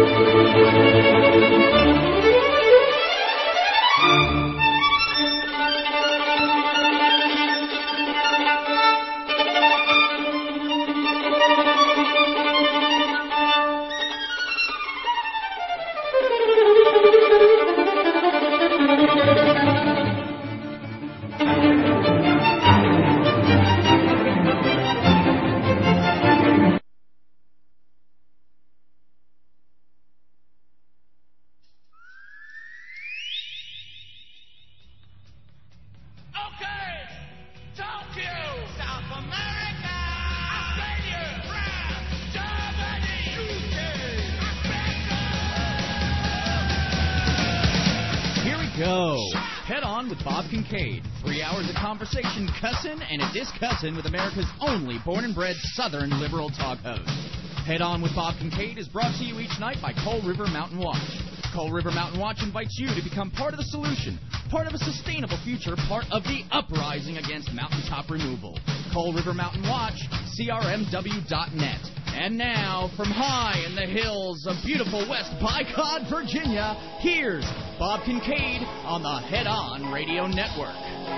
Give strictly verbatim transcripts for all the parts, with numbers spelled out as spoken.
With America's only born-and-bred Southern liberal talk host. Head On with Bob Kincaid is brought to you each night by Coal River Mountain Watch. Coal River Mountain Watch invites you to become part of the solution, part of a sustainable future, part of the uprising against mountaintop removal. Coal River Mountain Watch, C R M W dot net. And now, from high in the hills of beautiful West Bycott, Virginia, here's Bob Kincaid on the Head On Radio Network.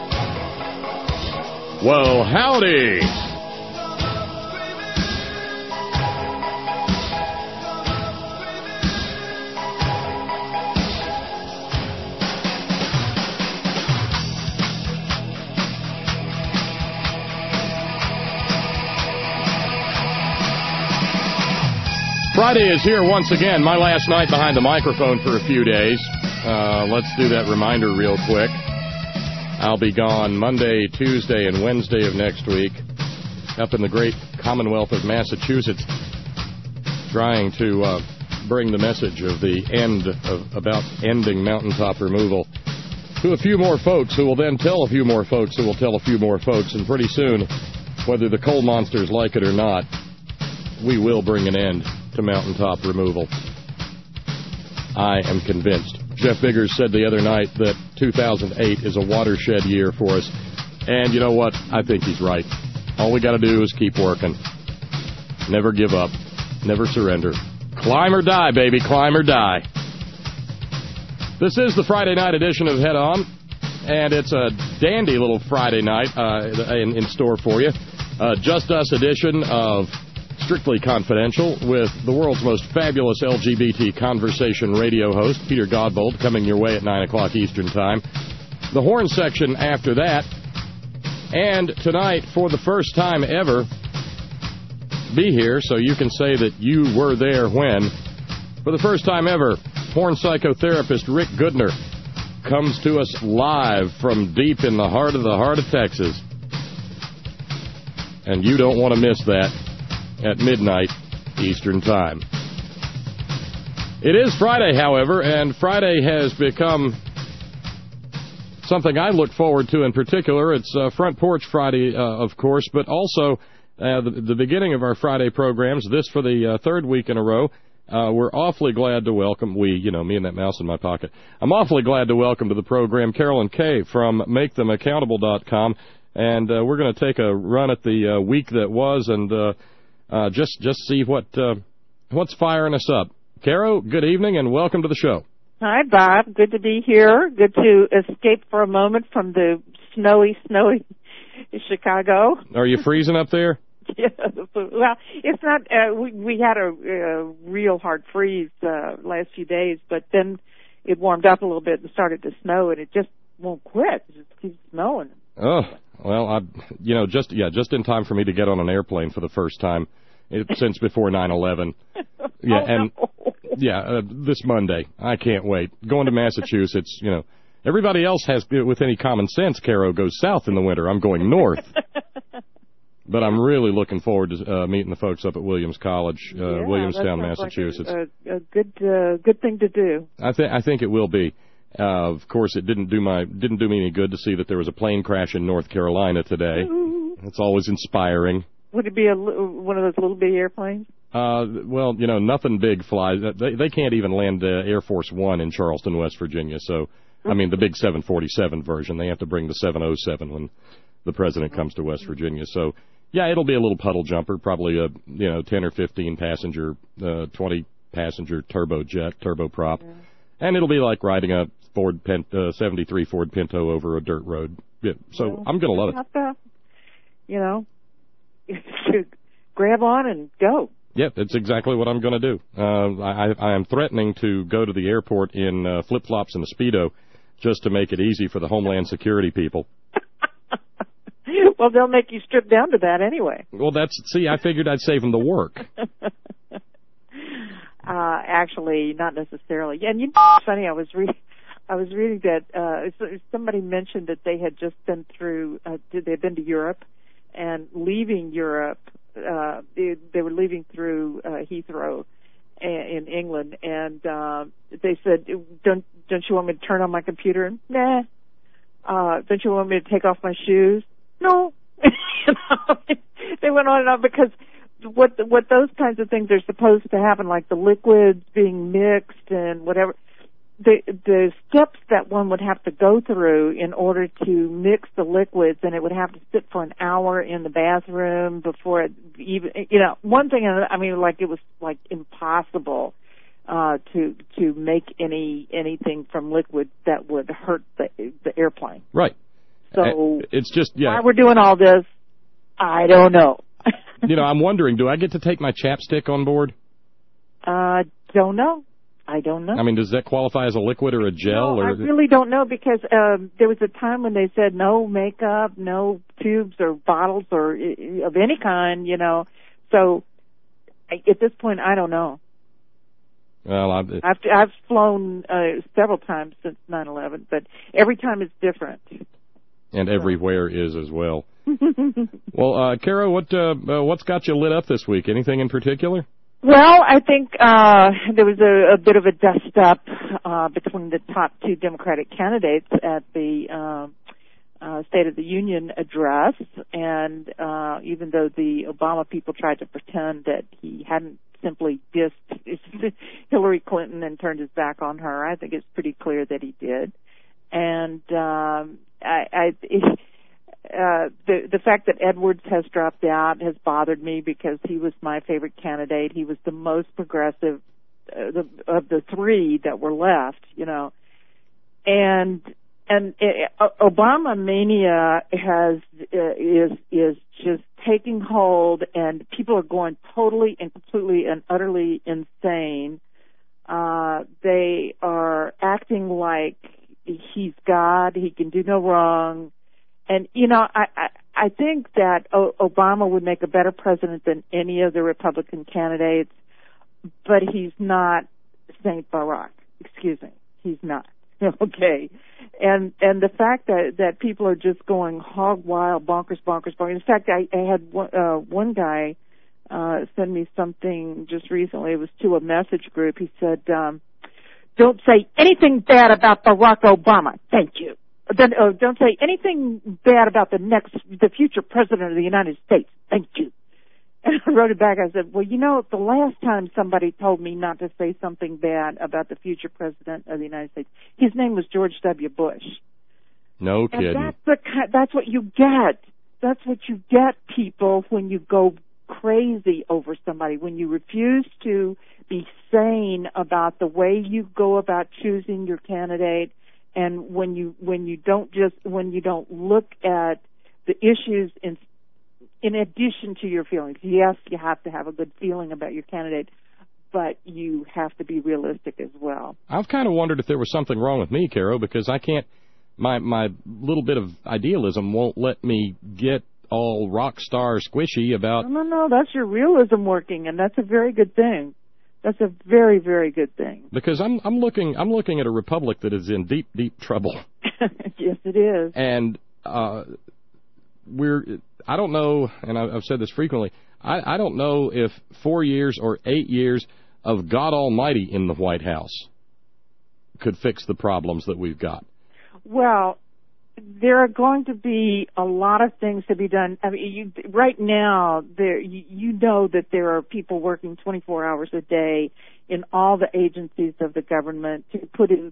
Well, howdy. Friday is here once again. My last night behind the microphone for a few days. Uh, let's do that reminder real quick. I'll be gone Monday, Tuesday, and Wednesday of next week up in the great Commonwealth of Massachusetts, trying to uh, bring the message of the end of about ending mountaintop removal to a few more folks who will then tell a few more folks who will tell a few more folks, and pretty soon, whether the coal monsters like it or not, we will bring an end to mountaintop removal. I am convinced. Jeff Biggers said the other night that two thousand eight is a watershed year for us. And you know what? I think he's right. All we got to do is keep working. Never give up. Never surrender. Climb or die, baby. Climb or die. This is the Friday night edition of Head On. And it's a dandy little Friday night uh, in, in store for you. Uh, Just Us edition of Strictly Confidential with the world's most fabulous L G B T conversation radio host, Peter Godbold, coming your way at nine o'clock Eastern Time. The horn section after that. And tonight, for the first time ever, be here so you can say that you were there when. For the first time ever, porn psychotherapist Rick Goodner comes to us live from deep in the heart of the heart of Texas. And you don't want to miss that at midnight Eastern Time. It is Friday, however, and Friday has become something I look forward to in particular. It's uh, Front Porch Friday, uh, of course, but also uh, the, the beginning of our Friday programs, this for the uh, third week in a row. Uh, we're awfully glad to welcome, we, you know, me and that mouse in my pocket. I'm awfully glad to welcome to the program Carolyn Kay from make them accountable dot com, and uh, we're going to take a run at the uh, week that was and uh, uh, just just see what uh, what's firing us up. Caro, good evening and welcome to the show. Hi, Bob. Good to be here. Good to escape for a moment from the snowy, snowy Chicago. Are you freezing up there? Yeah, well, it's not. Uh, we we had a, a real hard freeze uh, last few days, but then it warmed up a little bit and started to snow, and it just won't quit. It just keeps snowing. Oh, well, I, you know, just yeah, just in time for me to get on an airplane for the first time it, since before nine eleven. Yeah, oh, and no. yeah, uh, this Monday, I can't wait. Going to Massachusetts, you know, everybody else has, with any common sense, Caro, goes south in the winter. I'm going north. But I'm really looking forward to uh, meeting the folks up at Williams College, uh, yeah, Williamstown, Massachusetts. Like a, a good, uh, good thing to do. I think I think it will be. Uh, of course, it didn't do my didn't do me any good to see that there was a plane crash in North Carolina today. Ooh. It's always inspiring. Would it be a, one of those little bitty airplanes? Uh, well, you know, nothing big flies. They they can't even land uh, Air Force One in Charleston, West Virginia. So, I mean, the big seven forty-seven version. They have to bring the seven oh seven when the president comes to West Virginia. So. Yeah, it'll be a little puddle jumper, probably a you know ten or fifteen passenger, uh, twenty passenger turbojet, turboprop. Yeah. And it'll be like riding a Ford Pen, uh, seventy-three Ford Pinto over a dirt road. Yeah, so well, I'm going to love it. The, you know, grab on and go. Yeah, that's exactly what I'm going to do. Uh, I, I am threatening to go to the airport in uh, flip-flops and a Speedo just to make it easy for the Homeland Security people. Well, they'll make you strip down to that anyway. Well, that's, see, I figured I'd save them the work. uh, actually, not necessarily. And you know, it's funny, I was reading, I was reading that uh, somebody mentioned that they had just been through, uh, they had been to Europe, and leaving Europe, uh, they, they were leaving through uh, Heathrow in England, and uh, they said, don't, don't you want me to turn on my computer? Nah. Uh, don't you want me to take off my shoes? No. You know, they went on and on because what what those kinds of things are supposed to happen, like the liquids being mixed and whatever, the the steps that one would have to go through in order to mix the liquids, and it would have to sit for an hour in the bathroom before it even, you know, one thing, I mean, like it was like impossible uh, to to make any anything from liquid that would hurt the the airplane. Right. So it's just, yeah. Why we're doing all this, I don't know. You know, I'm wondering, do I get to take my chapstick on board? Uh, don't know. I don't know. I mean, does that qualify as a liquid or a gel? No, or I really don't know because um, there was a time when they said no makeup, no tubes or bottles or uh, of any kind, you know. So at this point, I don't know. Well, I've, I've, I've flown uh, several times since nine eleven, but every time it's different. And everywhere is as well. Well, uh, Kara, what uh, uh, what's got you lit up this week? Anything in particular? Well, I think uh, there was a, a bit of a dust-up uh, between the top two Democratic candidates at the uh, uh, State of the Union address, and uh, even though the Obama people tried to pretend that he hadn't simply dissed Hillary Clinton and turned his back on her, I think it's pretty clear that he did. And um, I, I uh, the the fact that Edwards has dropped out has bothered me because he was my favorite candidate. He was the most progressive uh, the, of the three that were left, you know. And and uh, Obama mania has uh, is is just taking hold, and people are going totally and completely and utterly insane. Uh, they are acting like he's God, he can do no wrong. And, you know, I, I, I think that o- Obama would make a better president than any of the Republican candidates, but he's not Saint Barack. Excuse me. He's not. Okay. And and the fact that, that people are just going hog wild, bonkers, bonkers, bonkers. In fact, I, I had one, uh, one guy uh, send me something just recently. It was to a message group. He said, um, don't say anything bad about Barack Obama. Thank you. Then, uh, don't say anything bad about the next, the future president of the United States. Thank you. And I wrote it back. I said, well, you know, the last time somebody told me not to say something bad about the future president of the United States, his name was George W. Bush. No kidding. And that's the, that's what you get. That's what you get, people, when you go crazy over somebody, when you refuse to be sane about the way you go about choosing your candidate, and when you when you don't just when you don't look at the issues in in addition to your feelings. Yes, you have to have a good feeling about your candidate, but you have to be realistic as well. I've kind of wondered if there was something wrong with me, Carol, because I can't. My my little bit of idealism won't let me get all rock star squishy about. No, no, no. That's your realism working, and that's a very good thing. That's a very, very good thing. Because I'm I'm looking I'm looking at a republic that is in deep, deep trouble. Yes, it is. And uh, we're I don't know, and I've said this frequently. I, I don't know if four years or eight years of God Almighty in the White House could fix the problems that we've got. Well, there are going to be a lot of things to be done. I mean, you, right now, there you, you know that there are people working twenty-four hours a day in all the agencies of the government to put in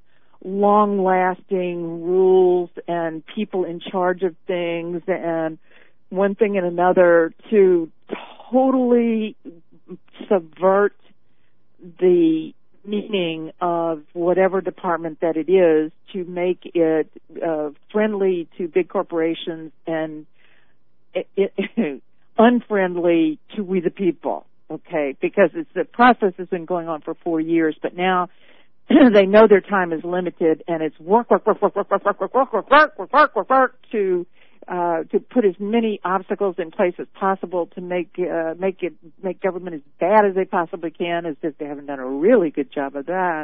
long-lasting rules and people in charge of things and one thing and another to totally subvert the meaning of whatever department that it is to make it uh, friendly to big corporations and it, it, unfriendly to we the people, okay? Because it's, the process has been going on for four years, but now they know their time is limited, and it's work, work, work, work, work, work, work, work, work, work, work, work, work, work, work to uh, to put as many obstacles in place as possible to make uh, make it make government as bad as they possibly can. As if they haven't done a really good job of that.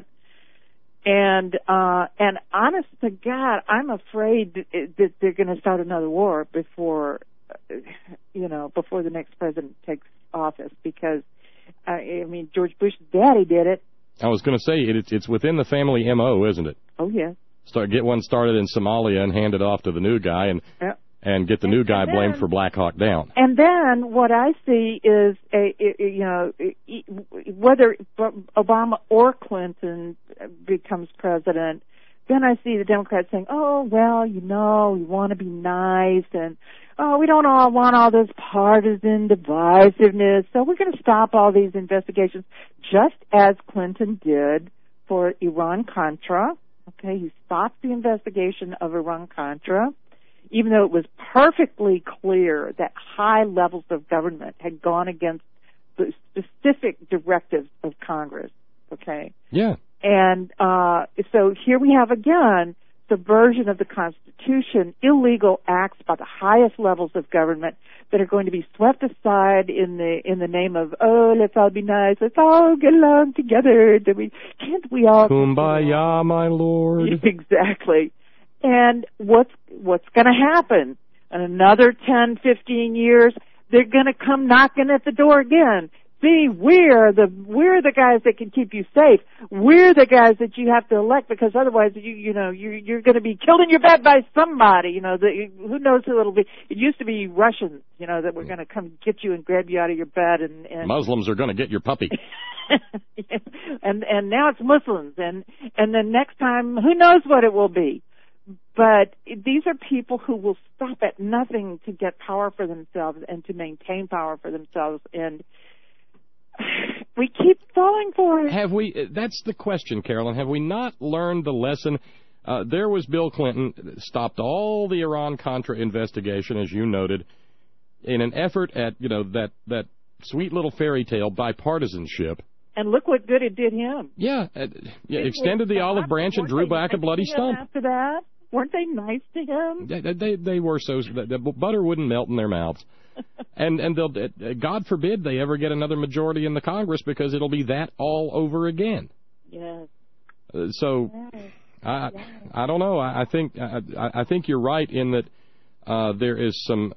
And uh, and honest to God, I'm afraid that, that they're going to start another war before you know before the next president takes office, because uh, I mean George Bush's daddy did it. I was going to say it, it's within the family M O, isn't it? Oh yes. Start get one started in Somalia and hand it off to the new guy, and yep. and get the and, new guy then, blamed for Black Hawk Down. And then what I see is a, a you know whether Obama or Clinton becomes president, then I see the Democrats saying, "Oh well, you know, we want to be nice, and oh, we don't all want all this partisan divisiveness, so we're going to stop all these investigations," just as Clinton did for Iran-Contra. Okay, he stopped the investigation of Iran-Contra, even though it was perfectly clear that high levels of government had gone against the specific directives of Congress. Okay? Yeah. And uh, so here we have again subversion of the Constitution, illegal acts by the highest levels of government that are going to be swept aside in the in the name of, oh, let's all be nice, let's all get along together. Do we, can't we all? Kumbaya, my lord. Exactly. And what's what's going to happen? In another ten, fifteen years, they're going to come knocking at the door again. See, we're the we're the guys that can keep you safe. We're the guys that you have to elect, because otherwise, you you know, you you're going to be killed in your bed by somebody. You know, the, who knows who it'll be? It used to be Russians, you know, that were going to come get you and grab you out of your bed, and, and Muslims are going to get your puppy. and and now it's Muslims, and and then next time, who knows what it will be? But these are people who will stop at nothing to get power for themselves and to maintain power for themselves, and we keep falling for it. Have we? That's the question, Carolyn. Have we not learned the lesson? Uh, there was Bill Clinton, stopped all the Iran-Contra investigation, as you noted, in an effort at, you know, that, that sweet little fairy tale bipartisanship. And look what good it did him. Yeah, uh, yeah extended the olive branch and drew back a bloody stump. After that, weren't they nice to him? They, they, they were so, the, the butter wouldn't melt in their mouths. and and they'll, uh, God forbid they ever get another majority in the Congress, because it'll be that all over again. Yes. Uh, so, yes. I yes. I don't know. I, I think I, I think you're right in that uh, there is some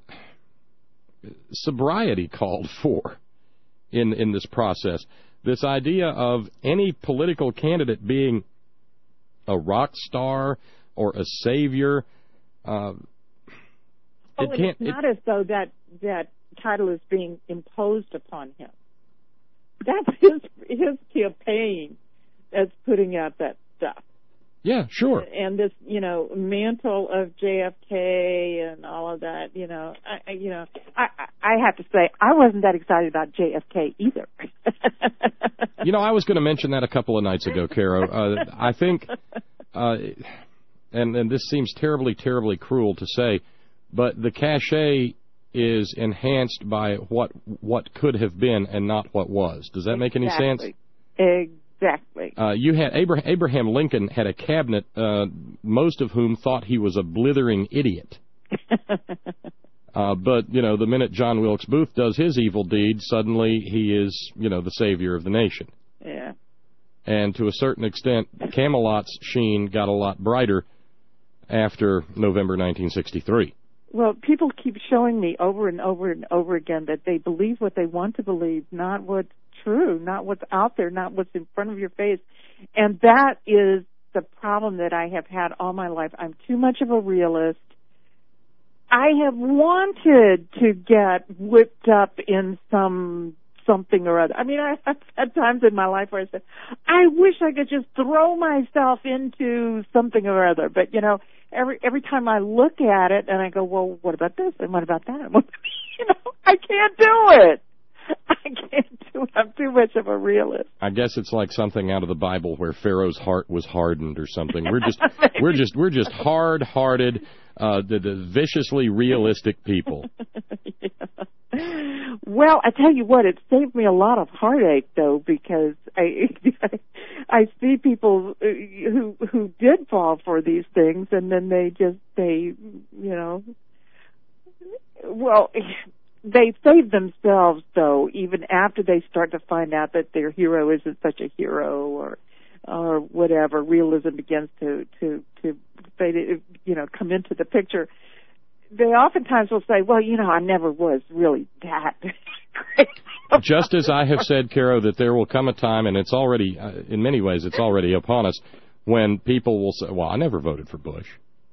sobriety called for in in this process. This idea of any political candidate being a rock star or a savior. Uh, Oh, it and can't, it's not it, as though that that title is being imposed upon him. That's his his campaign that's putting out that stuff. Yeah, sure. And this, you know, mantle of J F K and all of that. You know, I, I you know, I I have to say I wasn't that excited about J F K either. You know, I was going to mention that a couple of nights ago, Caro. Uh, I think, uh, and and this seems terribly, terribly cruel to say, but the cachet is enhanced by what what could have been and not what was. Does that make any sense? Exactly. Uh, you had Abraham, Abraham Lincoln had a cabinet, uh, most of whom thought he was a blithering idiot. uh, but you know, the minute John Wilkes Booth does his evil deed, suddenly he is, you know, the savior of the nation. Yeah. And to a certain extent, Camelot's sheen got a lot brighter after November nineteen sixty-three. Well, people keep showing me over and over and over again that they believe what they want to believe, not what's true, not what's out there, not what's in front of your face. And that is the problem that I have had all my life. I'm too much of a realist. I have wanted to get whipped up in some something or other. I mean, I've had times in my life where I said, I wish I could just throw myself into something or other. But, you know, every every time I look at it and I go, well, what about this and what about that? You know, I can't do it. I can't do it. I'm too much of a realist. I guess it's like something out of the Bible where Pharaoh's heart was hardened or something. We're just we're just we're just hard-hearted, uh, the, the viciously realistic people. Yeah. Well, I tell you what, it saved me a lot of heartache though, because I I see people who who did fall for these things, and then they just they you know well. They save themselves, though, even after they start to find out that their hero isn't such a hero, or or whatever. Realism begins to to to you know come into the picture. They oftentimes will say, "Well, you know, I never was really that crazy." Just as I have said, Caro, that there will come a time, and it's already, uh, in many ways, it's already upon us, when people will say, "Well, I never voted for Bush."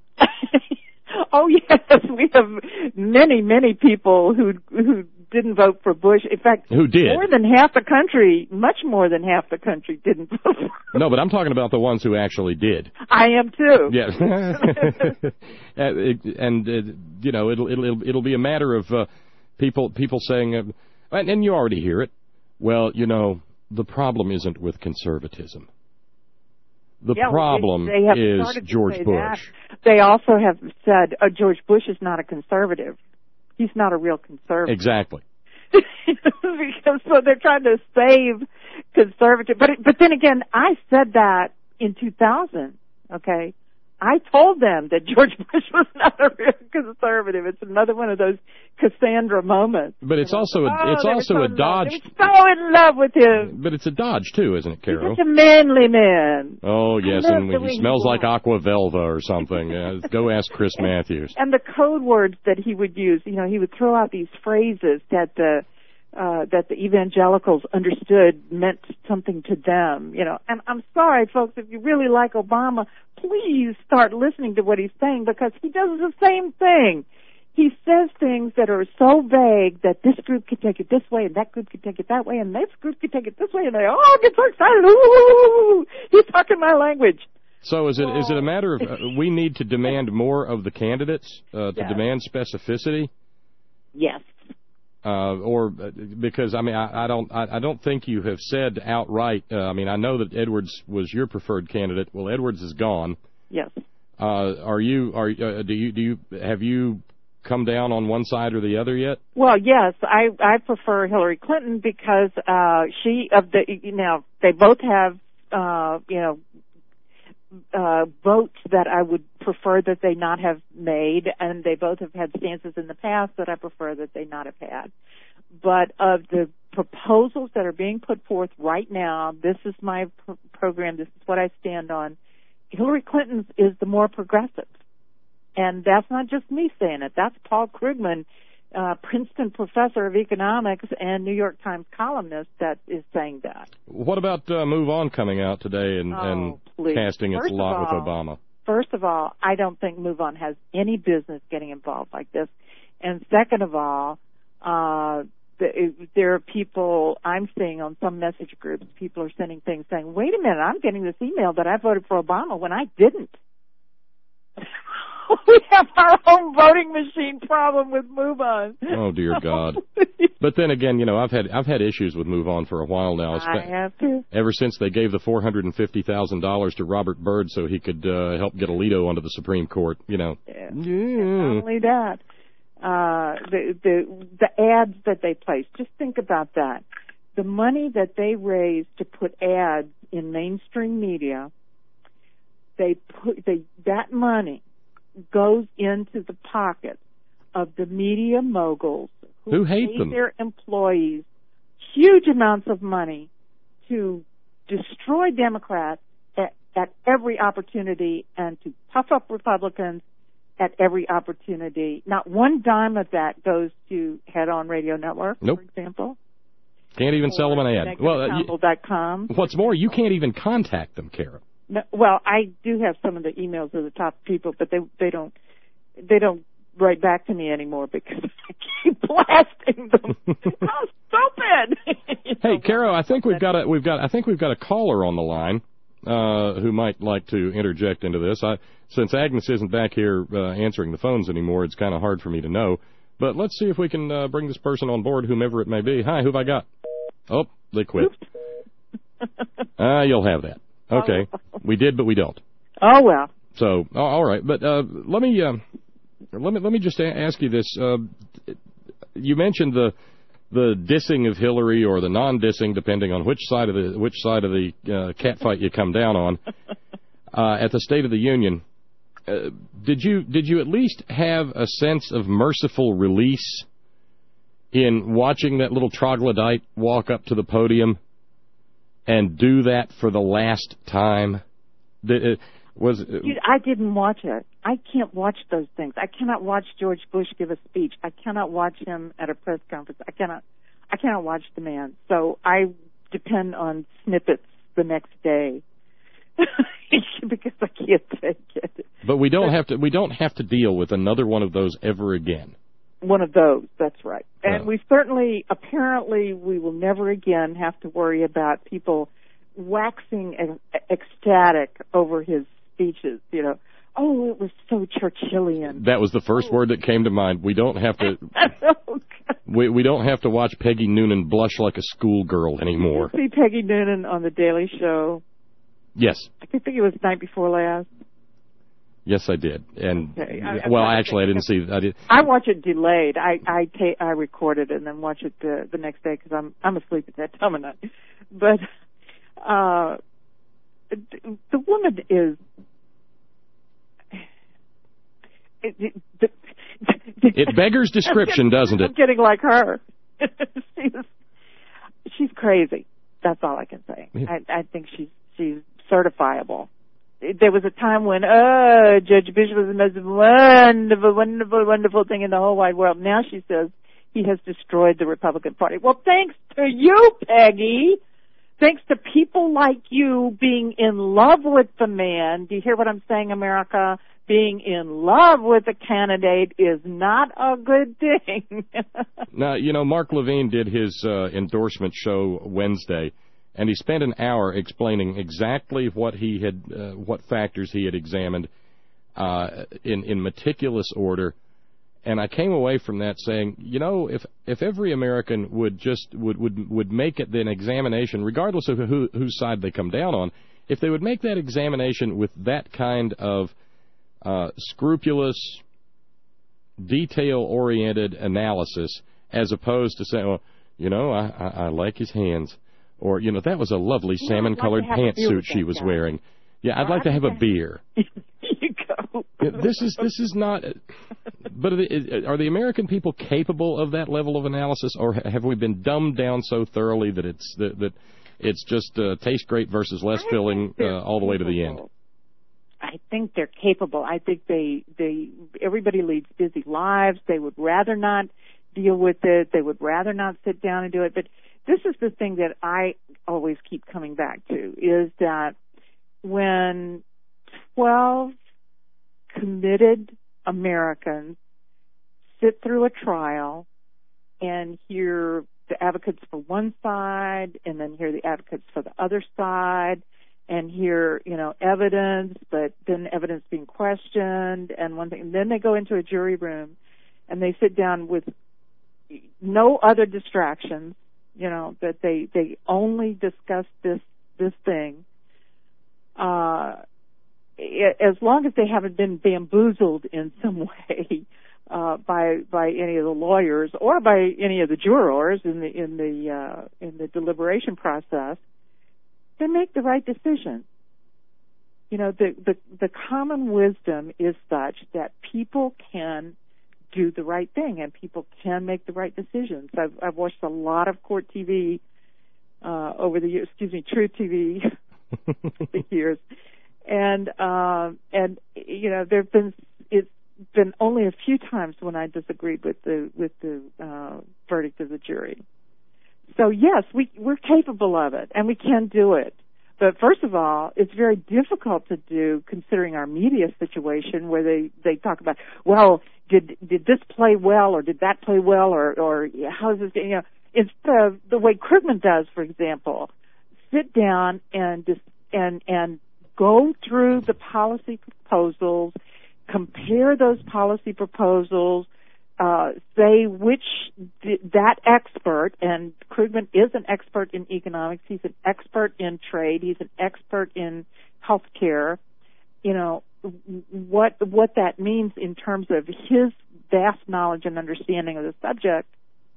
Oh yes, we have many, many people who who didn't vote for Bush. In fact, who did? More than half the country, much more than half the country didn't vote for Bush. No, but I'm talking about the ones who actually did. I am too. Yeah, and uh, you know, it'll it'll it'll be a matter of uh, people people saying, uh, and, and you already hear it. Well, you know, the problem isn't with conservatism. The yeah, problem they, they is George Bush. That. They also have said uh, George Bush is not a conservative. He's not a real conservative. Exactly. Because so they're trying to save conservative. But but then again, I said that in two thousand. Okay, I told them that George Bush was not a real conservative. It's another one of those Cassandra moments. But it's also a, oh, it's also so a dodge. They were so in love with him. But it's a dodge too, isn't it, Caro? He's such a manly man. Oh yes, and he smells like Aqua Velva or something. Uh, go ask Chris Matthews. And the code words that he would use, you know, he would throw out these phrases that the uh, that the evangelicals understood meant something to them. You know, and I'm sorry, folks, if you really like Obama, please start listening to what he's saying, because he does the same thing. He says things that are so vague that this group could take it this way and that group could take it that way and this group could take it this way, and they all get so excited. Ooh, he's talking my language. So is it is it a matter of uh, we need to demand more of the candidates uh, to yes. demand specificity? Yes. Uh, or uh, because I mean I, I don't I, I don't think you have said outright. Uh, I mean I know that Edwards was your preferred candidate. Well, Edwards is gone. Yes. Uh, are you are uh, do you do you have you come down on one side or the other yet? Well, yes, I I prefer Hillary Clinton because uh, she of the you know they both have uh, you know uh, votes that I would prefer that they not have made, and they both have had stances in the past that I prefer that they not have had. But of the proposals that are being put forth right now, this is my pr- program. This is what I stand on. Hillary Clinton's is the more progressive. And that's not just me saying it. That's Paul Krugman, uh, Princeton professor of economics and New York Times columnist, that is saying that. What about uh, Move On coming out today and, oh, and casting its first lot all, with Obama? First of all, I don't think Move On has any business getting involved like this. And second of all, uh, the, there are people I'm seeing on some message groups, people are sending things saying, wait a minute, I'm getting this email that I voted for Obama when I didn't. We have our own voting machine problem with Move On. Oh dear God! But then again, you know, I've had I've had issues with Move On for a while now. I have too. Ever since they gave the four hundred and fifty thousand dollars to Robert Byrd so he could uh, help get Alito onto the Supreme Court, you know. Yeah. Yeah. Not only that, uh, the the the ads that they place. Just think about that. The money that they raise to put ads in mainstream media, they put they that money goes into the pockets of the media moguls who, who hate pay them. their employees huge amounts of money to destroy Democrats at, at every opportunity and to puff up Republicans at every opportunity. Not one dime of that goes to Head On Radio Network, nope. for example. Can't even sell them an ad. Well, uh, you, com. What's more, you can't even contact them, Kara. No, well, I do have some of the emails of the top people, but they they don't they don't write back to me anymore because I keep blasting them. How stupid! Hey, Caro, I think we've got a we've got I think we've got a caller on the line uh, who might like to interject into this. I, since Agnes isn't back here uh, answering the phones anymore, it's kind of hard for me to know. But let's see if we can uh, bring this person on board, whomever it may be. Hi, who've I got? Oh, they quit. Ah, uh, you'll have that. Okay. Oh. We did, but we don't. Oh, well. So, oh, all right. But uh, let me uh, let me let me just a- ask you this. Uh, you mentioned the the dissing of Hillary or the non-dissing, depending on which side of the which side of the uh, catfight you come down on. Uh, at the State of the Union, uh, did you did you at least have a sense of merciful release in watching that little troglodyte walk up to the podium and do that for the last time? Did, uh, was uh, Dude, I didn't watch it. I can't watch those things. I cannot watch George Bush give a speech. I cannot watch him at a press conference. I cannot. I cannot watch the man. So I depend on snippets the next day because I can't take it. But we don't have to. We don't have to deal with another one of those ever again. One of those. That's right. And no. we certainly, apparently, we will never again have to worry about people waxing ecstatic over his speeches. You know. Oh, it was so Churchillian. That was the first oh. word that came to mind. We don't have to. oh, we we don't have to watch Peggy Noonan blush like a schoolgirl anymore. Did you see Peggy Noonan on the Daily Show? Yes. I think it was night before last. Yes, I did. And okay. I, well, I actually, I didn't see. I did. I watch it delayed. I I ta- I record it and then watch it the, the next day because I'm I'm asleep at that time of night. But uh, the woman is. It, it, it beggars description, doesn't it? I'm getting like her. she's, she's crazy. That's all I can say. Yeah. I, I think she's she's certifiable. There was a time when, oh, Judge Bush was the most wonderful, wonderful, wonderful thing in the whole wide world. Now she says he has destroyed the Republican Party. Well, thanks to you, Peggy. Thanks to people like you being in love with the man. Do you hear what I'm saying, America? Being in love with a candidate is not a good thing. Now, you know, Mark Levine did his uh, endorsement show Wednesday, and he spent an hour explaining exactly what he had, uh, what factors he had examined uh, in in meticulous order. And I came away from that saying, you know, if if every American would just would would would make it an examination, regardless of who whose side they come down on, if they would make that examination with that kind of Uh, scrupulous, detail-oriented analysis, as opposed to saying, well, you know, I, I, I like his hands, or, you know, that was a lovely yeah, salmon-colored like pantsuit she was guy. wearing. Yeah, I'd well, like to have a beer. you go. This is this is not. But are the, are the American people capable of that level of analysis, or have we been dumbed down so thoroughly that it's that, that it's just uh, tastes great versus less filling uh, all the way to the end? I think they're capable. I think they, they, everybody leads busy lives. They would rather not deal with it. They would rather not sit down and do it. But this is the thing that I always keep coming back to, is that when twelve committed Americans sit through a trial and hear the advocates for one side and then hear the advocates for the other side, and hear, you know, evidence, but then evidence being questioned, and one thing, and then they go into a jury room, and they sit down with no other distractions, you know, that they they only discuss this this thing. Uh, as long as they haven't been bamboozled in some way uh, by by any of the lawyers or by any of the jurors in the in the uh, in the deliberation process, they make the right decision. You know, the, the, the common wisdom is such that people can do the right thing and people can make the right decisions. I've, I've watched a lot of court T V uh, over the years, excuse me, True T V the years, and um, and you know, there've been it's been only a few times when I disagreed with the with the uh, verdict of the jury. So, yes, we, we're capable of it, and we can do it. But first of all, it's very difficult to do considering our media situation where they, they talk about, well, did did this play well or did that play well or, or how is this, you know, it's the, the way Krugman does, for example. Sit down and just, and and go through the policy proposals, compare those policy proposals uh, say which th- that expert, and Krugman is an expert in economics, he's an expert in trade, he's an expert in healthcare, you know, what what that means in terms of his vast knowledge and understanding of the subject.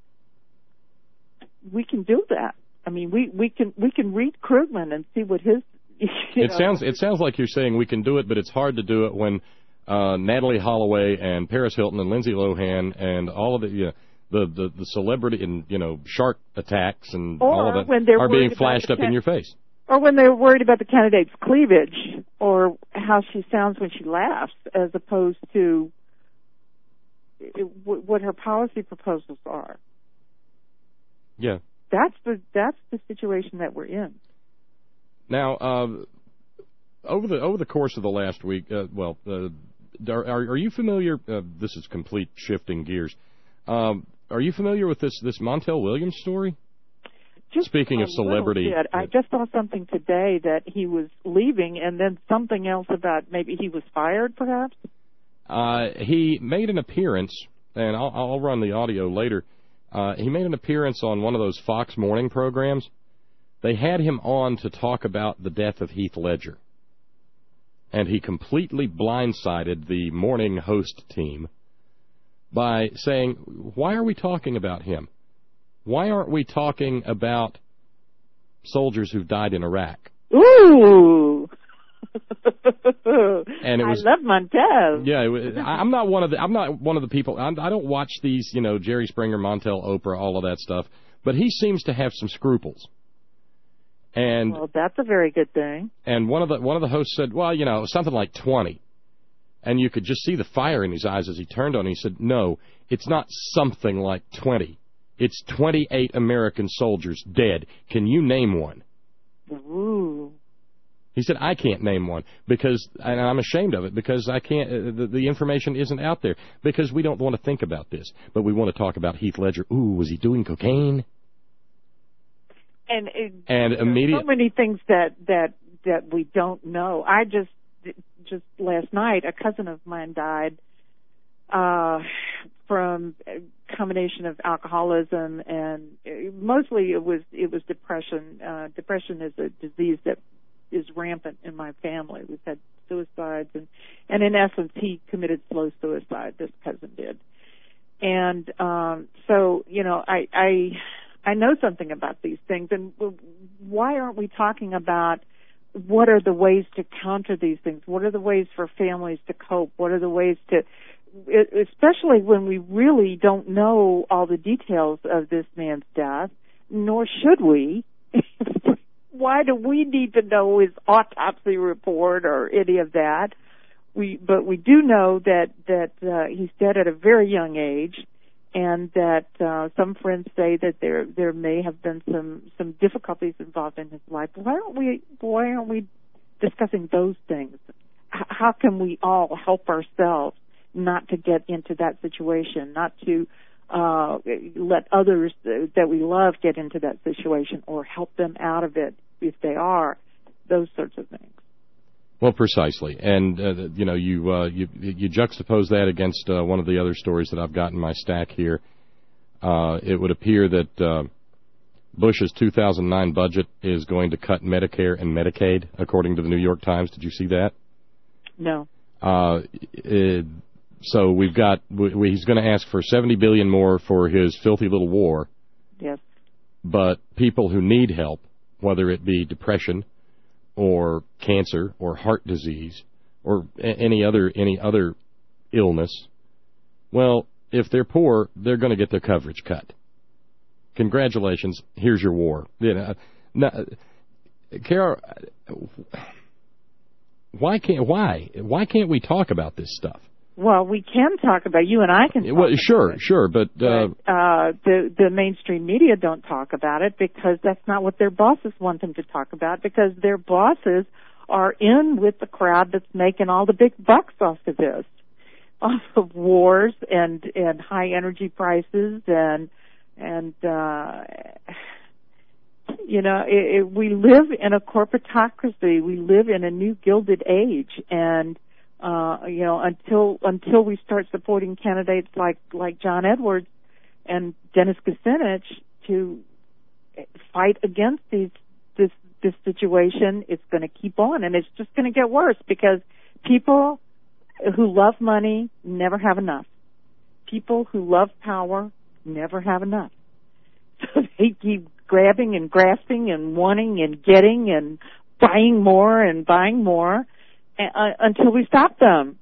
We can do that. I mean, we, we can we can read Krugman and see what his. You it know. sounds it sounds like you're saying we can do it, but it's hard to do it when uh, Natalie Holloway and Paris Hilton and Lindsay Lohan and all of the you know, the, the the celebrity and you know shark attacks and or all of that when they're are being about flashed up can- in your face. Or when they're worried about the candidate's cleavage or how she sounds when she laughs, as opposed to what her policy proposals are. Yeah. That's the that's the situation that we're in. Now, uh, over the over the course of the last week, uh, well, uh, are, are you familiar? Uh, this is complete shifting gears. Um, are you familiar with this this Montel Williams story? Just Speaking of celebrity, bit. I just saw something today that he was leaving, and then something else about maybe he was fired, perhaps. Uh, he made an appearance, and I'll, I'll run the audio later. Uh, he made an appearance on one of those Fox morning programs. They had him on to talk about the death of Heath Ledger. And he completely blindsided the morning host team by saying, why are we talking about him? Why aren't we talking about soldiers who've died in Iraq? Ooh! And it was, I love Montel. Yeah, it was, I'm not one of the I'm not one of the people. I'm, I don't watch these, you know, Jerry Springer, Montel, Oprah, all of that stuff. But he seems to have some scruples. And well, that's a very good thing. And one of the one of the hosts said, well, you know, something like twenty. And you could just see the fire in his eyes as he turned on it. He said, no, it's not something like twenty. It's twenty-eight American soldiers dead. Can you name one? Ooh. He said, I can't name one, because, and I'm ashamed of it, because I can't, uh, the, the information isn't out there, because we don't want to think about this, but we want to talk about Heath Ledger. Ooh, was he doing cocaine? And, it, and immediately, so many things that, that, that we don't know. I just, just last night, a cousin of mine died, uh, from a combination of alcoholism and mostly it was, it was depression. Uh, depression is a disease that is rampant in my family. We've had suicides, and, and in essence, he committed slow suicide. This cousin did, and um, so you know, I, I I know something about these things. And why aren't we talking about what are the ways to counter these things? What are the ways for families to cope? What are the ways to, especially when we really don't know all the details of this man's death, nor should we. Why do we need to know his autopsy report or any of that? We, but we do know that that uh, he's dead at a very young age, and that uh, some friends say that there there may have been some some difficulties involved in his life. Why aren't we Why aren't we discussing those things? H- how can we all help ourselves not to get into that situation, not to uh, let others that we love get into that situation, or help them out of it if they are, those sorts of things. Well, precisely. And, uh, you know, you, uh, you you juxtapose that against uh, one of the other stories that I've got in my stack here. Uh, it would appear that uh, Bush's two thousand nine budget is going to cut Medicare and Medicaid, according to the New York Times. Did you see that? No. Uh, it, so we've got, we, he's going to ask for seventy billion dollars more for his filthy little war. Yes. But people who need help, whether it be depression or cancer or heart disease or any other any other illness, well, if they're poor, they're going to get their coverage cut. Congratulations, here's your war. You know, now, Kara, why can't why why can't we talk about this stuff? Well, we can talk about you and I can. Talk well, sure, about it, sure, but, uh, but uh, the the mainstream media don't talk about it because that's not what their bosses want them to talk about. Because their bosses are in with the crowd that's making all the big bucks off of this, off of wars and and high energy prices and and uh, you know it, it, we live in a corporatocracy. We live in a new gilded age, and Uh, you know, until until we start supporting candidates like like John Edwards and Dennis Kucinich to fight against these this this situation, it's going to keep on, and it's just going to get worse because people who love money never have enough. People who love power never have enough. So they keep grabbing and grasping and wanting and getting and buying more and buying more uh, until we stop them.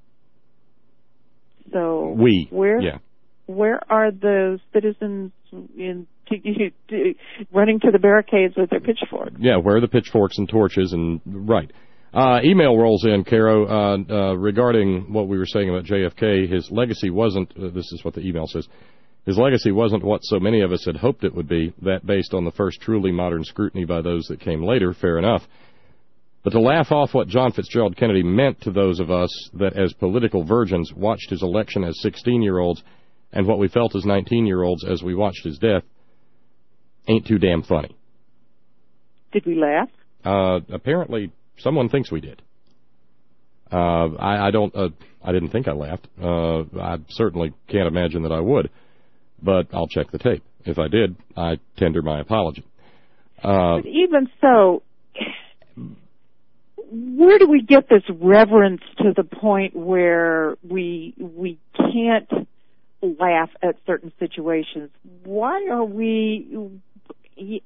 So we, where, yeah. where are the citizens in to, to, running to the barricades with their pitchforks? Yeah, where are the pitchforks and torches? And right. Uh, email rolls in, Caro, uh, uh, regarding what we were saying about J F K. His legacy wasn't, uh, this is what the email says, his legacy wasn't what so many of us had hoped it would be, that based on the first truly modern scrutiny by those that came later, fair enough. But to laugh off what John Fitzgerald Kennedy meant to those of us that as political virgins watched his election as sixteen-year-olds and what we felt as nineteen-year-olds as we watched his death ain't too damn funny. Did we laugh? Uh, apparently, someone thinks we did. Uh, I, I don't, uh, I didn't think I laughed. Uh, I certainly can't imagine that I would. But I'll check the tape. If I did, I tender my apology. Uh, but even so, where do we get this reverence to the point where we we can't laugh at certain situations? Why are we, you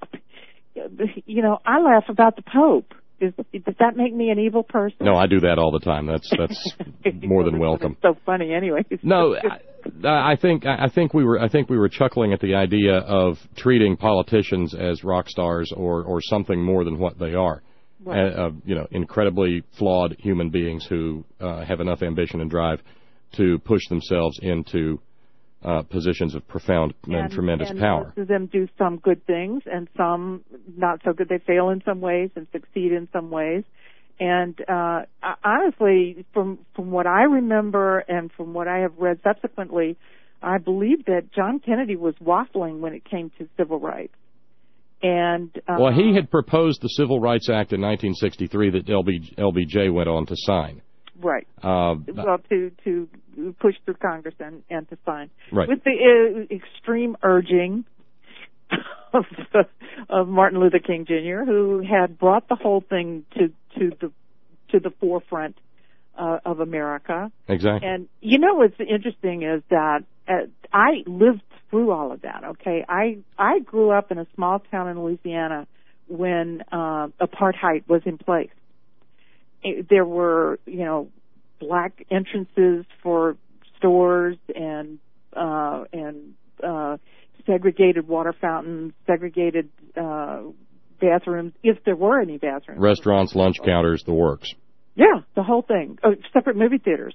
know, I laugh about the Pope. Is, does that make me an evil person? No, I do that all the time. That's that's more than welcome. It's so funny, anyway. No, I, I think I think we were I think we were chuckling at the idea of treating politicians as rock stars or or something more than what they are. Right. Uh, uh, you know, incredibly flawed human beings who uh, have enough ambition and drive to push themselves into uh, positions of profound and, and tremendous and power. Most of them do some good things, and some not so good. They fail in some ways and succeed in some ways. And uh, honestly, from from what I remember and from what I have read subsequently, I believe that John Kennedy was waffling when it came to civil rights. And uh, well, he had proposed the Civil Rights Act in nineteen sixty-three that L B J went on to sign. Right. Uh, well, to to push through Congress and, and to sign. Right. With the uh, extreme urging of, of Martin Luther King Junior, who had brought the whole thing to to the to the forefront uh, of America. Exactly. And you know what's interesting is that uh, I lived through all of that. Okay, I I grew up in a small town in Louisiana when uh, apartheid was in place. There were, you know, black entrances for stores and uh, and uh, segregated water fountains, segregated uh, bathrooms, if there were any bathrooms. Restaurants, lunch counters, the works. Yeah, the whole thing. Oh, separate movie theaters.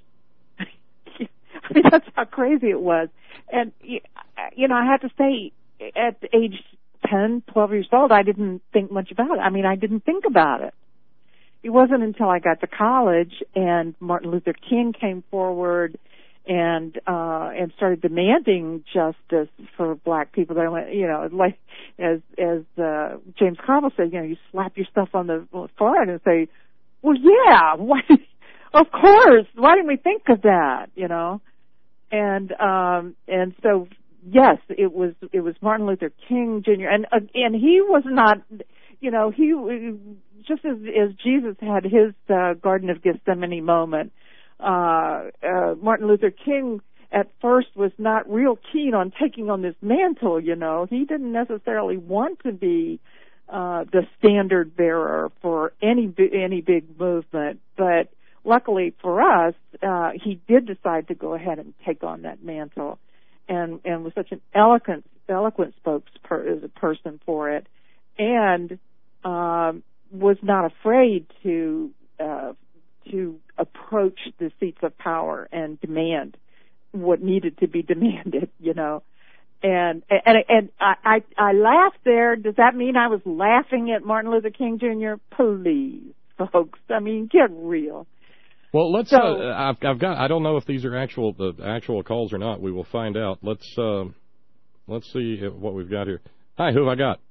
I mean, that's how crazy it was. And, you know, I have to say, at age ten, twelve years old, I didn't think much about it. I mean, I didn't think about it. It wasn't until I got to college and Martin Luther King came forward and uh and started demanding justice for black people that I went, you know, like as as uh James Carville said, you know, you slap yourself on the forehead and say, well, yeah, why, of course, why didn't we think of that, you know? And um and so yes, it was it was Martin Luther King Junior and uh, and he was not, you know, he just as, as Jesus had his uh, Garden of Gethsemane moment, uh, uh, Martin Luther King at first was not real keen on taking on this mantle, you know. He didn't necessarily want to be uh, the standard bearer for any any big movement, but luckily for us, uh, he did decide to go ahead and take on that mantle, and and was such an eloquent eloquent spokesperson for it, and um, was not afraid to uh, to approach the seats of power and demand what needed to be demanded, you know. And and and I, I I laughed there. Does that mean I was laughing at Martin Luther King Junior? Please, folks. I mean, get real. Well, let's. So, uh, I've, I've got. I don't know if these are actual the actual calls or not. We will find out. Let's uh, let's see what we've got here. Hi, who have I got?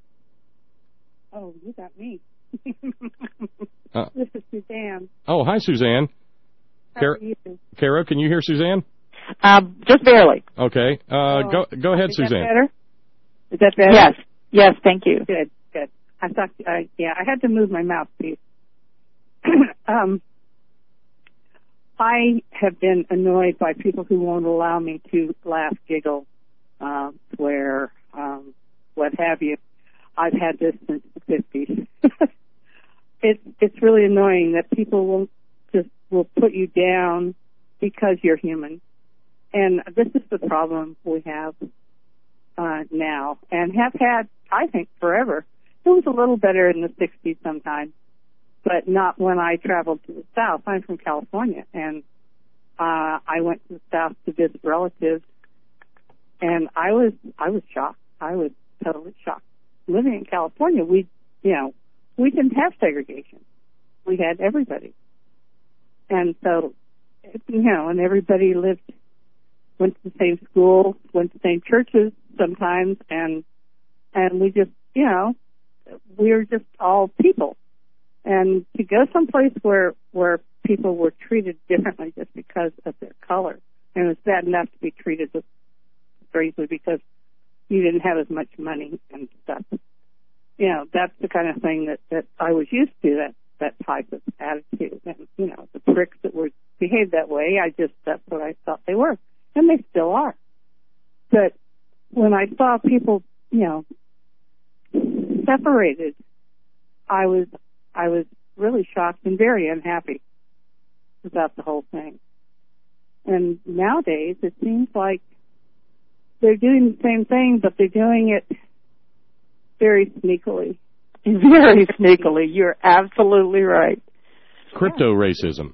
Oh, you got me. uh, This is Suzanne. Oh, hi, Suzanne. Car- Kara, can you hear Suzanne? Um, just barely. Okay. Uh, Oh, go go ahead, is Suzanne. That better? Is that better? Yes. Yes, thank you. Good, good. I thought, uh, yeah, I had to move my mouthpiece. um, I have been annoyed by people who won't allow me to laugh, giggle, uh, swear, um, what have you. I've had this since the fifties. it's it's really annoying that people will just will put you down because you're human, and this is the problem we have uh, now and have had, I think, forever. It was a little better in the sixties sometimes, but not when I traveled to the South. I'm from California, and uh, I went to the South to visit relatives, and I was I was shocked. I was totally shocked. Living in California, we, you know, we didn't have segregation. We had everybody. And so, you know, and everybody lived, went to the same school, went to the same churches sometimes, and, and we just, you know, we were just all people. And to go someplace where, where people were treated differently just because of their color, and it was bad enough to be treated strangely because you didn't have as much money and stuff. You know, that's the kind of thing that, that I was used to, that, that type of attitude. And, you know, the pricks that were behaved that way, I just, that's what I thought they were. And they still are. But when I saw people, you know, separated, I was, I was really shocked and very unhappy about the whole thing. And nowadays, it seems like they're doing the same thing, but they're doing it very sneakily. Very sneakily. You're absolutely right. Crypto racism.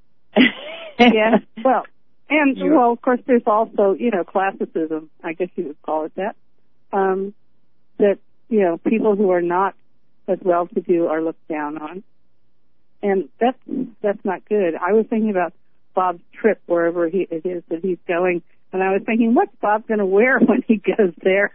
Yeah. Well, and, You're, well, of course, there's also, you know, classicism, I guess you would call it that, um, that, you know, people who are not as well-to-do are looked down on. And that's, that's not good. I was thinking about Bob's trip, wherever he, it is that he's going, and I was thinking, what's Bob going to wear when he goes there?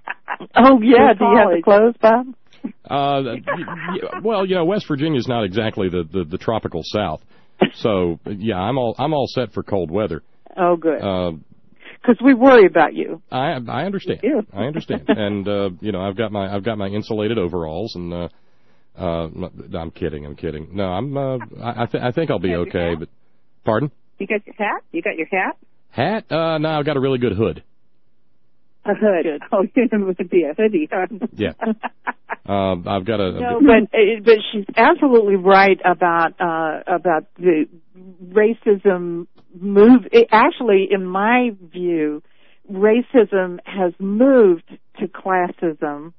Oh, yeah. Do you have the clothes, Bob? Uh, y- well, you know, West Virginia's not exactly the, the, the tropical South. So, yeah, I'm all I'm all set for cold weather. Oh, good. Because uh, we worry about you. I I understand. You do. I understand. And, uh, you know, I've got my I've got my insulated overalls, and uh, uh, I'm kidding. I'm kidding. No, I'm. Uh, I, I, th- I think I'll be okay. But, pardon? You got your hat? You got your hat? Hat? Uh, no, I've got a really good hood. A hood. Good. Oh, it would be a hoodie. Yeah. Uh, I've got a. No, but but she's absolutely right about uh, about the racism move. It, actually, in my view, racism has moved to classism,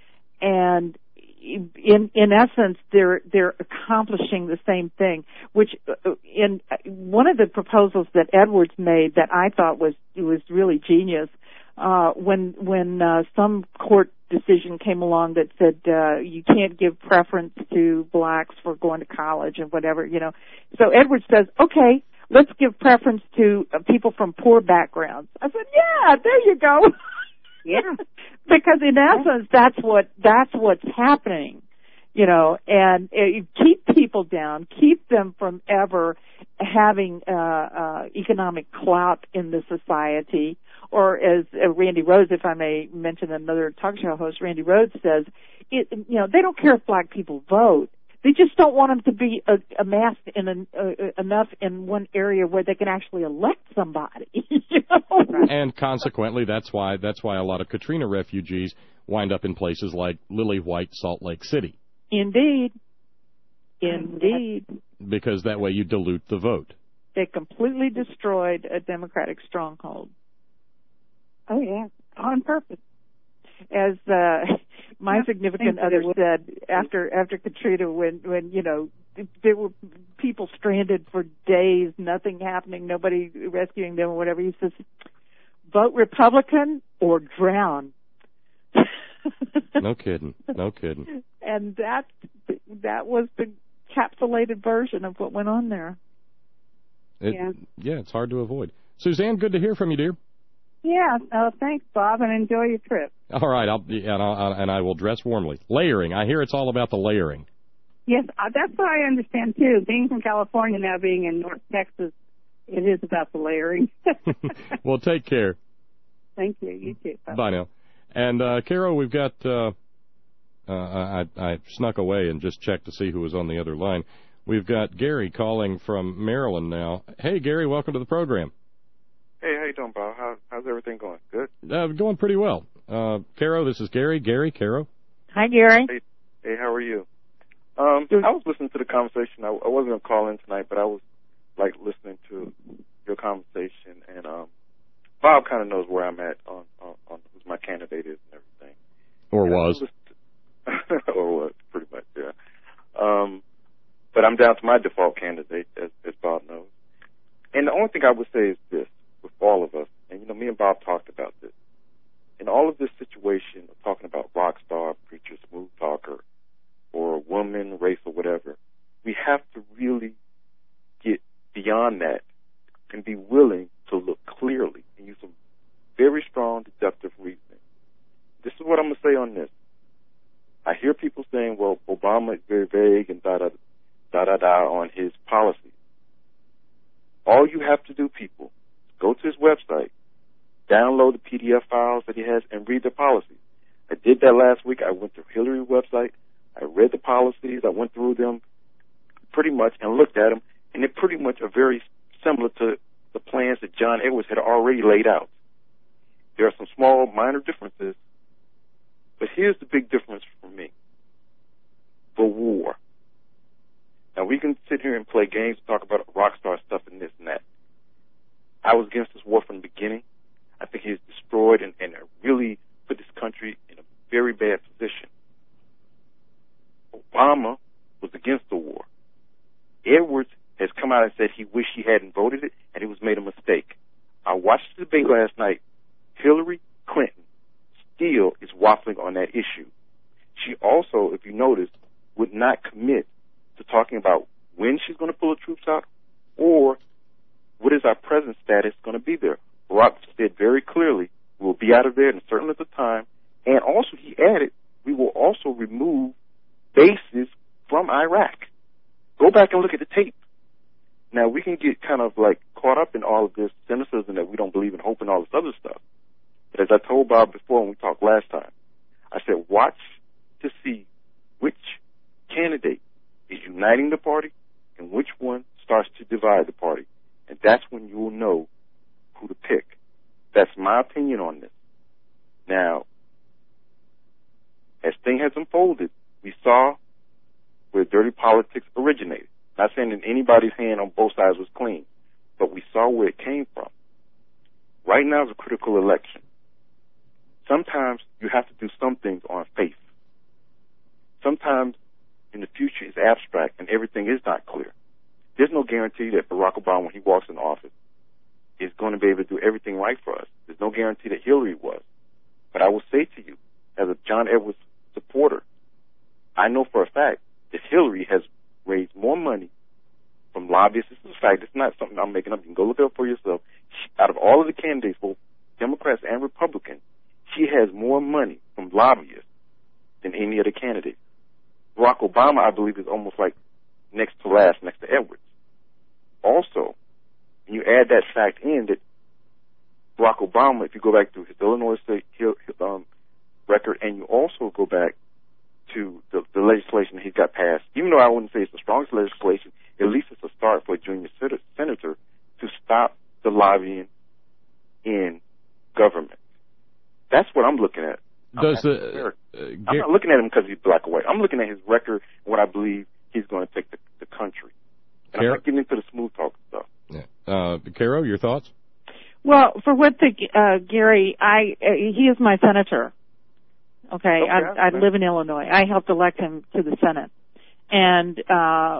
and in in essence, they're they're accomplishing the same thing. Which in one of the proposals that Edwards made that I thought was was really genius. Uh, when when uh, some court decision came along that said uh, you can't give preference to blacks for going to college and whatever, you know. So Edwards says, okay, let's give preference to uh, people from poor backgrounds. I said, yeah, there you go. Yeah. Because in essence, that's what that's what's happening, you know. And uh, keep people down, keep them from ever having uh, uh, economic clout in the society. Or as uh, Randy Rhodes, if I may mention another talk show host, Randy Rhodes says, it, you know, they don't care if black people vote. They just don't want them to be uh, amassed in an, uh, enough in one area where they can actually elect somebody. You know? And consequently, that's why that's why a lot of Katrina refugees wind up in places like Lily White, Salt Lake City. Indeed. Indeed. Because that way you dilute the vote. They completely destroyed a Democratic stronghold. Oh, yeah, on purpose. As uh, my Yeah, significant thank other you. said after after Katrina, when when you know there were people stranded for days, nothing happening, nobody rescuing them or whatever, he says, vote Republican or drown. No kidding. No kidding. And that that was the encapsulated version of what went on there. It, Yeah. Yeah, it's hard to avoid. Suzanne, good to hear from you, dear. Yeah, uh, thanks, Bob, and enjoy your trip. All right, I'll, yeah, and, I'll, and I will dress warmly. Layering. I hear it's all about the layering. Yes, uh, that's what I understand, too. Being from California now, being in North Texas, It is about the layering. Well, take care. Thank you. You too. Bye, Bye now. And, uh, Carol, we've got, uh, uh, I, I snuck away and just checked to see who was on the other line. We've got Gary calling from Maryland now. Hey, Gary, welcome to the program. Hey, how you doing, Bob? How, how's everything going? Good? Uh, going pretty well. Uh, Caro, this is Gary. Gary, Caro. Hi, Gary. Hey, hey, how are you? Um, I was listening to the conversation. I, I wasn't going to call in tonight, but I was, like, listening to your conversation. And um, Bob kind of knows where I'm at on, on, on who my candidate is and everything. Or and was. To, or was, pretty much, yeah. Um, but I'm down to my default candidate, as, as Bob knows. And the only thing I would say is this, with all of us, and, you know, me and Bob talked about this. In all of this situation of talking about rock star, preacher, smooth talker, or woman, race, or whatever, we have to really get beyond that and be willing to look clearly and use some very strong deductive reasoning. This is what I'm going to say on this. I hear people saying, well, Obama is very vague and da da da da da on his policies. All you have to do, people, is go to his website, download the P D F files that he has, and read the policies. I did that last week. I went to Hillary's website. I read the policies. I went through them pretty much and looked at them, and they pretty much are very similar to the plans that John Edwards had already laid out. There are some small, minor differences, but here's the big difference for me. The war. Now, we can sit here and play games and talk about rock star stuff and this and that. I was against this war from the beginning. I think he's destroyed and, and really put this country in a very bad position. Obama was against the war. Edwards has come out and said he wished he hadn't voted it and it was made a mistake. I watched the debate last night. Hillary Clinton still is waffling on that issue. She also, if you notice, would not commit to talking about when she's going to pull the troops out or what is our present status going to be there. Barack said very clearly, we'll be out of there in a certain length of time. And also he added, we will also remove bases from Iraq. Go back and look at the tape. Now, we can get kind of like caught up in all of this cynicism that we don't believe in hope and all this other stuff. But as I told Bob before when we talked last time, I said, watch to see which candidate is uniting the party and which one starts to divide the party. And that's when you will know who to pick. That's my opinion on this. Now, as things has unfolded, we saw where dirty politics originated. Not saying that anybody's hand on both sides was clean, but we saw where it came from. Right now is a critical election. Sometimes you have to do some things on faith. Sometimes in the future it's abstract and everything is not clear. There's no guarantee that Barack Obama, when he walks in office, is going to be able to do everything right for us. There's no guarantee that Hillary was. But I will say to you, as a John Edwards supporter, I know for a fact that Hillary has raised more money from lobbyists. This is a fact. It's not something I'm making up. You can go look it up for yourself. She, out of all of the candidates, both Democrats and Republicans, she has more money from lobbyists than any other candidate. Barack Obama, I believe, is almost like next to last, next to Edwards. Also, when you add that fact in that Barack Obama, if you go back to his Illinois State um, record, and you also go back to the, the legislation he's got passed, even though I wouldn't say it's the strongest legislation, at least it's a start for a junior senator to stop the lobbying in government. That's what I'm looking at. Does the, uh, I'm not looking at him because he's black or white. I'm looking at his record and what I believe he's going to take the, the country. And I'm not getting into the smooth talk stuff. Yeah. Uh, Caro, your thoughts? Well, for one thing, uh, Gary, I uh, he is my senator. Okay, okay I, I live in Illinois. I helped elect him to the Senate, and uh,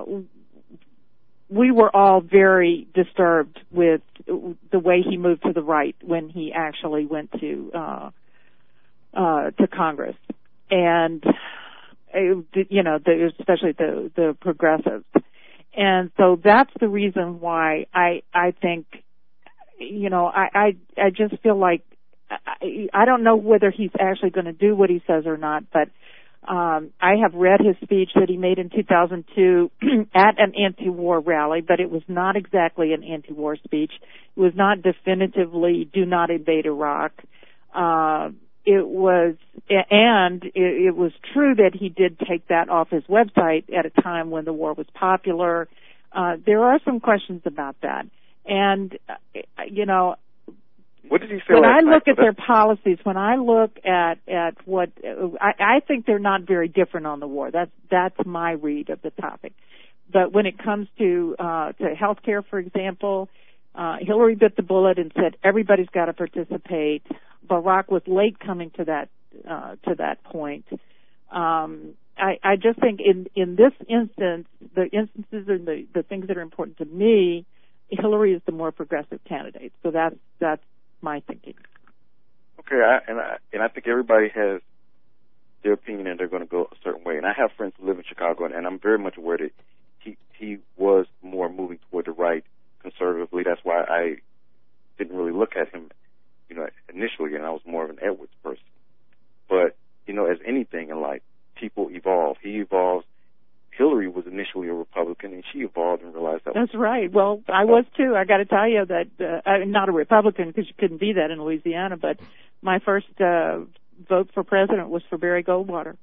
we were all very disturbed with the way he moved to the right when he actually went to uh, uh, to Congress, and it, you know, the, especially the the progressives. And so that's the reason why I I think, you know, I I, I just feel like I, I don't know whether he's actually going to do what he says or not, but Um, I have read his speech that he made in two thousand two at an anti-war rally, but it was not exactly an anti-war speech. It was not definitively do not invade Iraq. Uh, it was, and it, it was true that he did take that off his website at a time when the war was popular. Uh, there are some questions about that. And, uh, you know, what did he say when I night? look at their policies, when I look at, at what, I, I think they're not very different on the war. That's, that's my read of the topic. But when it comes to, uh, to health care, for example, uh, Hillary bit the bullet and said everybody's got to participate. Barack was late coming to that, uh, to that point. Um, I, I just think in, in this instance, the instances and the, the things that are important to me, Hillary is the more progressive candidate. So that's, that's, my thinking. Okay, I, and I and I think everybody has their opinion, and they're going to go a certain way. And I have friends who live in Chicago, and, and I'm very much aware that he he was more moving toward the right conservatively. That's why I didn't really look at him, you know, initially, and I was more of an Edwards person. But you know, as anything in life, people evolve. He evolves. Hillary was initially a Republican, and she evolved and realized that. That's right. Well, I was too. I got to tell you that uh, I'm not a Republican because you couldn't be that in Louisiana. But my first uh, vote for president was for Barry Goldwater.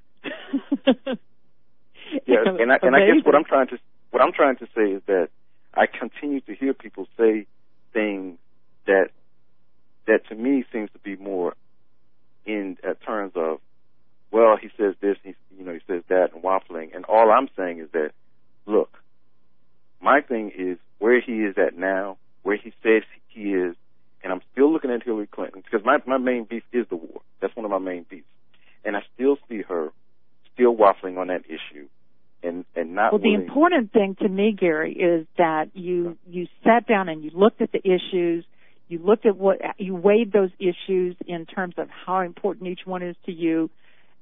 Yes, and I, and I guess what I'm trying to what I'm trying to say is that I continue to hear people say things that that to me seems to be more in uh, terms of, well, he says this, he, you know, he says that, and waffling. And all I'm saying is that, look, my thing is where he is at now, where he says he is, and I'm still looking at Hillary Clinton, because my, my main beef is the war. That's one of my main beefs. And I still see her still waffling on that issue and, and not Well, the willing. important thing to me, Gary, is that you, you sat down and you looked at the issues, you looked at what, you weighed those issues in terms of how important each one is to you.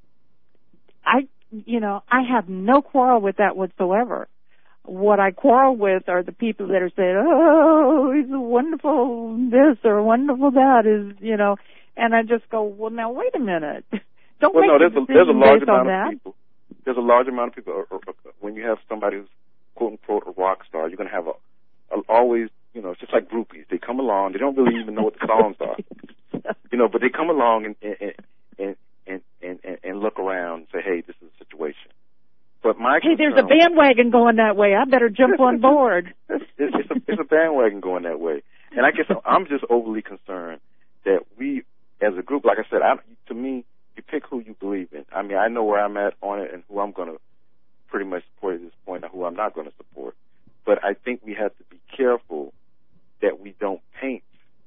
I, you know, I have no quarrel with that whatsoever. What I quarrel with are the people that are saying, oh, he's a wonderful this or wonderful that is, you know, and I just go, well, now, wait a minute. Don't well, make no, a there's a, decision there's a large based amount on of that. people. There's a large amount of people. Or, or, or, when you have somebody who's quote unquote a rock star, you're going to have a, a always, you know, it's just like groupies. They come along, they don't really even know what the songs are, you know, but they come along and and and and, and, and, and look around and say, hey, this is a situation. But my hey, concern, there's a bandwagon going that way. I better jump on board. it's, it's, a, it's a bandwagon going that way. And I guess I'm just overly concerned that we, as a group, like I said, I, to me, you pick who you believe in. I mean, I know where I'm at on it and who I'm going to pretty much support at this point and who I'm not going to support. But I think we have to be careful that we don't paint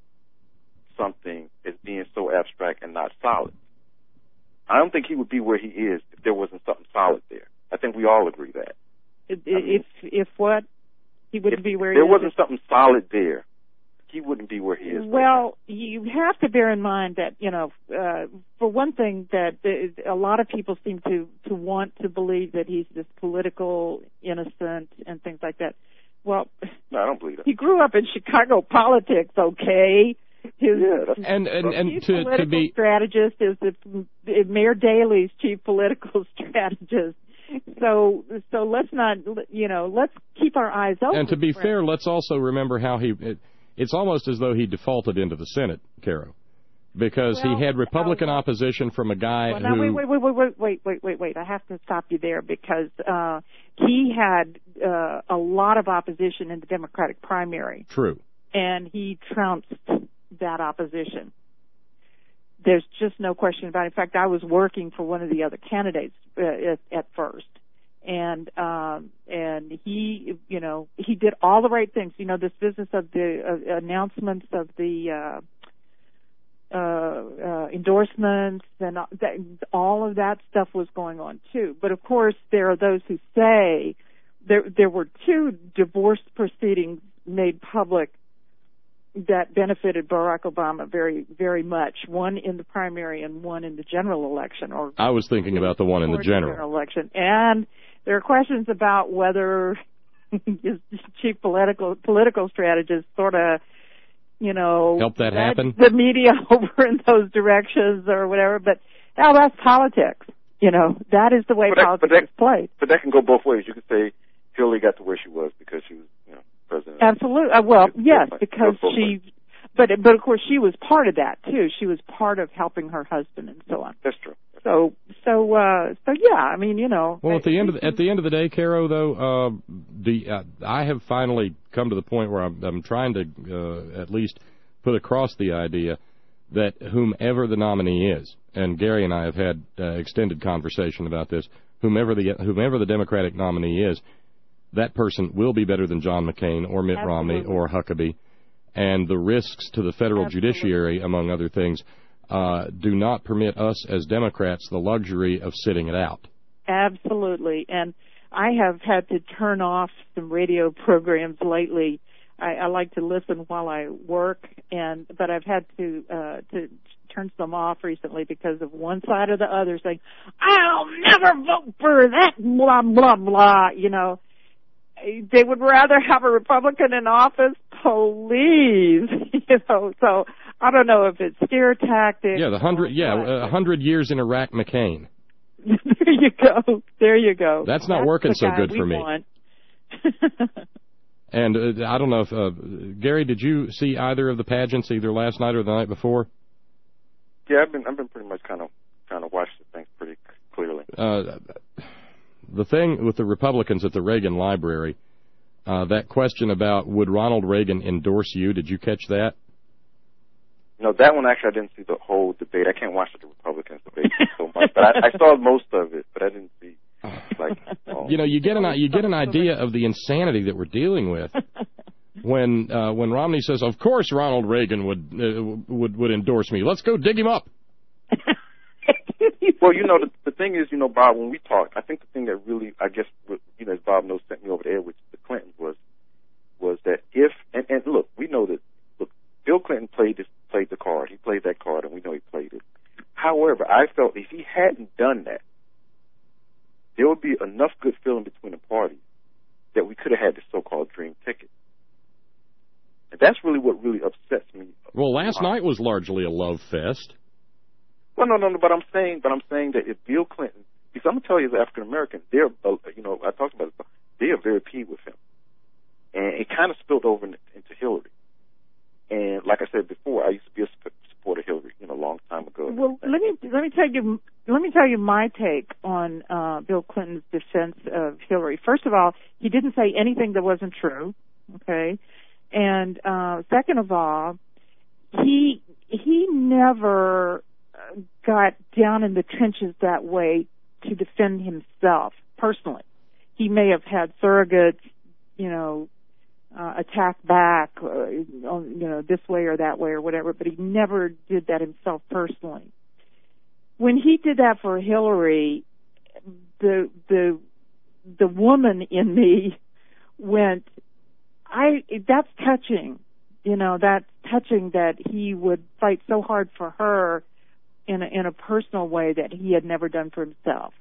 something as being so abstract and not solid. I don't think he would be where he is if there wasn't something solid there. I think we all agree that. If, I mean, if, if what? He wouldn't if be where he there is. There wasn't something solid there. He wouldn't be where he is. Well, you have to bear in mind that, you know, uh, for one thing, that a lot of people seem to, to want to believe that he's this political innocent and things like that. Well, no, I don't believe that. He grew up in Chicago politics, okay? His, yeah, and and, and chief to, political to be strategist is the, Mayor Daley's chief political strategist. So, so let's not, you know, let's keep our eyes open. And to be fair, let's also remember how he. It, it's almost as though he defaulted into the Senate, Caro, because well, he had Republican uh, opposition from a guy well, now, who. Wait, wait, wait, wait, wait, wait, wait, wait. I have to stop you there because uh, he had uh, a lot of opposition in the Democratic primary. True. And he trounced that opposition. There's just no question about it. In fact, I was working for one of the other candidates uh, at, at first. And, um, and he, you know, he did all the right things. You know, this business of the uh, announcements of the, uh, uh, uh, endorsements and that, all of that stuff was going on too. But of course, there are those who say there, there were two divorce proceedings made public that benefited Barack Obama very, very much. One in the primary and one in the general election. Or I was thinking about the one in the general. general election. And there are questions about whether his chief political political strategist sort of, you know, help that happen. The media over in those directions or whatever. But now that's politics. You know, that is the way but that, politics but that, is played. But that can go both ways. You could say Hillary got to where she was because she was, you know, president. Absolutely. Uh, well, It's yes, different. because Both she, ways. but but of course she was part of that too. She was part of helping her husband and so on. That's true. So so uh, so yeah. I mean, you know. Well, at the end of the, at the end of the day, Caro, though, uh, the uh, I have finally come to the point where I'm, I'm trying to uh, at least put across the idea that whomever the nominee is, and Gary and I have had uh, extended conversation about this, whomever the whomever the Democratic nominee is, that person will be better than John McCain or Mitt Absolutely. Romney or Huckabee, and the risks to the federal Absolutely. judiciary, among other things, uh, do not permit us as Democrats the luxury of sitting it out. Absolutely, and I have had to turn off some radio programs lately. I, I like to listen while I work, and but I've had to uh, to turn some off recently because of one side or the other saying, "I'll never vote for that," blah blah blah. You know, they would rather have a Republican in office, please. You know, so I don't know if it's scare tactics. Yeah, the hundred yeah a uh, hundred years in Iraq, McCain. There you go. There you go. That's not That's working the so guy good we for me. want. And uh, I don't know if, uh, Gary, did you see either of the pageants, either last night or the night before? Yeah, I've been I've been pretty much kind of kind of watched the things pretty clearly. Uh, the thing with the Republicans at the Reagan Library, uh, that question about would Ronald Reagan endorse you, did you catch that? No, that one actually I didn't see the whole debate. I can't watch the Republicans debate so much, but I, I saw most of it, but I didn't see like. Oh. You know, you get an you get an idea of the insanity that we're dealing with when uh, when Romney says, "Of course, Ronald Reagan would uh, would would endorse me. Let's go dig him up." Well, you know, the, the thing is, you know, Bob, when we talked, I think the thing that really, I guess, you know, as Bob knows, sent me over the air with the Clintons was was that if and, and look, we know that look, Bill Clinton played this played the card. He played that card, and we know he played it. However, I felt if he hadn't done that, there would be enough good feeling between the parties that we could have had the so-called dream ticket. And that's really what really upsets me. Well, last night was largely a love fest. Well, no, no, no, but I'm saying, but I'm saying that if Bill Clinton, because I'm gonna tell you, as African American, they're, uh, you know, I talked about it, they are very peeved with him, and it kind of spilled over into, into Hillary. And like I said before, I used to be a supporter of Hillary, you know, a long time ago. Well, let me let me tell you let me tell you my take on uh, Bill Clinton's defense of Hillary. First of all, he didn't say anything that wasn't true. Okay, and uh, second of all, he he never got down in the trenches that way to defend himself personally. He may have had surrogates, you know, uh, attack back, uh, you know, this way or that way or whatever, but he never did that himself personally. When he did that for Hillary, the the the woman in me went, I that's touching, you know, that's touching that he would fight so hard for her in a, in a personal way that he had never done for himself.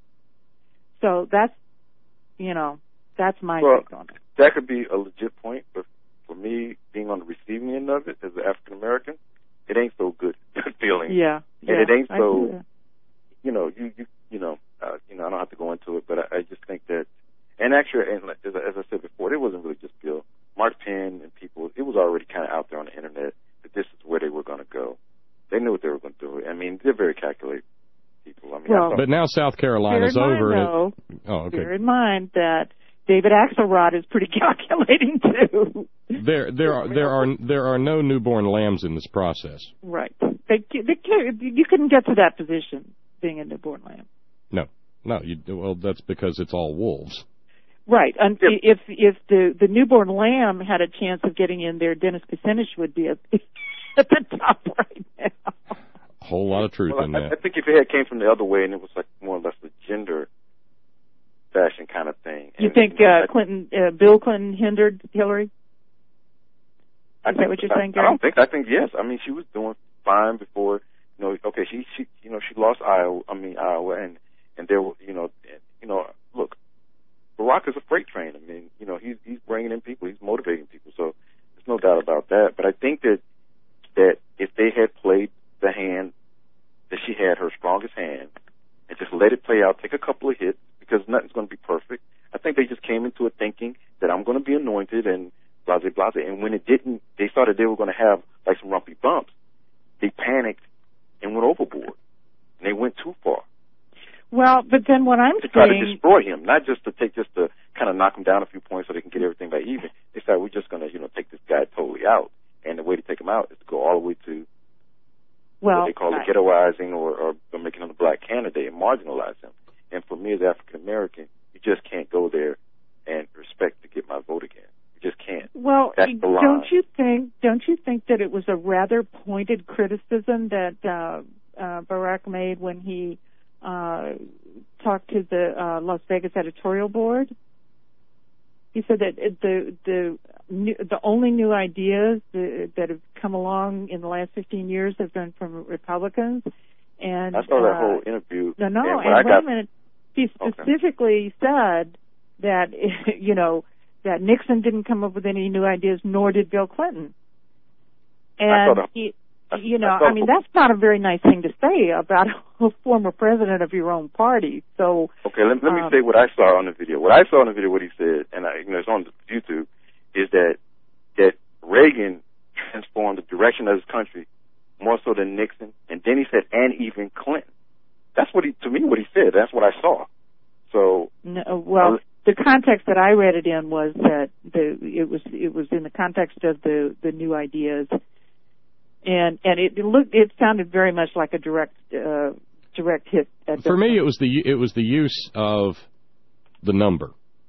So that's, you know, that's my well, take on it. That could be a legit point, but for me, being on the receiving end of it as an African American, it ain't so good feeling. Yeah, and yeah, it ain't I so. do. You know, you you you know, uh, you know, I don't have to go into it, but I, I just think that, and actually, and like, as, as I said before, it wasn't really just Bill, Mark Penn and people. It was already kind of out there on the internet that this is where they were going to go. They knew what they were going to do. I mean, they're very calculated people. I mean, well, I but now South Carolina's bear in over. Mind, though, and, oh, okay. Bear in mind that David Axelrod is pretty calculating too. There, there are there are there are no newborn lambs in this process. Right. They, they, you couldn't get to that position being a newborn lamb. No, no. You, well, that's because it's all wolves. Right. And if if the the newborn lamb had a chance of getting in there, Dennis Kucinich would be at, at the top right now. A whole lot of truth well, in I, that. I think if it had came from the other way and it was like more or less a gender fashion kind of thing. You and, think you know, uh, Clinton, uh, Bill Clinton hindered Hillary? Is I that think, what you're I, saying, Gary? I don't think. I think yes. I mean, she was doing fine before. You know, okay, she she you know she lost Iowa. I mean Iowa, and and there were you know and, you know look, Barack is a freight train. I mean, you know, he's he's bringing in people, he's motivating people. So there's no doubt about that. But I think that that if they had played the hand that she had, her strongest hand, and just let it blase, blase. And when it didn't, they thought that they were going to have like some rumpy bumps. They panicked and went overboard, and they went too far. Well, but then what I'm to try saying, to destroy him, not just to take, just to kind of knock him down a few points so they can get everything back even. They said we're just going to, you know, take this guy totally out, and the way to take him out is to go all the way to well, what they call I, the ghettoizing or, or, or making him a black candidate and marginalize him. And for me as African American, you just can't go there and expect to get my vote again. You just can't. Well, That's the line. don't you think? Don't you think that it was a rather pointed criticism that uh, uh, Barack made when he uh, talked to the uh, Las Vegas editorial board? He said that the the new, the only new ideas that, that have come along in the last fifteen years have been from Republicans. And I saw that uh, whole interview. No, no, and, and I wait got, a minute. He okay. specifically said that you know that Nixon didn't come up with any new ideas, nor did Bill Clinton. And the, he, I, you know, I, I mean, that's not a very nice thing to say about a former president of your own party. So okay, let, let um, me say what I saw on the video. What I saw on the video, what he said, and I, you know, it's on YouTube, is that that Reagan transformed the direction of his country more so than Nixon, and then he said, and even Clinton. That's what he, to me, what he said. That's what I saw. So, no, well, the context that I read it in was that the it was it was in the context of the the new ideas, and and it, it looked it sounded very much like a direct uh, direct hit. At For me, it was the it was the use of the number.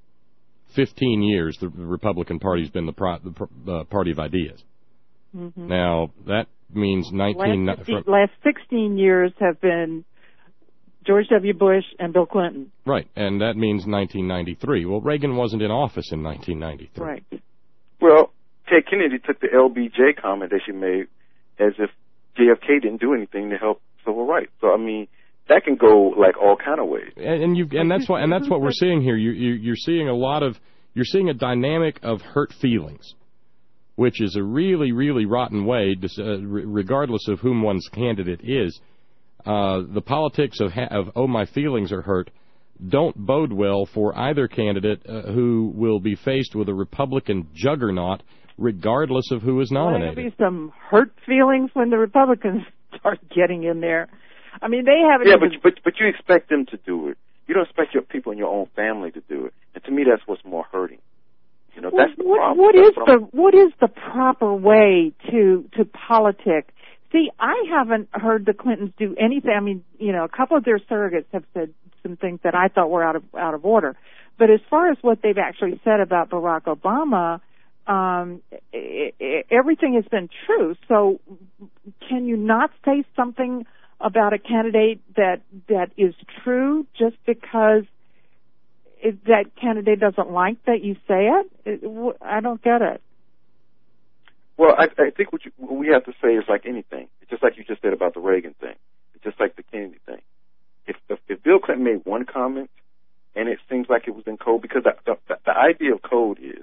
Fifteen years, the Republican Party's been the, pro, the uh, party of ideas. Mm-hmm. Now that means nineteen. Last, fifteen, last sixteen years have been George W. Bush and Bill Clinton. Right, and that means nineteen ninety-three. Well, Reagan wasn't in office in nineteen ninety-three. Right. Well, Ted Kennedy took the L B J comment that she made as if J F K didn't do anything to help civil rights. So, I mean, that can go like all kind of ways. And, and you and that's what and that's what we're seeing here. You, you you're seeing a lot of you're seeing a dynamic of hurt feelings, which is a really really rotten way, to, uh, regardless of whom one's candidate is. Uh, the politics of, ha- of oh my feelings are hurt don't bode well for either candidate uh, who will be faced with a Republican juggernaut, regardless of who is nominated. Well, there'll be some hurt feelings when the Republicans start getting in there. I mean, they haven't. Yeah, even... but, but but you expect them to do it. You don't expect your people in your own family to do it. And to me, that's what's more hurting. You know, well, that's the what, problem. What that's is what the what is the proper way to to politic? See, I haven't heard the Clintons do anything. I mean, you know, a couple of their surrogates have said some things that I thought were out of out of order. But as far as what they've actually said about Barack Obama, um, I- I- everything has been true. So, can you not say something about a candidate that that is true just because it, that candidate doesn't like that you say it? it I don't get it. Well, I, I think what, you, what we have to say is like anything. It's just like you just said about the Reagan thing. It's just like the Kennedy thing. If, if, if Bill Clinton made one comment and it seems like it was in code, because the, the, the idea of code is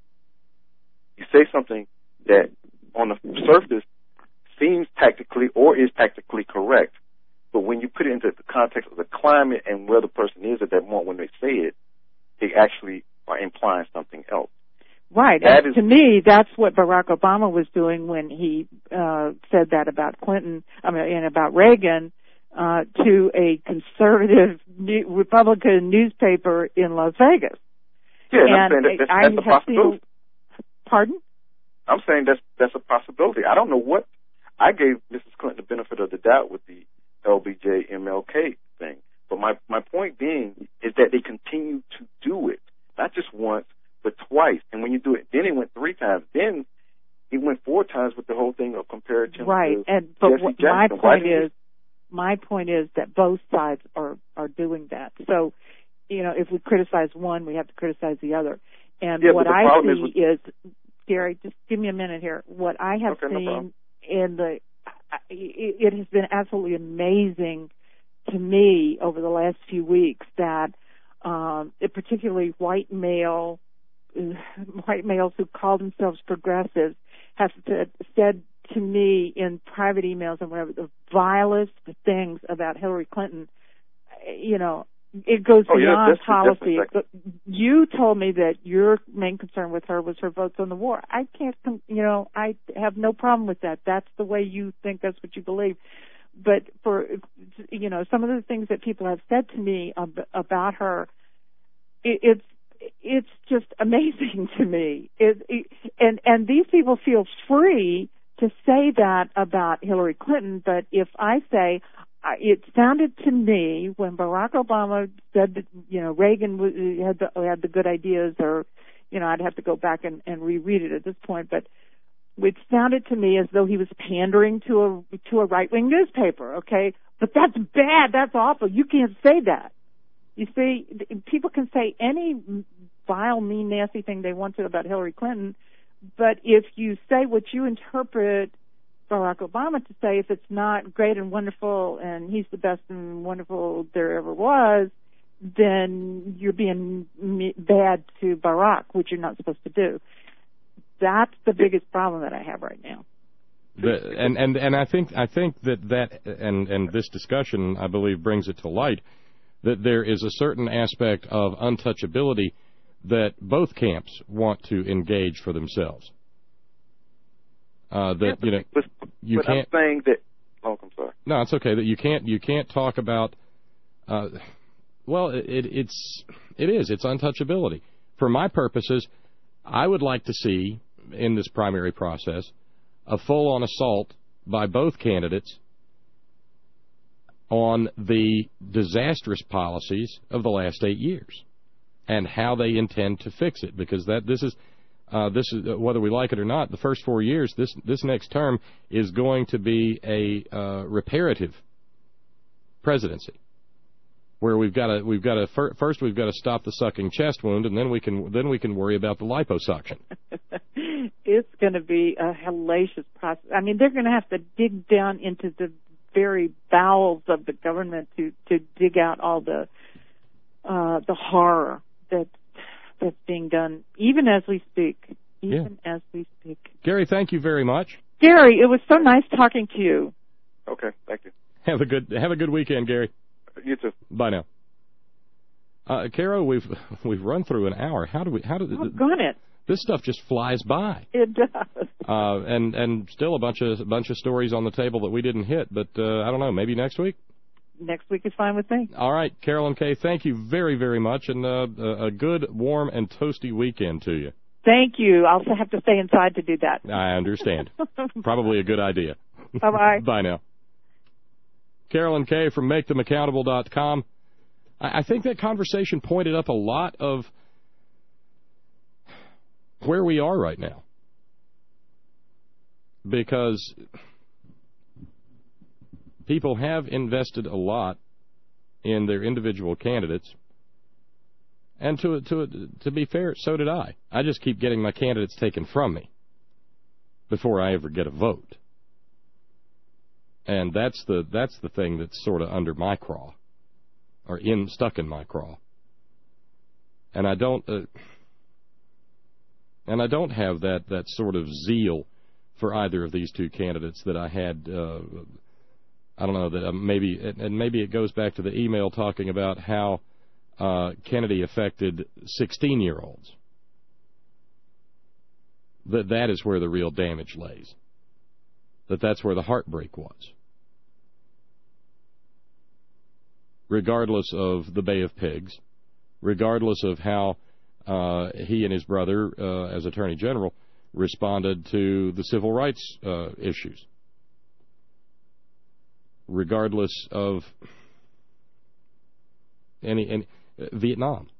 you say something that on the surface seems tactically or is tactically correct, but when you put it into the context of the climate and where the person is at that moment when they say it, they actually are implying something else. Right. That and is, to me, that's what Barack Obama was doing when he uh, said that about Clinton, I mean, and about Reagan uh, to a conservative new, Republican newspaper in Las Vegas. Yeah, and, and I'm saying that that's, I that's a possibility. Seen, pardon? I'm saying that's that's a possibility. I don't know what I gave Missus Clinton the benefit of the doubt with the L B J M L K thing, but my my point being is that they continue to do it, not just once, but twice. And when you do it, then it went three times. Then it went four times with the whole thing of comparing him right. to And but Jesse what Jackson. my Why point did is, my point is that both sides are are doing that. So, you know, if we criticize one, we have to criticize the other. And yeah, what but the I problem see is, with, is, Gary, just give me a minute here. What I have okay, seen no in the, it, it has been absolutely amazing to me over the last few weeks that, um, particularly white male, white males who call themselves progressives have said, said to me in private emails and whatever the vilest things about Hillary Clinton. You know, it goes Oh, yeah, beyond that's- policy. that's But you told me that your main concern with her was her votes on the war. I can't, com- you know, I have no problem with that. That's the way you think. That's what you believe. But for, you know, some of the things that people have said to me ab- about her, it, it's it's just amazing to me. It, it, and and these people feel free to say that about Hillary Clinton. But if I say, it sounded to me when Barack Obama said that, you know, Reagan had the, had the good ideas, or, you know, I'd have to go back and, and reread it at this point, but it sounded to me as though he was pandering to a to a right-wing newspaper, okay? But that's bad. That's awful. You can't say that. You see, people can say any vile, mean, nasty thing they want to about Hillary Clinton, but if you say what you interpret Barack Obama to say, if it's not great and wonderful and he's the best and wonderful there ever was, then you're being bad to Barack, which you're not supposed to do. That's the biggest problem that I have right now. The, and, and, and I think I think that, that and, and this discussion, I believe, brings it to light, that there is a certain aspect of untouchability that both camps want to engage for themselves. Uh, that, you know, but, you but can't... I'm saying that... Oh, I'm sorry. No, it's okay. That you can't you can't talk about... Uh, well, it, it, it's, it is. It's untouchability. For my purposes, I would like to see, in this primary process, a full-on assault by both candidates on the disastrous policies of the last eight years and how they intend to fix it, because that this is uh, this is whether we like it or not, the first four years, this this next term is going to be a uh, reparative presidency, where we've got to we've got to fir- first we've got to stop the sucking chest wound, and then we can then we can worry about the liposuction. It's going to be a hellacious process. I mean, they're going to have to dig down into the very bowels of the government to to dig out all the uh, the horror that that's being done, even as we speak. Even yeah. as we speak. Gary, thank you very much. Gary, it was so nice talking to you. Okay, thank you. Have a good have a good weekend, Gary. You too. Bye now. Uh, Caro, we've we've run through an hour. How do we? How did? Oh, got it. This stuff just flies by. It does. Uh, and and still a bunch of a bunch of stories on the table that we didn't hit. But uh, I don't know. Maybe next week. Next week is fine with me. All right, Carolyn Kay, thank you very very much, and uh, a good warm and toasty weekend to you. Thank you. I'll have to stay inside to do that. I understand. Probably a good idea. Bye bye. Bye now. Carolyn Kay from make them accountable dot com. I, I think that conversation pointed up a lot of where we are right now, because people have invested a lot in their individual candidates, and to to to be fair, so did I. I just keep getting my candidates taken from me before I ever get a vote, and that's the that's the thing that's sort of under my craw, or in stuck in my craw, and I don't. Uh, And I don't have that, that sort of zeal for either of these two candidates that I had, uh, I don't know, that maybe, and maybe it goes back to the email talking about how uh, Kennedy affected sixteen-year-olds. That that is where the real damage lays. That that's where the heartbreak was. Regardless of the Bay of Pigs, regardless of how Uh, he and his brother, uh, as Attorney General, responded to the civil rights uh, issues. Regardless of any, any uh, Vietnam,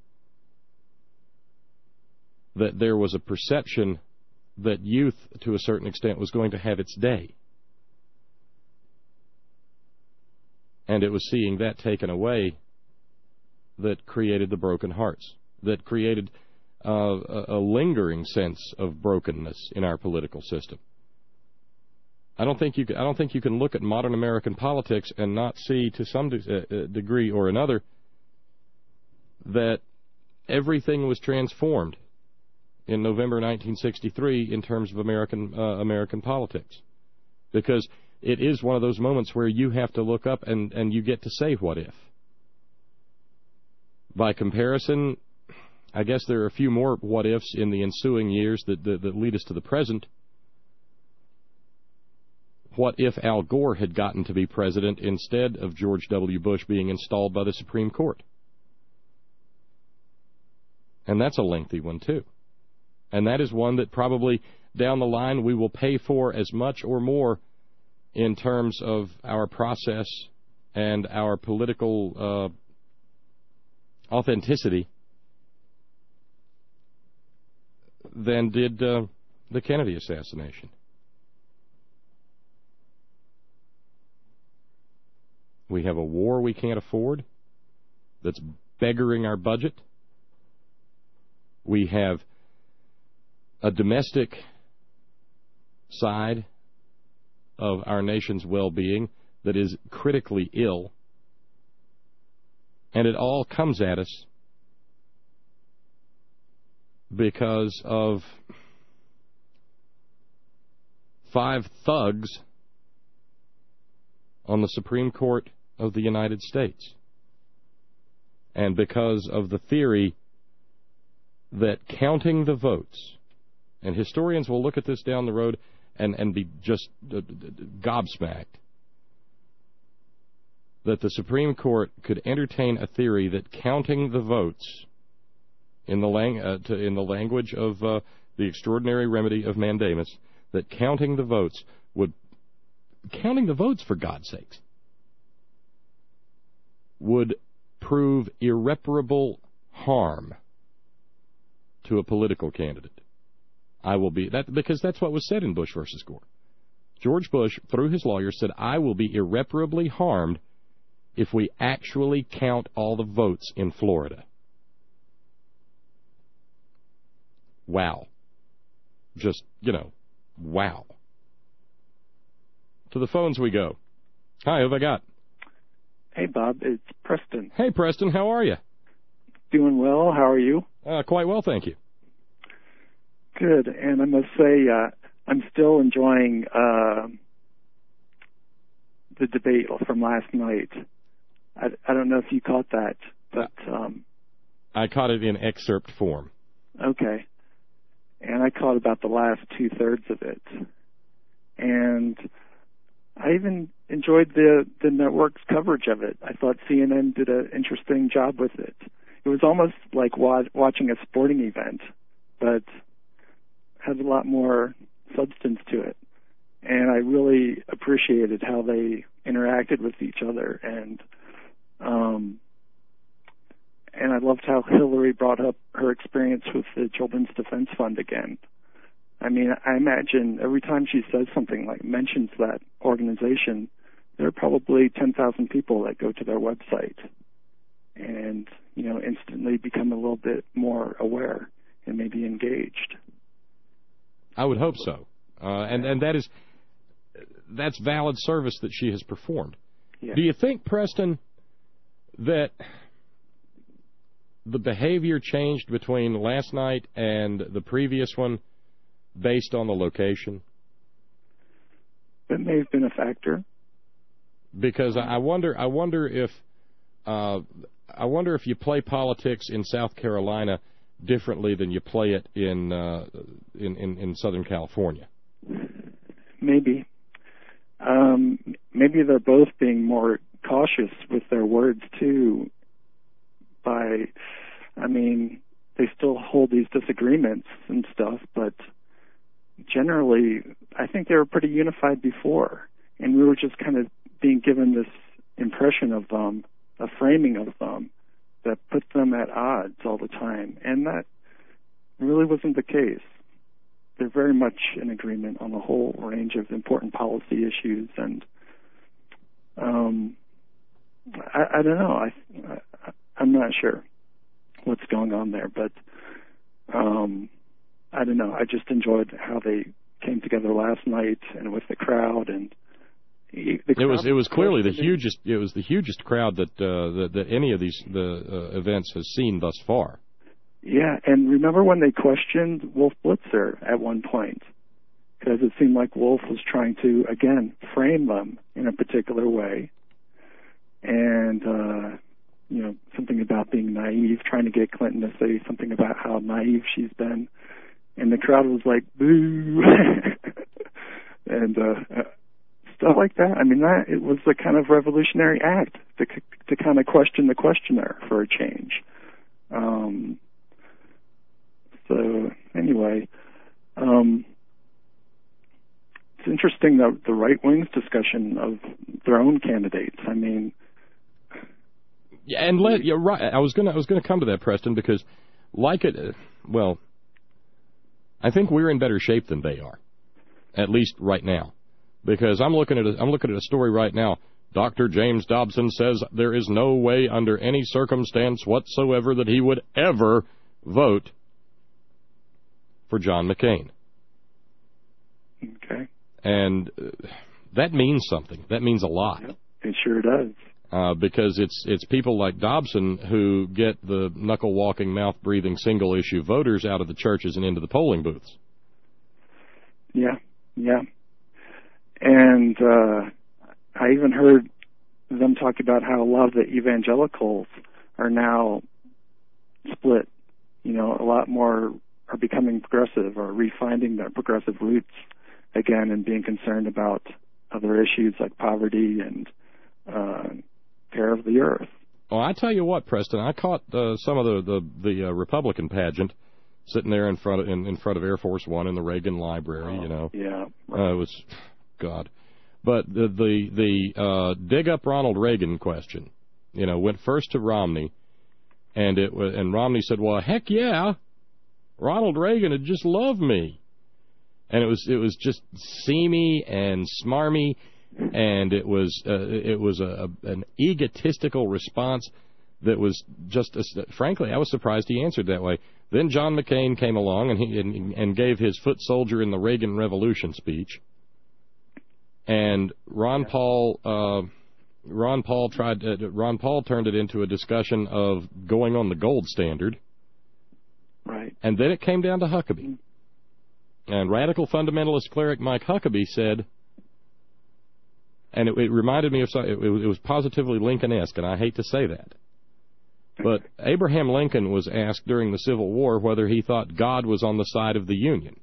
that there was a perception that youth, to a certain extent, was going to have its day, and it was seeing that taken away that created the broken hearts. That created uh, a, a lingering sense of brokenness in our political system. I don't think you can, I don't think you can look at modern American politics and not see, to some de- uh, degree or another, that everything was transformed in November nineteen sixty-three in terms of American uh, American politics, because it is one of those moments where you have to look up and, and you get to say what if. by comparison, I guess there are a few more what-ifs in the ensuing years that, that, that lead us to the present. What if Al Gore had gotten to be president instead of George W. Bush being installed by the Supreme Court? And that's a lengthy one, too. And that is one that probably down the line we will pay for as much or more in terms of our process and our political uh, authenticity than did uh, the Kennedy assassination. We have a war we can't afford that's beggaring our budget. We have a domestic side of our nation's well-being that is critically ill, and it all comes at us because of five thugs on the Supreme Court of the United States, and because of the theory that counting the votes, and historians will look at this down the road and, and be just uh, gobsmacked, that the Supreme Court could entertain a theory that counting the votes in the, lang- uh, to, in the language of uh, the extraordinary remedy of mandamus, that counting the votes would, counting the votes for God's sakes, would prove irreparable harm to a political candidate. I will be that because that's what was said in Bush versus Gore. George Bush, through his lawyers, said, I will be irreparably harmed if we actually count all the votes in Florida. Wow. Just, you know, wow. To the phones we go. Hi, who have I got? Hey, Bob, it's Preston. Hey, Preston, how are you? Doing well. How are you? Uh, quite well, thank you. Good. And I must say, uh, I'm still enjoying uh, the debate from last night. I, I don't know if you caught that, but... Um, I caught it in excerpt form. Okay. And I caught about the last two-thirds of it. And I even enjoyed the, the network's coverage of it. I thought C N N did an interesting job with it. It was almost like wa- watching a sporting event, but had a lot more substance to it. And I really appreciated how they interacted with each other. And um, and I loved how Hillary brought up her experience with the Children's Defense Fund again. I mean, I imagine every time she says something like mentions that organization, there are probably ten thousand people that go to their website and, you know, instantly become a little bit more aware and maybe engaged. I would hope so. Uh, and, and that is, that's valid service that she has performed. Yeah. Do you think, Preston, that the behavior changed between last night and the previous one based on the location? That may have been a factor. Because I wonder, I wonder if, uh, I wonder if you play politics in South Carolina differently than you play it in uh, in, in, in Southern California. Maybe. Um, maybe they're both being more cautious with their words too. By, I mean, they still hold these disagreements and stuff, but generally, I think they were pretty unified before, and we were just kind of being given this impression of them, a framing of them, that put them at odds all the time, and that really wasn't the case. They're very much in agreement on a whole range of important policy issues, and um, I, I don't know. I, I, I'm not sure what's going on there, but um, I don't know. I just enjoyed how they came together last night and with the crowd, and the crowd it was it was clearly the hugest it was the hugest crowd that uh, that, that any of these the uh, events has seen thus far. Yeah, and remember when they questioned Wolf Blitzer at one point, because it seemed like Wolf was trying to again frame them in a particular way, and uh, you know, something about being naive, trying to get Clinton to say something about how naive she's been. And the crowd was like, boo. and uh, uh, stuff like that. I mean, that it was a kind of revolutionary act to to kind of question the questioner for a change. Um, so anyway, um, it's interesting that the right wing's discussion of their own candidates. I mean, yeah, and let you're right. I was gonna I was gonna come to that, Preston, because like it, uh, well, I think we're in better shape than they are, at least right now, because I'm looking at a, I'm looking at a story right now. Doctor James Dobson says there is no way under any circumstance whatsoever that he would ever vote for John McCain. Okay. And uh, that means something. That means a lot. Yep, it sure does. Uh, because it's it's people like Dobson who get the knuckle-walking, mouth-breathing, single-issue voters out of the churches and into the polling booths. Yeah, yeah. And uh, I even heard them talk about how a lot of the evangelicals are now split. You know, a lot more are becoming progressive or refinding their progressive roots again and being concerned about other issues like poverty and uh, care of the earth. Well, I tell you what, Preston, I caught uh, some of the the, the uh, Republican pageant sitting there in front of in, in front of Air Force One in the Reagan Library. Oh, you know, yeah, right. uh, it was God. But the the the uh, dig up Ronald Reagan question, you know, went first to Romney, and it was, and Romney said, "Well, heck yeah, Ronald Reagan would just love me," and it was it was just seamy and smarmy. And it was uh, it was a, a, an egotistical response that was just, a, frankly, I was surprised he answered that way. Then John McCain came along and he and, and gave his foot soldier in the Reagan Revolution speech. And Ron Paul uh, Ron Paul tried uh, Ron Paul turned it into a discussion of going on the gold standard. Right. And then it came down to Huckabee. And radical fundamentalist cleric Mike Huckabee said. And it, it reminded me of something. It, it was positively Lincoln-esque, and I hate to say that. But Abraham Lincoln was asked during the Civil War whether he thought God was on the side of the Union.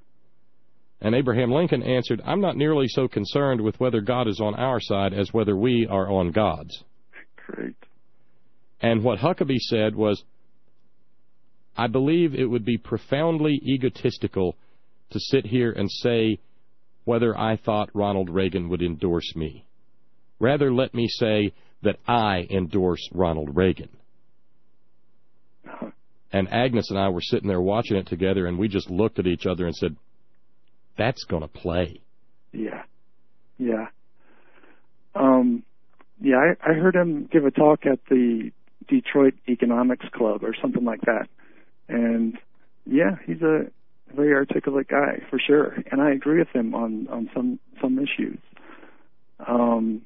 And Abraham Lincoln answered, "I'm not nearly so concerned with whether God is on our side as whether we are on God's." Great. And what Huckabee said was, "I believe it would be profoundly egotistical to sit here and say whether I thought Ronald Reagan would endorse me. Rather, let me say that I endorse Ronald Reagan." Uh-huh. And Agnes and I were sitting there watching it together, and we just looked at each other and said, that's going to play. Yeah. Yeah. Um, yeah, I, I heard him give a talk at the Detroit Economics Club or something like that. And, yeah, he's a very articulate guy, for sure. And I agree with him on, on some, some issues. Um,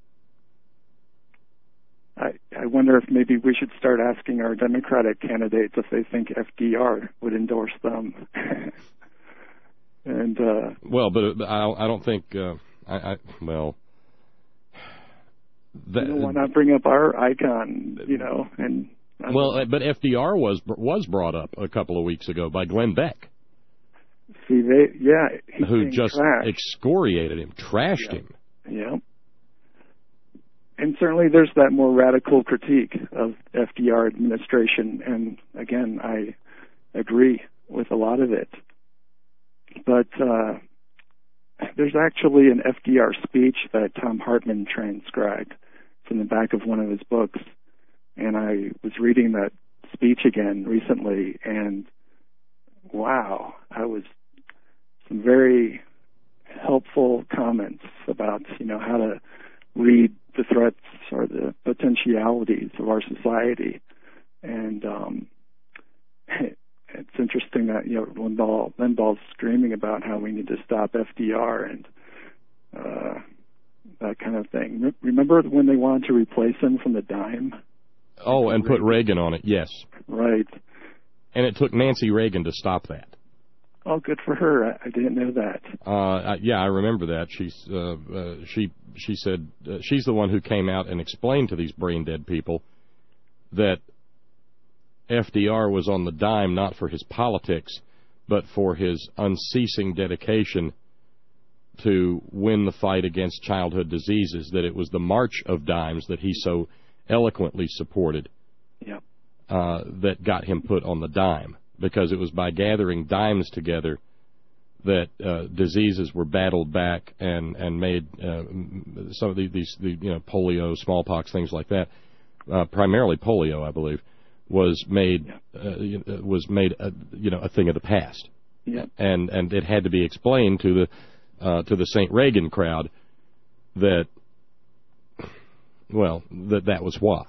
I, I wonder if maybe we should start asking our Democratic candidates if they think F D R would endorse them. and uh, Well, but I, I don't think, uh, I, I well... That, you know, why not bring up our icon, you know? And Well, know. but F D R was was brought up a couple of weeks ago by Glenn Beck. See, they, yeah, he's who just trashed. excoriated him, trashed yeah. him. Yeah. And certainly there's that more radical critique of F D R administration, and again, I agree with a lot of it. But uh, there's actually an F D R speech that Tom Hartman transcribed. It's in the back of one of his books, and I was reading that speech again recently, and wow, I was some very helpful comments about, you know, how to read the threats or the potentialities of our society. And um, it's interesting that, you know, Limbaugh, Limbaugh's screaming about how we need to stop F D R and uh, that kind of thing. Remember when they wanted to replace him from the dime? Oh, and Reagan. put Reagan on it, yes. Right. And it took Nancy Reagan to stop that. Oh, good for her. I, I didn't know that. Uh, I, yeah, I remember that. She's uh, uh, she she said uh, she's the one who came out and explained to these brain dead people that F D R was on the dime not for his politics, but for his unceasing dedication to win the fight against childhood diseases, that it was the march of dimes that he so eloquently supported yep. uh, that got him put on the dime, because it was by gathering dimes together that uh, diseases were battled back and, and made uh, some of the, these, the, you know, polio, smallpox, things like that, uh, primarily polio, I believe, was made uh, was made a, you know a thing of the past, yeah. and and it had to be explained to the uh, to the Saint Reagan crowd that well that that was why.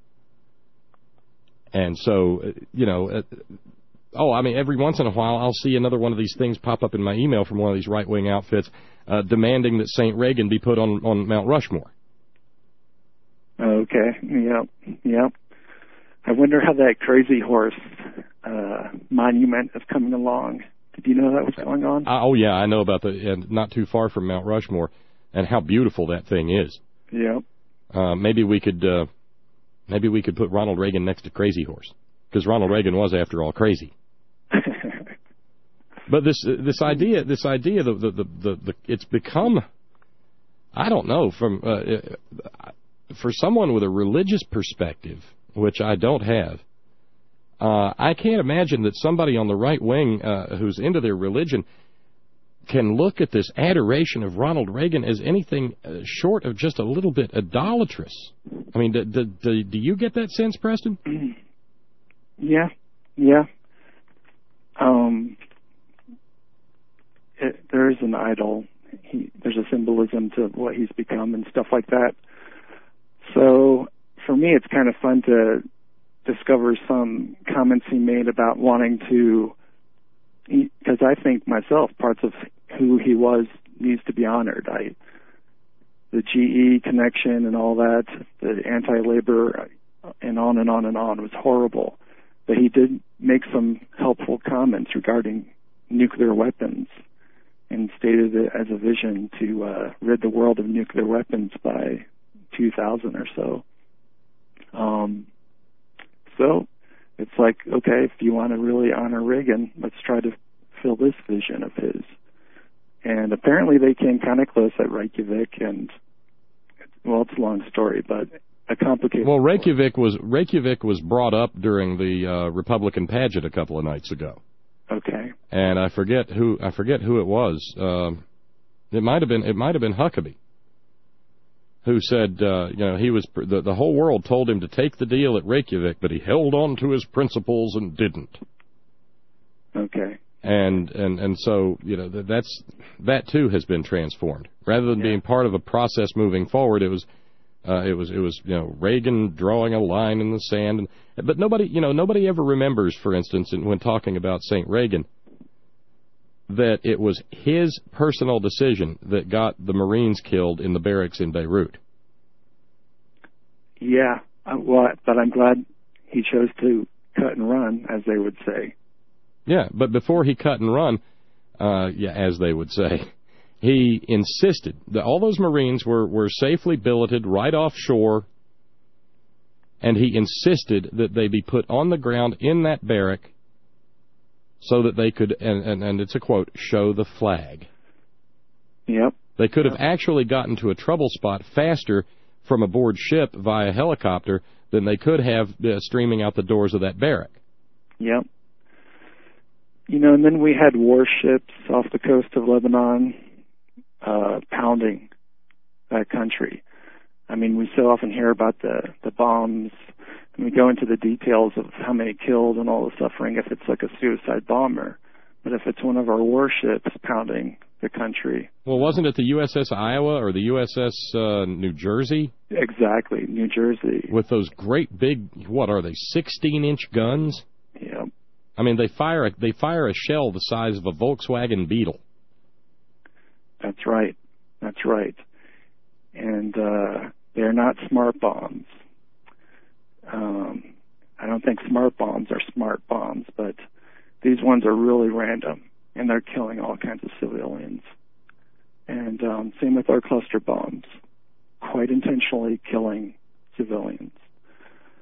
And so you know, uh, oh, I mean, every once in a while I'll see another one of these things pop up in my email from one of these right wing outfits uh, demanding that Saint Reagan be put on on Mount Rushmore. Okay. Yep. Yep. I wonder how that Crazy Horse uh, monument is coming along. Did you know that was going on? Uh, oh, yeah, I know about the, and not too far from Mount Rushmore, and how beautiful that thing is. Yep. Uh, maybe we could, uh, maybe we could put Ronald Reagan next to Crazy Horse, because Ronald Reagan was, after all, crazy. But this, this idea, this idea, the, the, the, the, the it's become, I don't know, from uh, for someone with a religious perspective, which I don't have, uh, I can't imagine that somebody on the right wing uh, who's into their religion can look at this adoration of Ronald Reagan as anything uh, short of just a little bit idolatrous. I mean, do, do, do, do you get that sense, Preston? Yeah, yeah. Um, it, there is an idol. He, there's a symbolism to what he's become and stuff like that. So for me, it's kind of fun to discover some comments he made about wanting to, because I think myself, parts of who he was needs to be honored. I, the G E connection and all that, the anti-labor, and on and on and on was horrible. But he did make some helpful comments regarding nuclear weapons and stated it as a vision to uh, rid the world of nuclear weapons by two thousand or so. Um, so it's like, okay, if you want to really honor Reagan, let's try to fill this vision of his. And apparently they came kind of close at Reykjavik, and, well, it's a long story, but a complicated Well, Reykjavik was Reykjavik was brought up during the uh, Republican pageant a couple of nights ago. Okay. And I forget who I forget who it was. Um, it might have been it might have been Huckabee, who said, uh, you know, he was the, the whole world told him to take the deal at Reykjavik, but he held on to his principles and didn't. Okay. And and and so, you know, that's that too has been transformed. Rather than yeah. being part of a process moving forward, it was uh, it was it was you know Reagan drawing a line in the sand. And, but nobody you know nobody ever remembers, for instance, when talking about Saint Reagan, that it was his personal decision that got the Marines killed in the barracks in Beirut. Yeah, well, but I'm glad he chose to cut and run, as they would say. Yeah, but before he cut and run, uh, yeah, as they would say, he insisted that all those Marines were, were safely billeted right offshore, and he insisted that they be put on the ground in that barrack so that they could, and, and, and it's a quote, show the flag. Yep. They could have actually gotten to a trouble spot faster from aboard ship via helicopter than they could have uh, streaming out the doors of that barrack. Yep. You know, and then we had warships off the coast of Lebanon uh, pounding that country. I mean, we so often hear about the, the bombs, and we go into the details of how many killed and all the suffering if it's like a suicide bomber. But if it's one of our warships pounding the country... Well, wasn't it the U S S Iowa or the U S S uh, New Jersey? Exactly, New Jersey. With those great big, what are they, sixteen-inch guns? Yep. I mean, they fire a, they fire a shell the size of a Volkswagen Beetle. That's right. That's right. And uh, they're not smart bombs. Um, I don't think smart bombs are smart bombs, but these ones are really random, and they're killing all kinds of civilians. And um, same with our cluster bombs, quite intentionally killing civilians.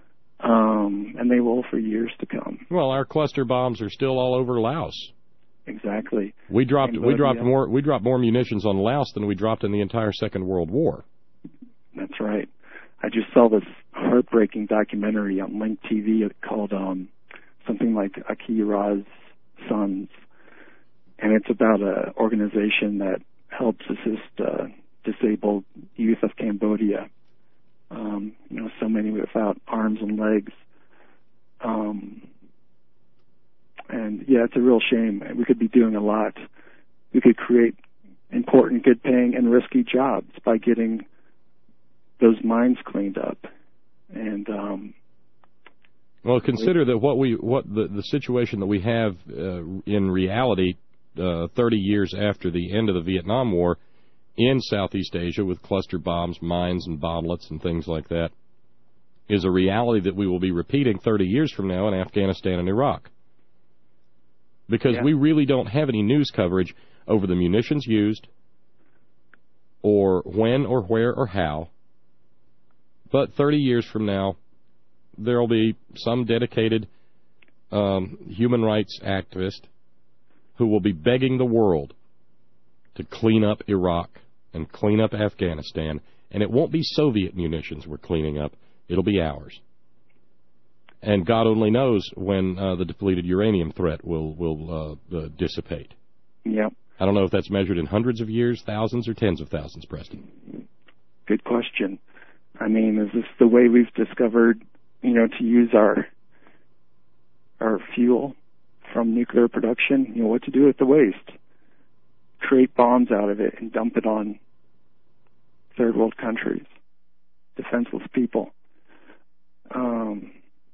um, and they will for years to come. Well, our cluster bombs are still all over Laos. Exactly. We dropped Cambodia. we dropped more we dropped more munitions on Laos than we dropped in the entire Second World War. That's right. I just saw this heartbreaking documentary on Link T V called um, something like Akira's Sons, and it's about an organization that helps assist uh, disabled youth of Cambodia. Um, you know, so many without arms and legs. Um, and yeah, it's a real shame. We could be doing a lot. We could create important, good-paying, and risky jobs by getting those mines cleaned up. And um, well, consider that what we what the the situation that we have uh, in reality, uh, thirty years after the end of the Vietnam War, in Southeast Asia with cluster bombs, mines, and bomblets and things like that, is a reality that we will be repeating thirty years from now in Afghanistan and Iraq. Because yeah. we really don't have any news coverage over the munitions used, or when or where or how. But thirty years from now, there will be some dedicated um, human rights activist who will be begging the world to clean up Iraq and clean up Afghanistan. And it won't be Soviet munitions we're cleaning up. It'll be ours. And God only knows when uh, the depleted uranium threat will, will uh, uh, dissipate. Yep. I don't know if that's measured in hundreds of years, thousands, or tens of thousands, Preston. Good question. I mean, is this the way we've discovered, you know, to use our our fuel from nuclear production? You know, what to do with the waste? Create bombs out of it and dump it on third world countries, defenseless people. Um,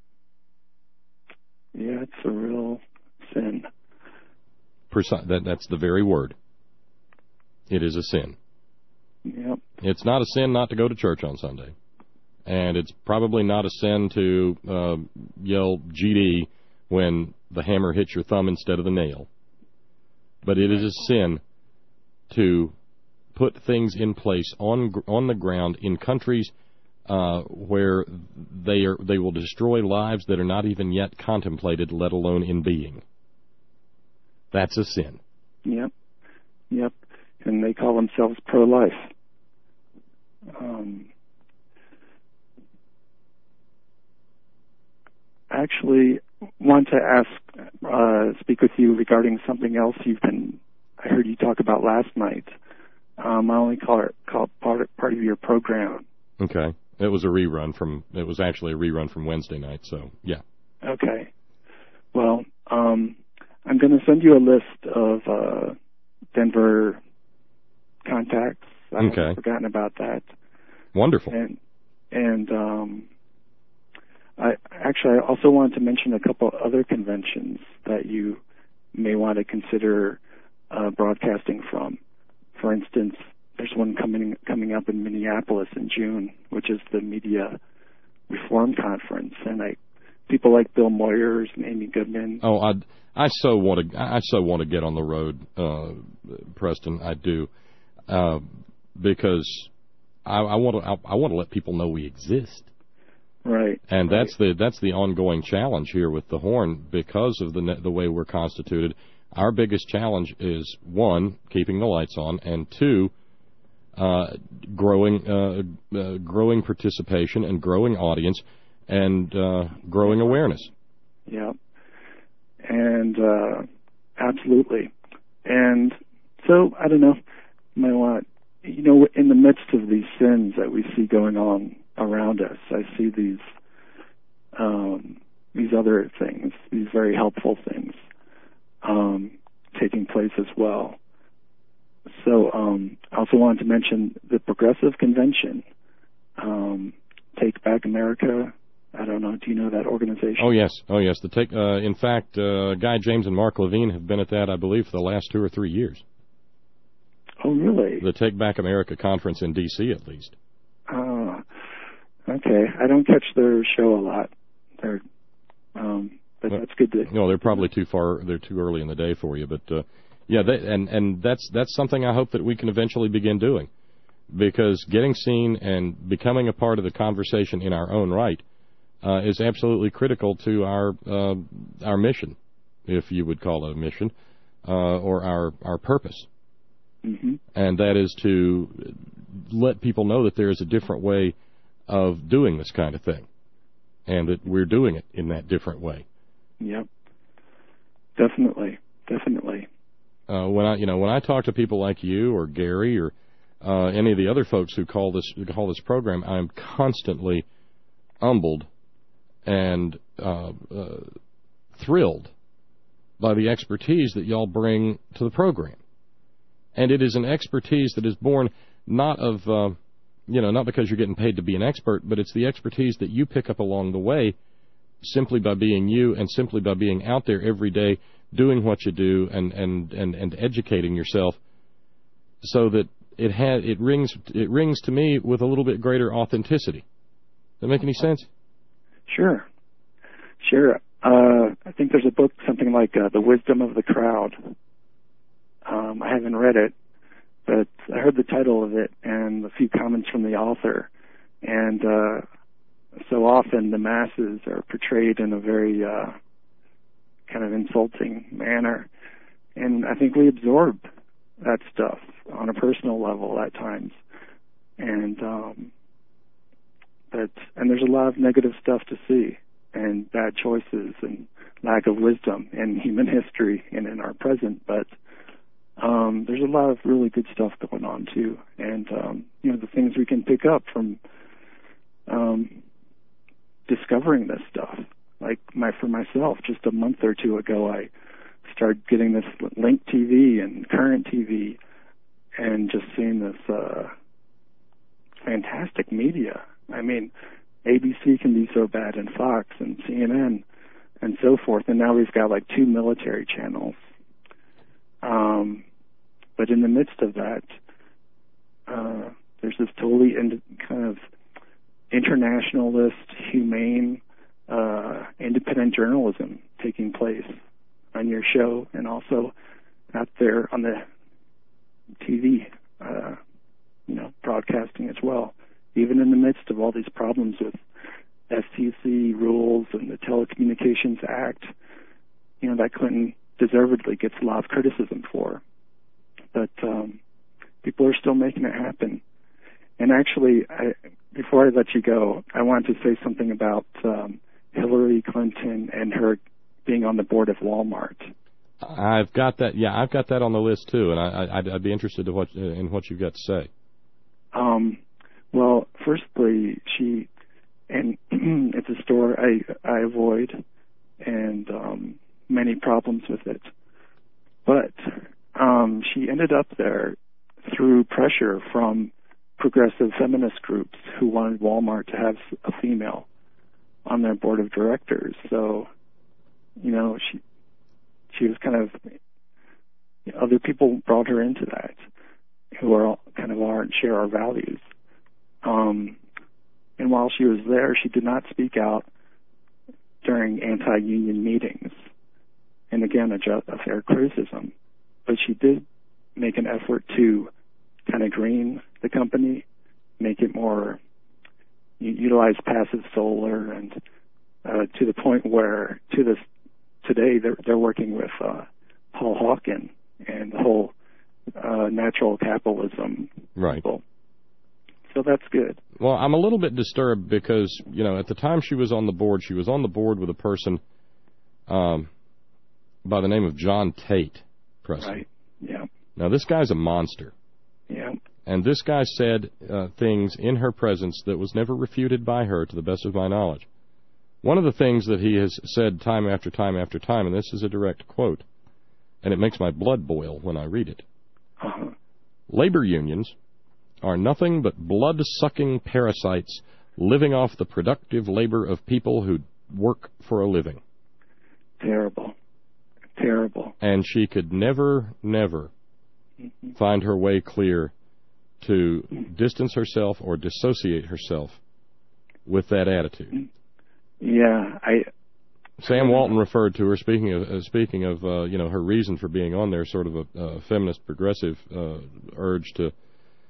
yeah, it's a real sin. Preci- that, that's the very word. It is a sin. Yep. It's not a sin not to go to church on Sunday. And it's probably not a sin to uh, yell G D when the hammer hits your thumb instead of the nail. But it is a sin to put things in place on on the ground in countries uh, where they are they will destroy lives that are not even yet contemplated, let alone in being. That's a sin. Yep. Yep. And they call themselves pro-life. Um, actually, want to ask, uh, speak with you regarding something else you've been. I heard you talk about last night. Um, I only call it call part of, part of your program. Okay, it was a rerun from. It was actually a rerun from Wednesday night. So yeah. Okay. Well, um, I'm going to send you a list of uh, Denver contacts. I okay. haven't forgotten about that. Wonderful. And and um, I actually I also wanted to mention a couple other conventions that you may want to consider uh, broadcasting from. For instance, there's one coming coming up in Minneapolis in June, which is the Media Reform Conference, and I people like Bill Moyers and Amy Goodman. Oh, I I so want to I so want to get on the road, uh, Preston. I do, uh, because I, I want to I, I want to let people know we exist. Right. And right. that's the that's the ongoing challenge here with the Horn because of the the way we're constituted. Our biggest challenge is, one, keeping the lights on, and two, uh, growing uh, uh, growing participation and growing audience and uh, growing awareness. Yeah. And uh, absolutely. And so, I don't know, you might want, you know, in the midst of these sins that we see going on around us, I see these um, these other things, these very helpful things. Um, taking place as well. So um, I also wanted to mention the Progressive Convention, um, Take Back America. I don't know. Do you know that organization? Oh yes, oh yes. The take. Uh, in fact, uh, Guy James and Mark Levine have been at that, I believe, for the last two or three years. Oh really? The Take Back America conference in D C at least. Oh, okay. I don't catch their show a lot. They're. Um, But that's good to. No, they're probably too far. They're too early in the day for you. But uh, yeah, they, and and that's that's something I hope that we can eventually begin doing, because getting seen and becoming a part of the conversation in our own right uh, is absolutely critical to our uh, our mission, if you would call it a mission, uh, or our, our purpose. Mm-hmm. And that is to let people know that there is a different way of doing this kind of thing, and that we're doing it in that different way. Yep. Definitely. Definitely. Uh, when I, you know, when I talk to people like you or Gary or uh, any of the other folks who call this who call this program, I'm constantly humbled and uh, uh, thrilled by the expertise that y'all bring to the program. And it is an expertise that is born not of, uh, you know, not because you're getting paid to be an expert, but it's the expertise that you pick up along the way simply by being you and simply by being out there every day doing what you do and, and, and, and educating yourself, so that it has it rings it rings to me with a little bit greater authenticity. Does that make any sense? Sure. Sure. Uh, I think there's a book, something like uh, The Wisdom of the Crowd. Um, I haven't read it, but I heard the title of it and a few comments from the author. And uh, so often the masses are portrayed in a very uh, kind of insulting manner. And I think we absorb that stuff on a personal level at times. And um, but and there's a lot of negative stuff to see, and bad choices and lack of wisdom in human history and in our present. But um, there's a lot of really good stuff going on too, and um, you know, the things we can pick up from um, discovering this stuff. Like my for myself, just a month or two ago, I started getting this Link T V and Current T V, and just seeing this uh, fantastic media. I mean, A B C can be so bad, and Fox and C N N and so forth, and now we've got like two military channels. Um, but in the midst of that, uh, there's this totally ind- kind of internationalist, humane, uh, independent journalism taking place on your show, and also out there on the T V, uh, you know, broadcasting as well. Even in the midst of all these problems with F C C rules and the Telecommunications Act, you know, that Clinton deservedly gets a lot of criticism for. But um, people are still making it happen. And actually, I, before I let you go, I wanted to say something about um, Hillary Clinton and her being on the board of Walmart. I've got that. Yeah, I've got that on the list too, and I, I'd, I'd be interested in what in what you've got to say. Um, well, firstly, she and it's a store I I avoid, and um, many problems with it. But um, she ended up there through pressure from progressive feminist groups who wanted Walmart to have a female on their board of directors. So, you know, she she was kind of, you know, other people brought her into that, who are all, kind of aren't share our values. Um, and while she was there, she did not speak out during anti-union meetings. And again, a, ju- a fair criticism. But she did make an effort to kind of green the company, make it more, u- utilize passive solar, and uh, to the point where, to this today, they're, they're working with uh, Paul Hawken and the whole uh, natural capitalism. Right. People. So that's good. Well, I'm a little bit disturbed because, you know, at the time she was on the board, she was on the board with a person um, by the name of John Tate, Preston. Right, yeah. Now, this guy's a monster. Yeah. And this guy said uh, things in her presence that was never refuted by her, to the best of my knowledge. One of the things that he has said time after time after time, and this is a direct quote, and it makes my blood boil when I read it. Uh-huh. Labor unions are nothing but blood-sucking parasites living off the productive labor of people who work for a living. Terrible. Terrible. And she could never, never mm-hmm. find her way clear to distance herself or dissociate herself with that attitude. Yeah, I... Sam Walton referred to her, speaking of, uh, speaking of uh, you know, her reason for being on there, sort of a uh, feminist progressive uh, urge to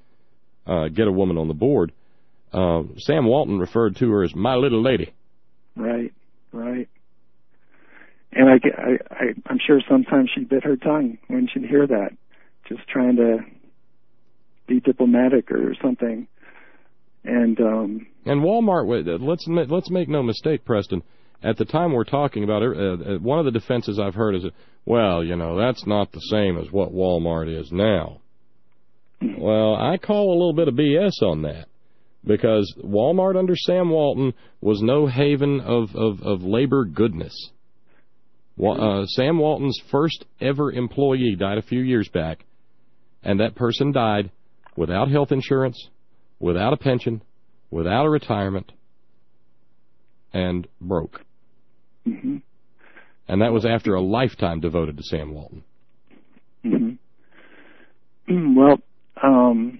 Uh, get a woman on the board. Uh, Sam Walton referred to her as my little lady. Right, right. And I, get- I, I, I'm sure sometimes she bit her tongue when she'd hear that, just trying to be diplomatic or something. And um, and Walmart, let's let's make no mistake, Preston. At the time we're talking about it, uh, one of the defenses I've heard is, well, you know, that's not the same as what Walmart is now. Well, I call a little bit of B S on that, because Walmart under Sam Walton was no haven of, of, of labor goodness. Uh, Sam Walton's first ever employee died a few years back, and that person died without health insurance, without a pension, without a retirement, and broke. Mm-hmm. And that was after a lifetime devoted to Sam Walton. Mm-hmm. Well, um,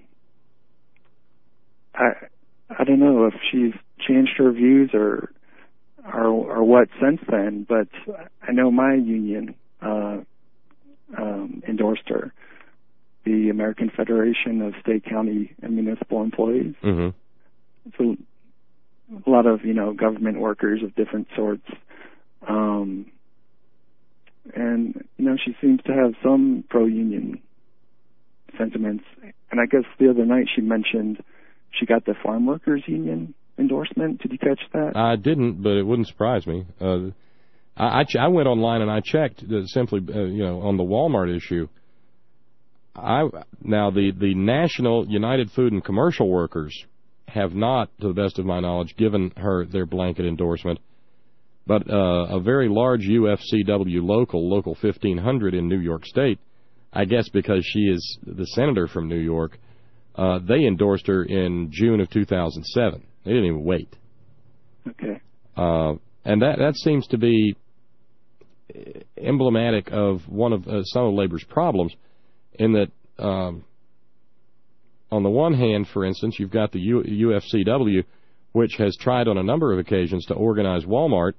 I I don't know if she's changed her views or or, or what since then, but I know my union uh, um, endorsed her, the American Federation of State, County, and Municipal Employees. Mm-hmm. So a lot of, you know, government workers of different sorts. Um, and, you know, she seems to have some pro-union sentiments. And I guess the other night she mentioned she got the Farm Workers Union endorsement. Did you catch that? I didn't, but it wouldn't surprise me. Uh, I, I, ch- I went online and I checked uh, simply, uh, you know, on the Walmart issue. I Now, the, the National United Food and Commercial Workers have not, to the best of my knowledge, given her their blanket endorsement. But uh, a very large U F C W local, Local fifteen hundred in New York State, I guess because she is the senator from New York, uh, they endorsed her in June of two thousand seven. They didn't even wait. Okay. Uh, and that, that seems to be emblematic of one of uh, some of labor's problems, in that um, on the one hand, for instance, you've got the U- UFCW, which has tried on a number of occasions to organize Walmart,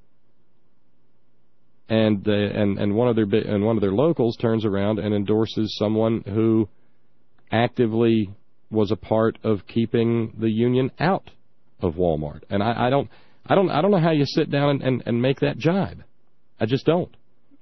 and uh, and and one of their and one of their locals turns around and endorses someone who actively was a part of keeping the union out of Walmart. And I, I don't I don't I don't know how you sit down and, and, and make that jibe. I just don't.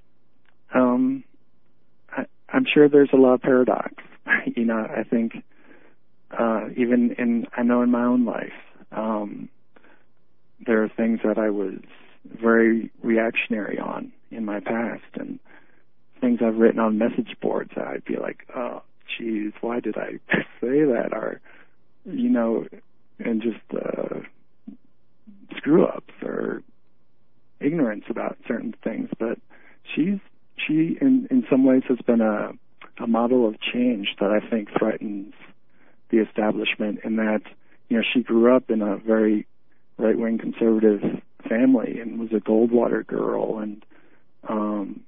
Um, I, I'm sure there's a lot of paradox. You know, I think uh, even in I know in my own life, um, there are things that I was very reactionary on in my past, and things I've written on message boards that I'd be like, oh, geez, why did I say that? Or, you know, and just uh, screw-ups or ignorance about certain things. But she's she, in, in some ways, has been a, a model of change that I think threatens the establishment, in that, you know, she grew up in a very right-wing conservative family and was a Goldwater girl, and um,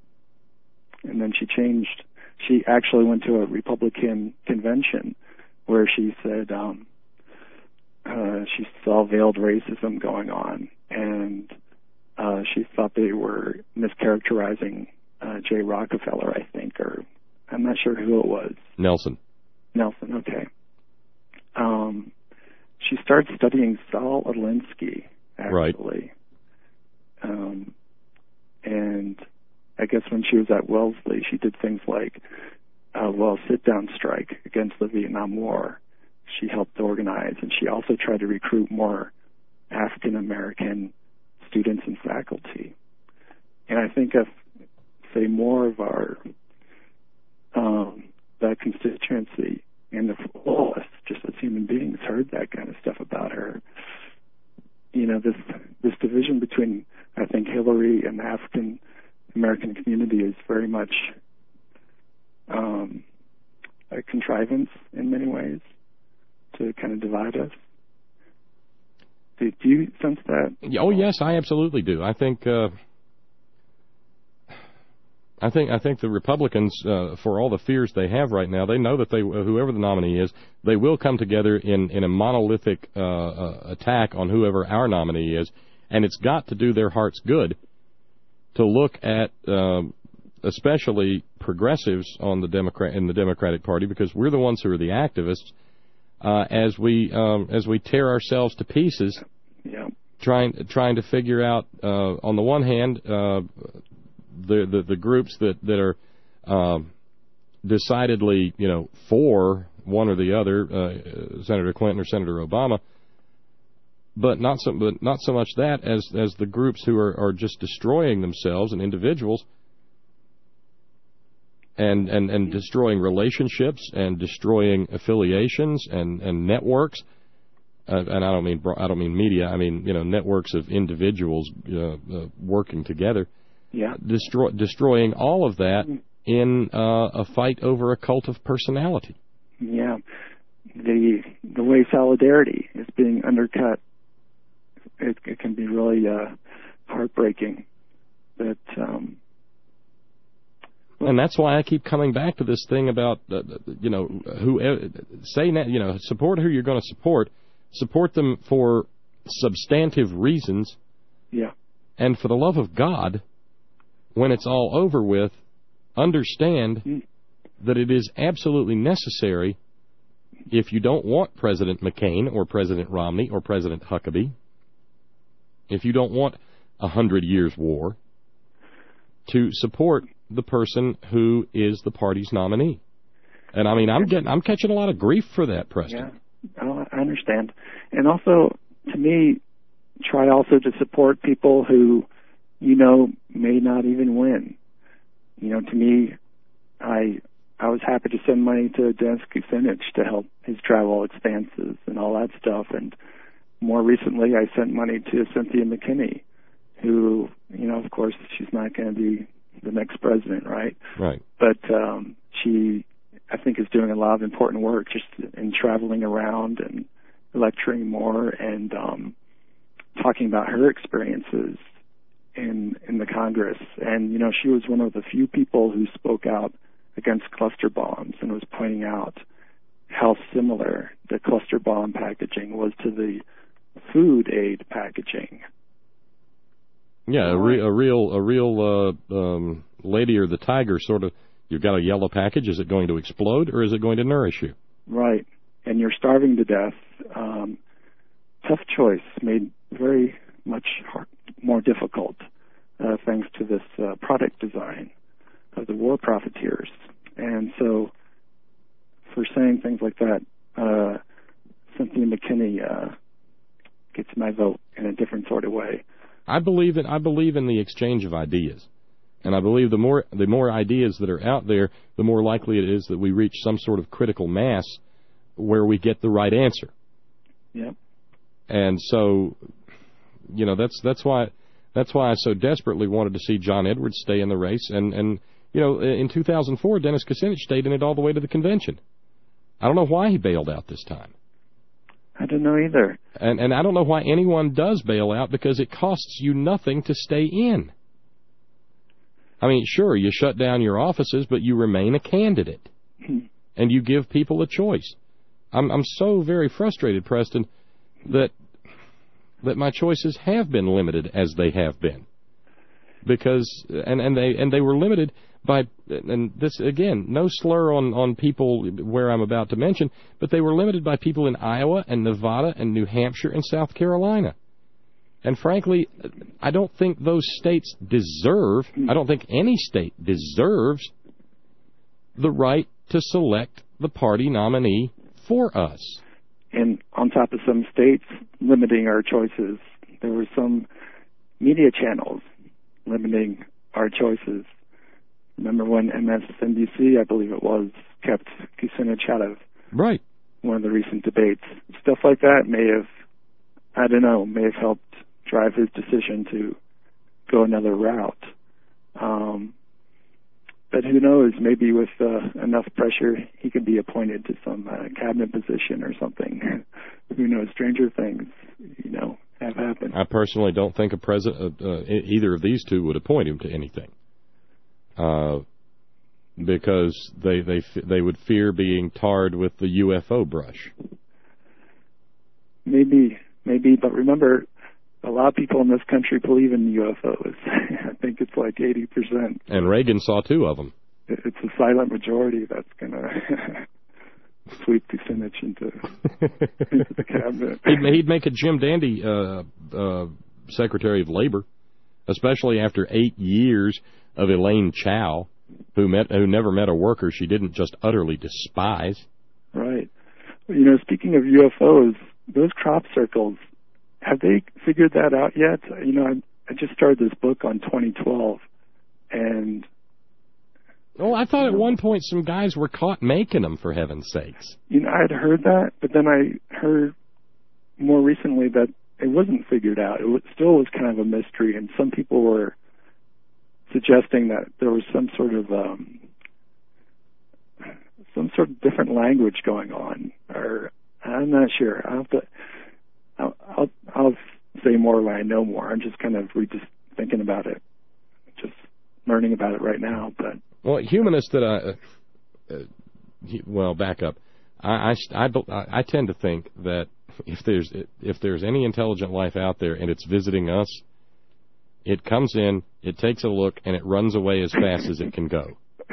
and then she changed. She actually went to a Republican convention where she said um, uh, she saw veiled racism going on, and uh, she thought they were mischaracterizing uh, Jay Rockefeller, I think, or I'm not sure who it was. Nelson. Nelson, okay. Um, she started studying Saul Alinsky, actually. Right. Um, and I guess when she was at Wellesley, she did things like, uh, well, sit-down strike against the Vietnam War. She helped organize, and she also tried to recruit more African-American students and faculty. And I think if, say, more of our, um, that constituency and the all of us, just as human beings, heard that kind of stuff about her, you know, this this division between, I think, Hillary and the African American community is very much um, a contrivance in many ways to kind of divide us. Do, do you sense that? Oh yes, I absolutely do. I think uh, I think I think the Republicans, uh, for all the fears they have right now, they know that they, whoever the nominee is, they will come together in in a monolithic uh, uh, attack on whoever our nominee is, and it's got to do their hearts good to look at, uh, especially progressives on the Democrat in the Democratic Party, because we're the ones who are the activists, uh, as we um, as we tear ourselves to pieces yeah. trying trying to figure out, uh, on the one hand, uh, the, the the groups that that are uh, decidedly, you know, for one or the other, uh, Senator Clinton or Senator Obama, but not so but not so much that as as the groups who are, are just destroying themselves and individuals. And, and, and destroying relationships and destroying affiliations and, and networks, uh, and I don't mean I don't mean media. I mean, you know, networks of individuals uh, uh, working together. Yeah. Destroy, destroying all of that in uh, a fight over a cult of personality. Yeah. The the way solidarity is being undercut, it, it can be really uh, heartbreaking. That. Um, And that's why I keep coming back to this thing about, uh, you know, who say, you know, support who you're going to support, support them for substantive reasons. Yeah. And for the love of God, when it's all over with, understand mm. that it is absolutely necessary, if you don't want President McCain or President Romney or President Huckabee, if you don't want a hundred years war, to support the person who is the party's nominee. And I mean, I'm getting, I'm catching a lot of grief for that, Preston. Yeah, oh, I understand. And also, to me, try also to support people who, you know, may not even win. You know, to me, I I was happy to send money to Dennis Kucinich to help his travel expenses and all that stuff. And more recently, I sent money to Cynthia McKinney, who, you know, of course, she's not going to be the next president, right? Right. But um, she, I think, is doing a lot of important work just in traveling around and lecturing more and um, talking about her experiences in in the Congress. And, you know, she was one of the few people who spoke out against cluster bombs and was pointing out how similar the cluster bomb packaging was to the food aid packaging. Yeah, a, re- a real, a real uh, um, Lady or the Tiger sort of. You've got a yellow package. Is it going to explode or is it going to nourish you? Right, and you're starving to death. Um, tough choice, made very much hard, more difficult, uh, thanks to this uh, product design of the war profiteers. And so, for saying things like that, uh, Cynthia McKinney uh, gets my vote in a different sort of way. I believe in I believe in the exchange of ideas, and I believe the more the more ideas that are out there, the more likely it is that we reach some sort of critical mass where we get the right answer. Yep. And so, you know, that's that's why that's why I so desperately wanted to see John Edwards stay in the race, and and you know, in two thousand four, Dennis Kucinich stayed in it all the way to the convention. I don't know why he bailed out this time. I don't know either. And and I don't know why anyone does bail out, because it costs you nothing to stay in. I mean, sure, you shut down your offices, but you remain a candidate. Hmm. And you give people a choice. I'm I'm so very frustrated, Preston, that that my choices have been limited as they have been. Because and, and they and they were limited by, and this again, no slur on, on people where I'm about to mention, but they were limited by people in Iowa and Nevada and New Hampshire and South Carolina. And frankly, I don't think those states deserve, I don't think any state deserves the right to select the party nominee for us. And on top of some states limiting our choices, there were some media channels limiting our choices. Remember when M S N B C, I believe it was, kept Kucinich out of right. one of the recent debates? Stuff like that may have, I don't know, may have helped drive his decision to go another route. Um, but who knows, maybe with uh, enough pressure, he could be appointed to some uh, cabinet position or something. Who knows, stranger things, you know, have happened. I personally don't think a president, uh, uh, either of these two would appoint him to anything. Uh, because they they they would fear being tarred with the U F O brush. Maybe, maybe, but remember, a lot of people in this country believe in U F Os. I think it's like eighty percent. And Reagan saw two of them. It's a silent majority that's going to sweep the spinach into, into the cabinet. he'd, he'd make a Jim Dandy uh, uh, Secretary of Labor, especially after eight years of Elaine Chao, who met who never met a worker she didn't just utterly despise. Right. You know, speaking of U F Os, those crop circles, have they figured that out yet? You know, I, I just started this book on twenty twelve, and... Oh, I thought at one point some guys were caught making them, for heaven's sakes. You know, I'd heard that, but then I heard more recently that it wasn't figured out. It was, still was kind of a mystery, and some people were suggesting that there was some sort of um, some sort of different language going on, or I'm not sure. I'll have to. I'll, I'll, I'll say more when I know more. I'm just kind of re- just thinking about it, just learning about it right now. But well, humanists that I uh, uh, well, back up. I, I, I, I tend to think that if there's if there's any intelligent life out there and it's visiting us, it comes in, it takes a look, and it runs away as fast as it can go.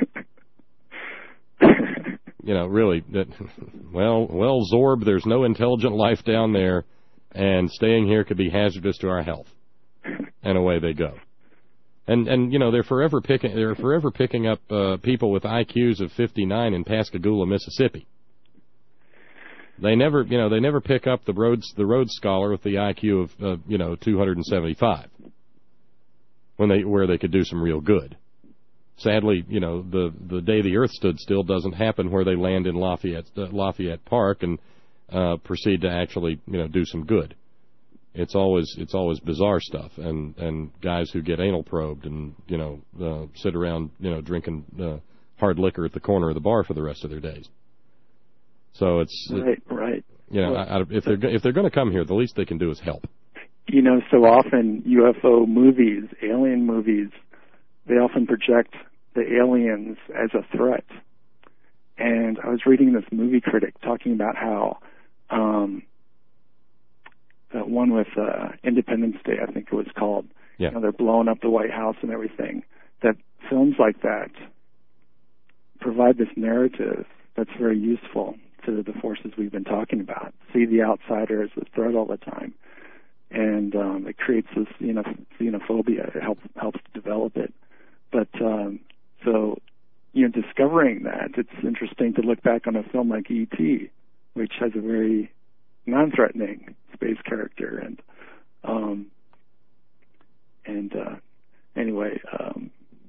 You know, really, that, well, well, Zorb, there's no intelligent life down there, and staying here could be hazardous to our health. And away they go. And and you know, they're forever picking they're forever picking up uh, people with I Qs of fifty-nine in Pascagoula, Mississippi. They never, you know, they never pick up the Rhodes the Rhodes Scholar with the I Q of uh, you know two hundred seventy-five. When they where they could do some real good. Sadly, you know, the the day the Earth stood still doesn't happen where they land in Lafayette uh, Lafayette Park and uh, proceed to actually, you know, do some good. It's always it's always bizarre stuff, and, and guys who get anal probed and, you know, uh, sit around, you know, drinking uh, hard liquor at the corner of the bar for the rest of their days. So it's right, it, right. You know, I, I, if they're if they're going to come here, the least they can do is help. You know, so often U F O movies, alien movies, they often project the aliens as a threat. And I was reading this movie critic talking about how um, that one with uh, Independence Day, I think it was called, yeah. you know, they're blowing up the White House and everything, that films like that provide this narrative that's very useful to the forces we've been talking about. See the outsider as a threat all the time. And um, it creates this, you know, xenophobia. It helps helps to develop it. But um, so, you know, discovering that, it's interesting to look back on a film like E T, which has a very non-threatening space character. And um, and uh, anyway, um,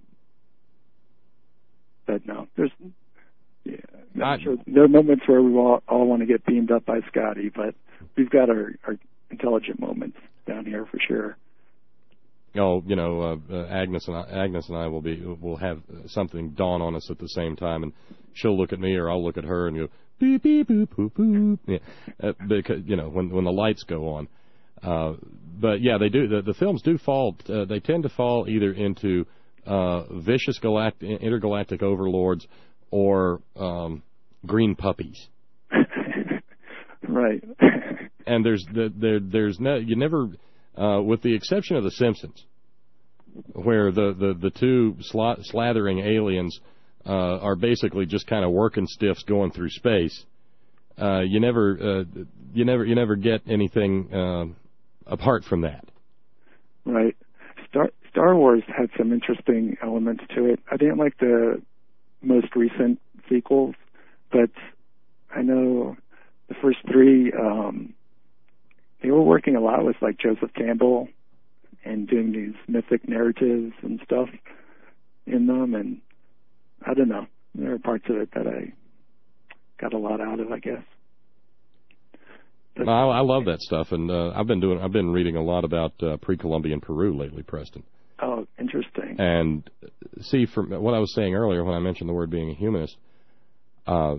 but no, there's. Yeah, I'm sure there are moments where we all, all want to get beamed up by Scotty, but we've got our, our intelligent moments down here for sure. Oh, you know, uh, uh, Agnes and I, Agnes and I will be will have something dawn on us at the same time, and she'll look at me or I'll look at her and go beep beep boop boop boop. Yeah, uh, because you know when when the lights go on. Uh, but yeah, they do. The, the films do fall. Uh, they tend to fall either into uh, vicious galactic intergalactic overlords or um, green puppies. Right. And there's the, there there's no you never. Uh, with the exception of The Simpsons, where the, the, the two sla- slathering aliens uh, are basically just kind of working stiffs going through space, uh, you never uh, you never you never get anything uh, apart from that. Right. Star Star Wars had some interesting elements to it. I didn't like the most recent sequels, but I know the first three. Um, They were working a lot with, like, Joseph Campbell and doing these mythic narratives and stuff in them. And I don't know. There are parts of it that I got a lot out of, I guess. But, I, I love that stuff, and uh, I've been doing. I've been reading a lot about uh, pre-Columbian Peru lately, Preston. Oh, interesting. And see, from what I was saying earlier when I mentioned the word being a humanist, uh,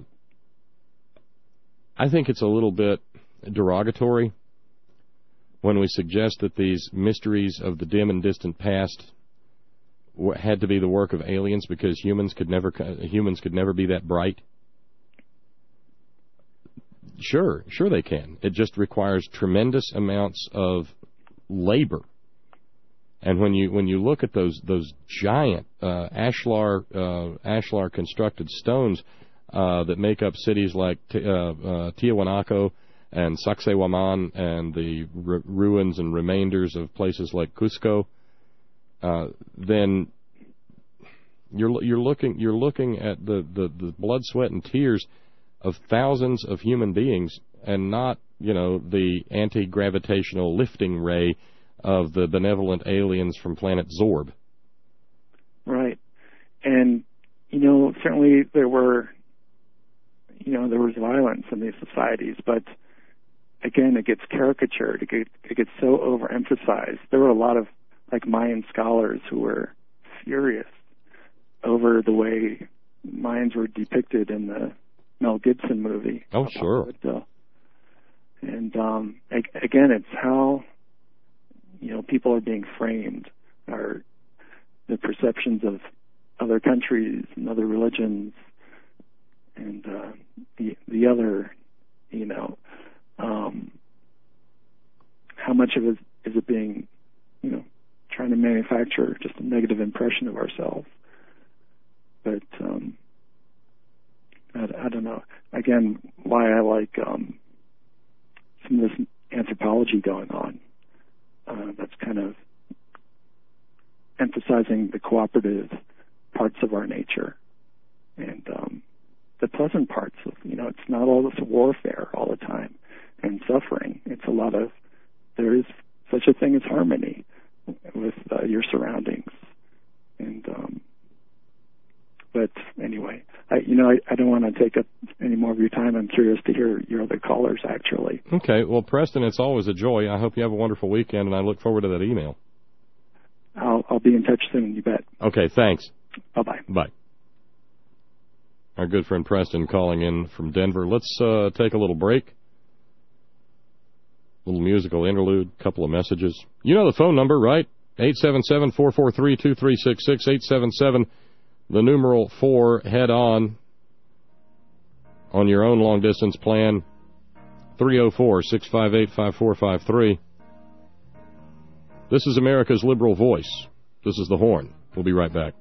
I think it's a little bit derogatory when we suggest that these mysteries of the dim and distant past had to be the work of aliens because humans could never humans could never be that bright. Sure, sure they can. It just requires tremendous amounts of labor. And when you when you look at those those giant uh, ashlar uh, ashlar constructed stones uh, that make up cities like uh, uh, Tiahuanaco and Sacsayhuaman and the r- ruins and remainders of places like Cusco, uh, then you're you're looking you're looking at the, the, the blood, sweat, and tears of thousands of human beings, and not, you know, the anti-gravitational lifting ray of the benevolent aliens from planet Zorb. Right. And, you know, certainly there were, you know, there was violence in these societies, but again, it gets caricatured. It gets, it gets so overemphasized. There were a lot of, like, Mayan scholars who were furious over the way Mayans were depicted in the Mel Gibson movie. Oh, sure. But, uh, and, um, again, it's how, you know, people are being framed, or the perceptions of other countries and other religions, and uh, the the other, you know, um, how much of it is it being, you know, trying to manufacture just a negative impression of ourselves. But um, I, I don't know. Again, why I like um, some of this anthropology going on. Uh, that's kind of emphasizing the cooperative parts of our nature, and um, the pleasant parts of, you know, it's not all this warfare all the time and suffering. It's a lot of, there is such a thing as harmony with uh, your surroundings. And, um, but anyway, I, you know, I, I don't want to take up any more of your time. I'm curious to hear your other callers, actually. Okay. Well, Preston, it's always a joy. I hope you have a wonderful weekend, and I look forward to that email. I'll, I'll be in touch soon, you bet. Okay, thanks. Bye-bye. Bye. Our good friend Preston calling in from Denver. Let's uh, take a little break. A little musical interlude, couple of messages. You know the phone number, right? eight seven seven, four four three, two three six six, eight seven seven, the numeral four, head on, on your own long-distance plan, three oh four, six five eight, five four five three. This is America's Liberal Voice. This is The Horn. We'll be right back.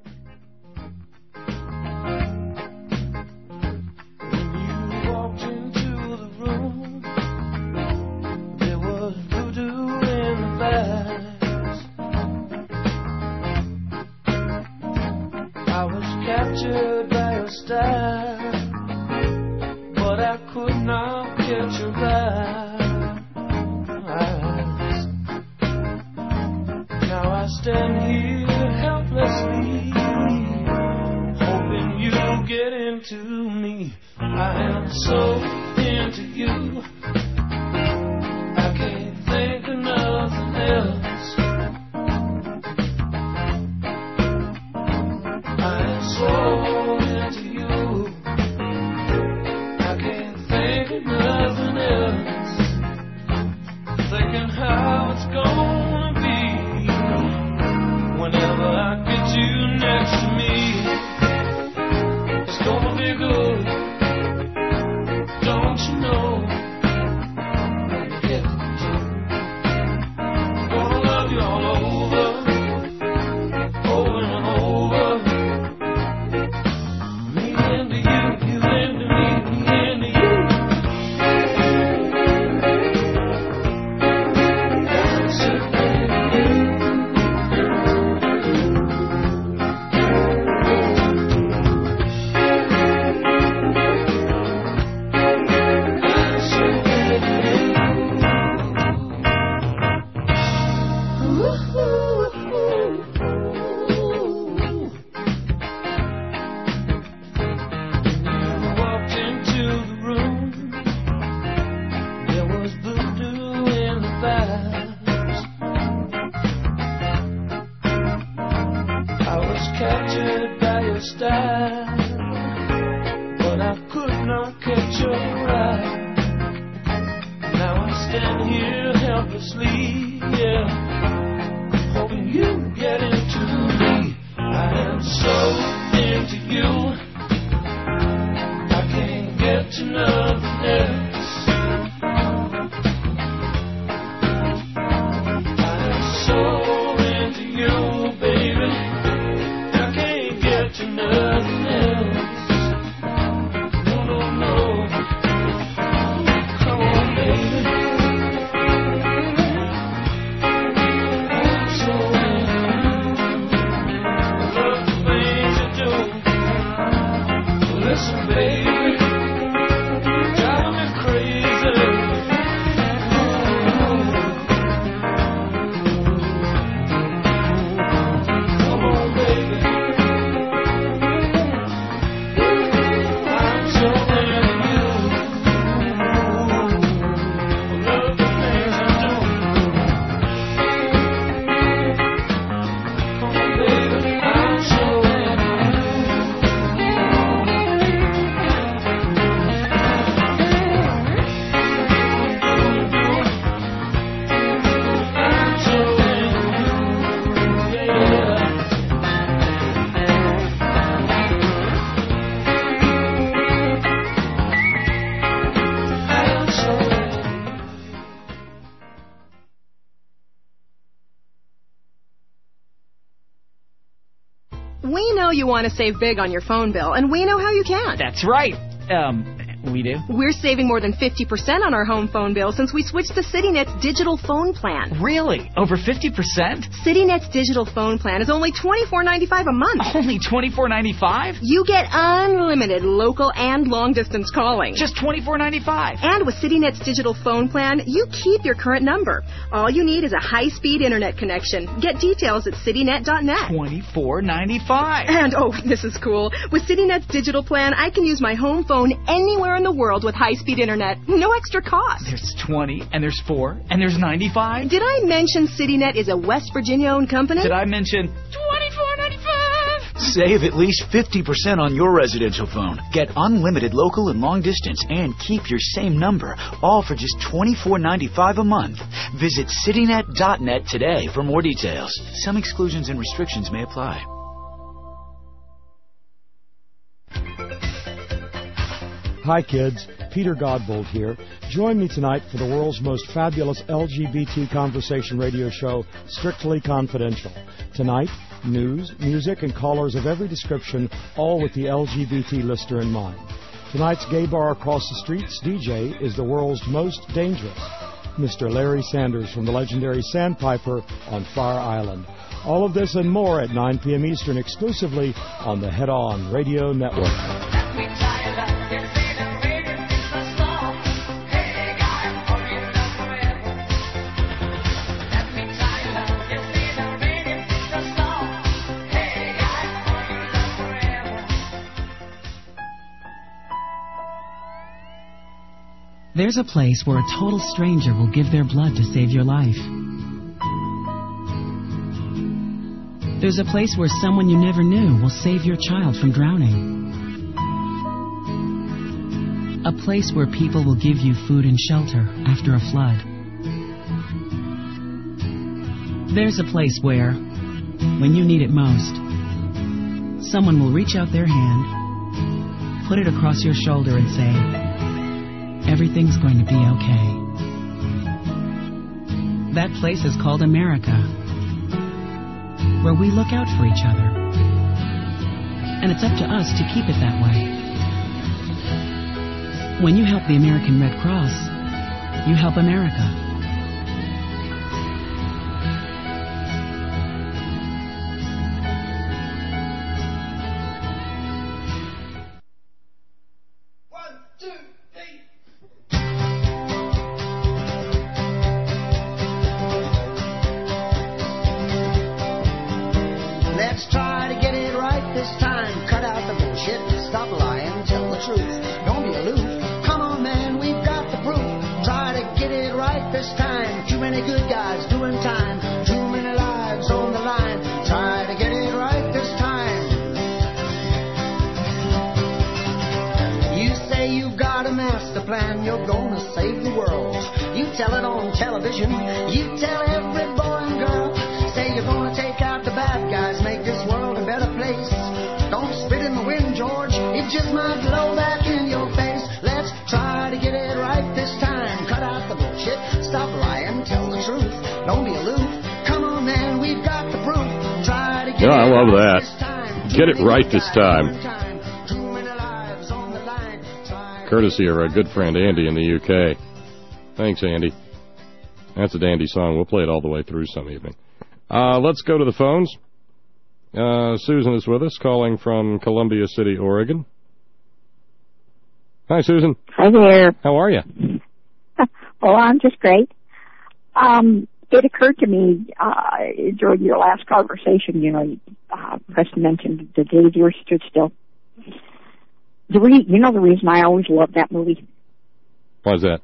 you want to save big on your phone bill, and we know how you can. That's right. Um, we do? We're saving more than fifty percent on our home phone bill since we switched to CityNet's digital phone plan. Really? Over fifty percent? CityNet's digital phone plan is only twenty-four ninety-five a month. Only twenty-four ninety-five? You get unlimited local and long-distance calling. Just twenty-four ninety-five. And with CityNet's digital phone plan, you keep your current number. All you need is a high-speed internet connection. Get details at citynet dot net. twenty-four ninety-five. And, oh, this is cool. With CityNet's digital plan, I can use my home phone anywhere in the world with high-speed internet. No extra cost. There's twenty, and there's four, and there's ninety-five. Did I mention CityNet is a West Virginia-owned company? Did I mention twenty-four ninety-five? Save at least fifty percent on your residential phone. Get unlimited local and long distance and keep your same number, all for just twenty-four ninety-five a month. Visit citynet dot net today for more details. Some exclusions and restrictions may apply. Hi kids, Peter Godbold here. Join me tonight for the world's most fabulous L G B T conversation radio show, Strictly Confidential. Tonight, news, music, and callers of every description, all with the L G B T listener in mind. Tonight's gay bar across the street's D J is the world's most dangerous, Mister Larry Sanders from the legendary Sandpiper on Fire Island. All of this and more at nine p.m. Eastern exclusively on the Head On Radio Network. There's a place where a total stranger will give their blood to save your life. There's a place where someone you never knew will save your child from drowning. A place where people will give you food and shelter after a flood. There's a place where, when you need it most, someone will reach out their hand, put it across your shoulder and say, everything's going to be okay. That place is called America, where we look out for each other. And it's up to us to keep it that way. When you help the American Red Cross, you help America. Yeah, I love that. Get it right this time. Courtesy of our good friend Andy in the U K. Thanks, Andy. That's a dandy song. We'll play it all the way through some evening. Uh, let's go to the phones. Uh, Susan is with us, calling from Columbia City, Oregon. Hi, Susan. Hi there. How are you? Well, I'm just great. Um, it occurred to me uh, during your last conversation, you know, uh, Preston mentioned the day the Earth stood still. The re- you know the reason I always loved that movie? Why is that?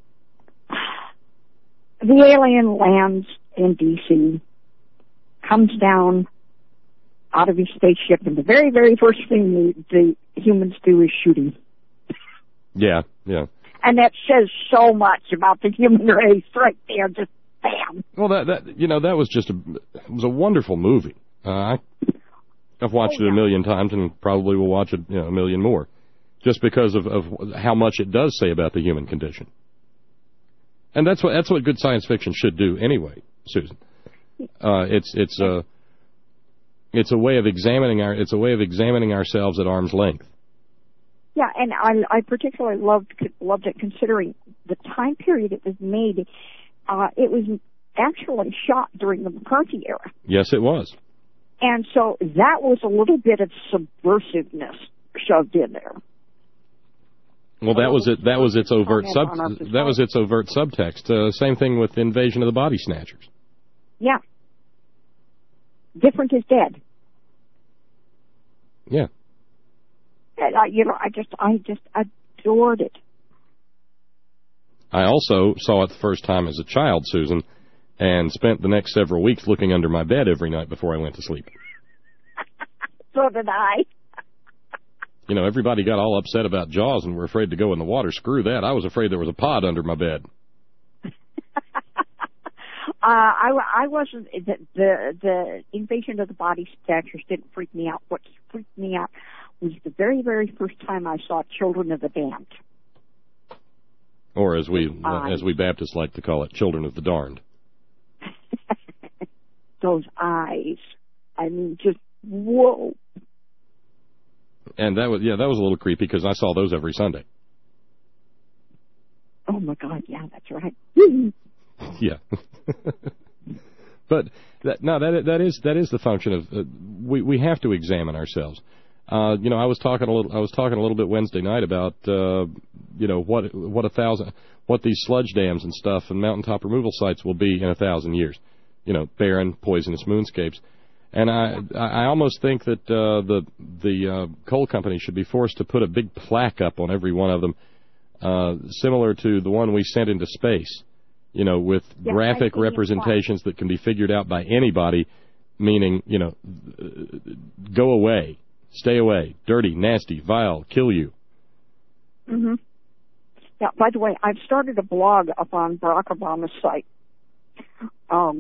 The alien lands in D C, comes down out of his spaceship, and the very, very first thing the, the humans do is shoot him. Yeah, yeah. And that says so much about the human race right there, just bam. Well, that, that you know, that was just a, it was a wonderful movie. Uh, I, I've watched oh, yeah. it a million times and probably will watch it you know, a million more, just because of, of how much it does say about the human condition. And that's what that's what good science fiction should do anyway, Susan. Uh, it's it's uh, It's a way of examining our. It's a way of examining ourselves at arm's length. Yeah, and I, I particularly loved loved it considering the time period it was made. Uh, it was actually shot during the McCarthy era. Yes, it was. And so that was a little bit of subversiveness shoved in there. Well, that was it. That was its overt sub. That was its overt subtext. Uh, same thing with Invasion of the Body Snatchers. Yeah. Different is dead. Yeah. And I, you know, I just, I just adored it. I also saw it the first time as a child, Susan, and spent the next several weeks looking under my bed every night before I went to sleep. So did I. You know, everybody got all upset about Jaws and were afraid to go in the water. Screw that. I was afraid there was a pod under my bed. uh, I, I wasn't, the, the, the Invasion of the Body Snatchers didn't freak me out. What freaked me out was the very, very first time I saw Children of the Damned. Or as we, uh, um, as we Baptists like to call it, Children of the Darned. Those eyes. I mean, just, whoa. And that was, yeah, that was a little creepy because I saw those every Sunday. Oh my God, yeah, that's right. Yeah. But that, no, that that is that is the function of uh, we we have to examine ourselves. Uh, you know, I was talking a little I was talking a little bit Wednesday night about uh, you know what what a thousand what these sludge dams and stuff and mountaintop removal sites will be in a thousand years. You know, barren, poisonous moonscapes. And I I almost think that uh, the the uh, coal company should be forced to put a big plaque up on every one of them, uh, similar to the one we sent into space, you know, with yeah, graphic representations that can be figured out by anybody, meaning, you know, go away, stay away, dirty, nasty, vile, kill you. Mm-hmm. Yeah, by the way, I've started a blog up on Barack Obama's site. Um.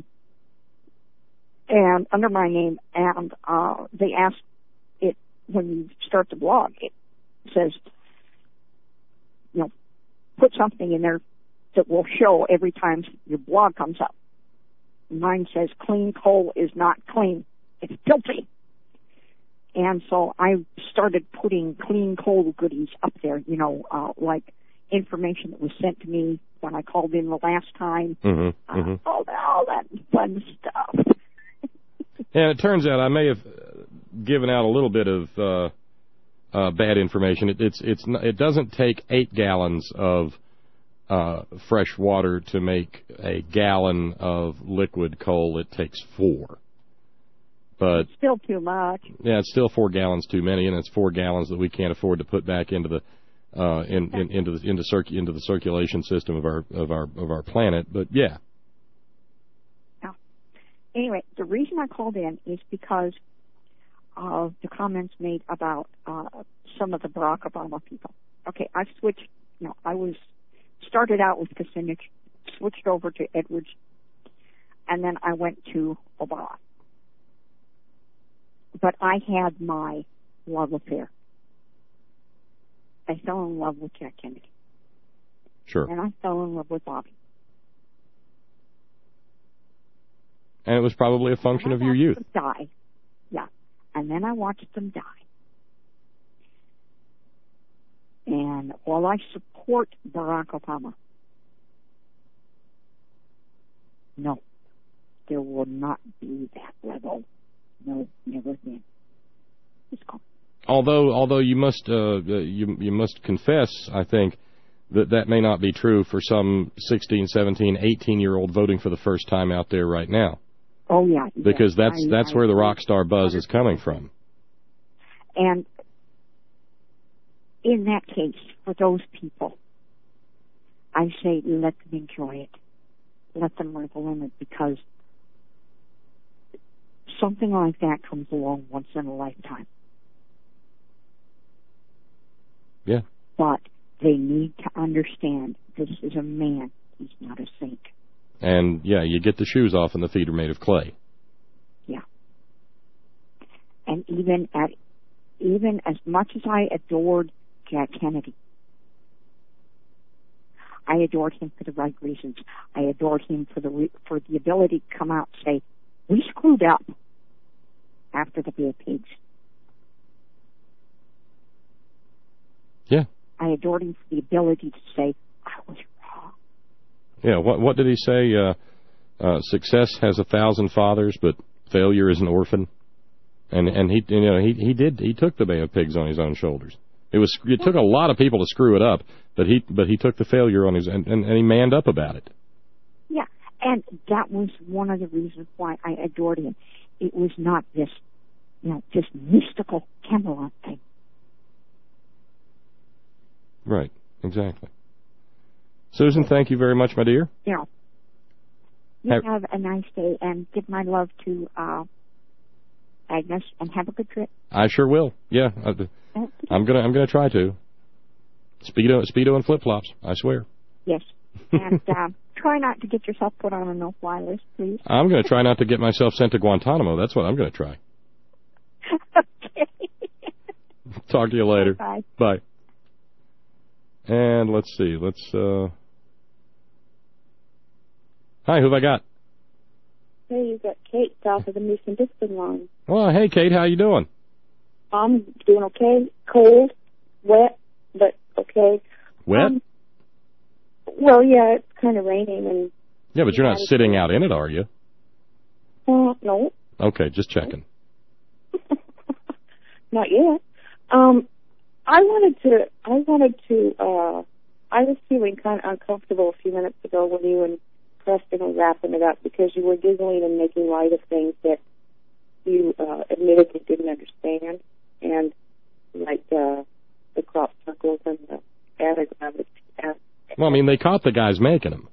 And under my name, and uh, they ask it when you start the blog. It says, you know, put something in there that will show every time your blog comes up. Mine says, clean coal is not clean; it's filthy. And so I started putting clean coal goodies up there. You know, uh, like information that was sent to me when I called in the last time. Mm-hmm, uh, mm-hmm. All that, all that fun stuff. And it turns out I may have given out a little bit of uh, uh, bad information. It, it's it's it doesn't take eight gallons of uh, fresh water to make a gallon of liquid coal. It takes four. But it's still too much. Yeah, it's still four gallons too many, and it's four gallons that we can't afford to put back into the uh, in, in, into the into, circ- into the circulation system of our of our of our planet. But yeah. Anyway, the reason I called in is because of the comments made about uh, some of the Barack Obama people. Okay, I've switched, you know, I was, started out with Kucinich, switched over to Edwards, and then I went to Obama. But I had my love affair. I fell in love with Jack Kennedy. Sure. And I fell in love with Bobby. And it was probably a function of your youth. Them die. Yeah. And then I watched them die. And while I support Barack Obama, no, there will not be that level. No, never again. It's gone. Although, although you must, uh, you you must confess, I think, that that may not be true for some sixteen, seventeen, eighteen-year-old voting for the first time out there right now. Oh, yeah. Because yeah, that's I, that's I, where the rock star buzz is coming from. And in that case, for those people, I say let them enjoy it. Let them revel in it, because something like that comes along once in a lifetime. Yeah. But they need to understand this is a man. He's not a saint. And, yeah, you get the shoes off and the feet are made of clay. Yeah. And even at, even as much as I adored Jack Kennedy, I adored him for the right reasons. I adored him for the, re- for the ability to come out and say, we screwed up. after the Bay of Pigs. Yeah. I adored him for the ability to say, I was wrong. Yeah, what what did he say? Uh, uh, success has a thousand fathers, but failure is an orphan. And and he you know he he did he took the Bay of Pigs on his own shoulders. It was it took a lot of people to screw it up, but he but he took the failure on his and, and, and he manned up about it. Yeah, and that was one of the reasons why I adored him. It was not this, you know, just mystical Camelot thing. Right, exactly. Susan, thank you very much, my dear. Yeah. You have, have a nice day, and give my love to uh, Agnes, and have a good trip. I sure will. Yeah, I, I'm gonna I'm gonna try to. Speedo, Speedo, and flip flops. I swear. Yes, and uh, try not to get yourself put on a no-fly list, please. I'm gonna try not to get myself sent to Guantanamo. That's what I'm gonna try. Okay. Talk to you later. Bye. Bye. And let's see. Let's. uh Hi, who have I got? Hey, you got Kate south of the Mason Dixon line. Well, hey, Kate, how you doing? I'm doing okay. Cold, wet, but okay. Wet? Um, well, yeah, it's kind of raining and. Yeah, but you're not sitting out in it, are you? Uh, no. Okay, just checking. Not yet. Um, I wanted to. I wanted to. Uh, I was feeling kind of uncomfortable a few minutes ago when you and Preston were wrapping it up because you were giggling and making light of things that you uh, admittedly didn't understand, and like uh, the crop circles and the anti-gravity. Well, I mean, they caught the guys making them.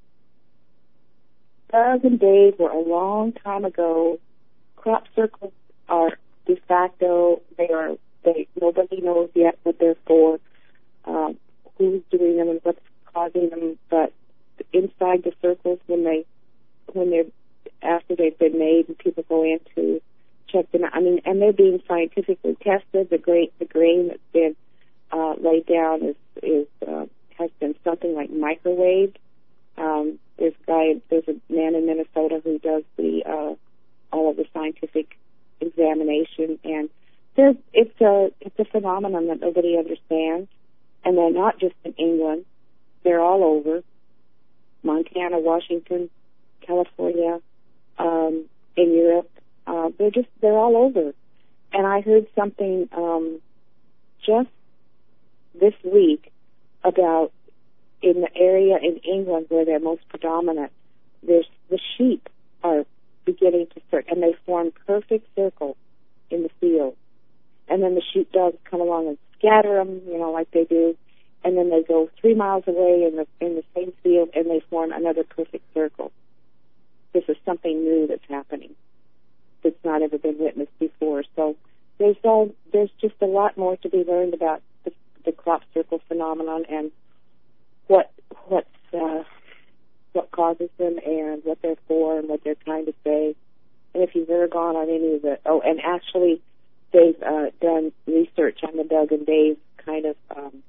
Doug and Dave were a long time ago. Crop circles are de facto. They are. They nobody knows yet what they're for, um, who's doing them, and what's causing them. But inside the circles, when they, when they're after they've been made, and people go in to check them out. I mean, and they're being scientifically tested. The grain, the grain that's been uh, laid down is is uh, has been something like microwaved. Um, there's a guy, there's a man in Minnesota who does the uh, all of the scientific examination, and there's it's a it's a phenomenon that nobody understands, and they're not just in England; they're all over Montana, Washington, California, um, in Europe. Uh, they're just they're all over, and I heard something um, just this week about in the area in England where they're most predominant. There's the sheep are beginning to start, and they form perfect circles in the field. And then the sheepdogs come along and scatter them, you know, like they do. And then they go three miles away in the in the same field, and they form another perfect circle. This is something new that's happening. That's not ever been witnessed before. So there's all there's just a lot more to be learned about the, the crop circle phenomenon and what what's uh, what causes them and what they're for and what they're trying to say. And if you've ever gone on any of the oh, and actually they've uh, done research on the Doug and Dave kind of um,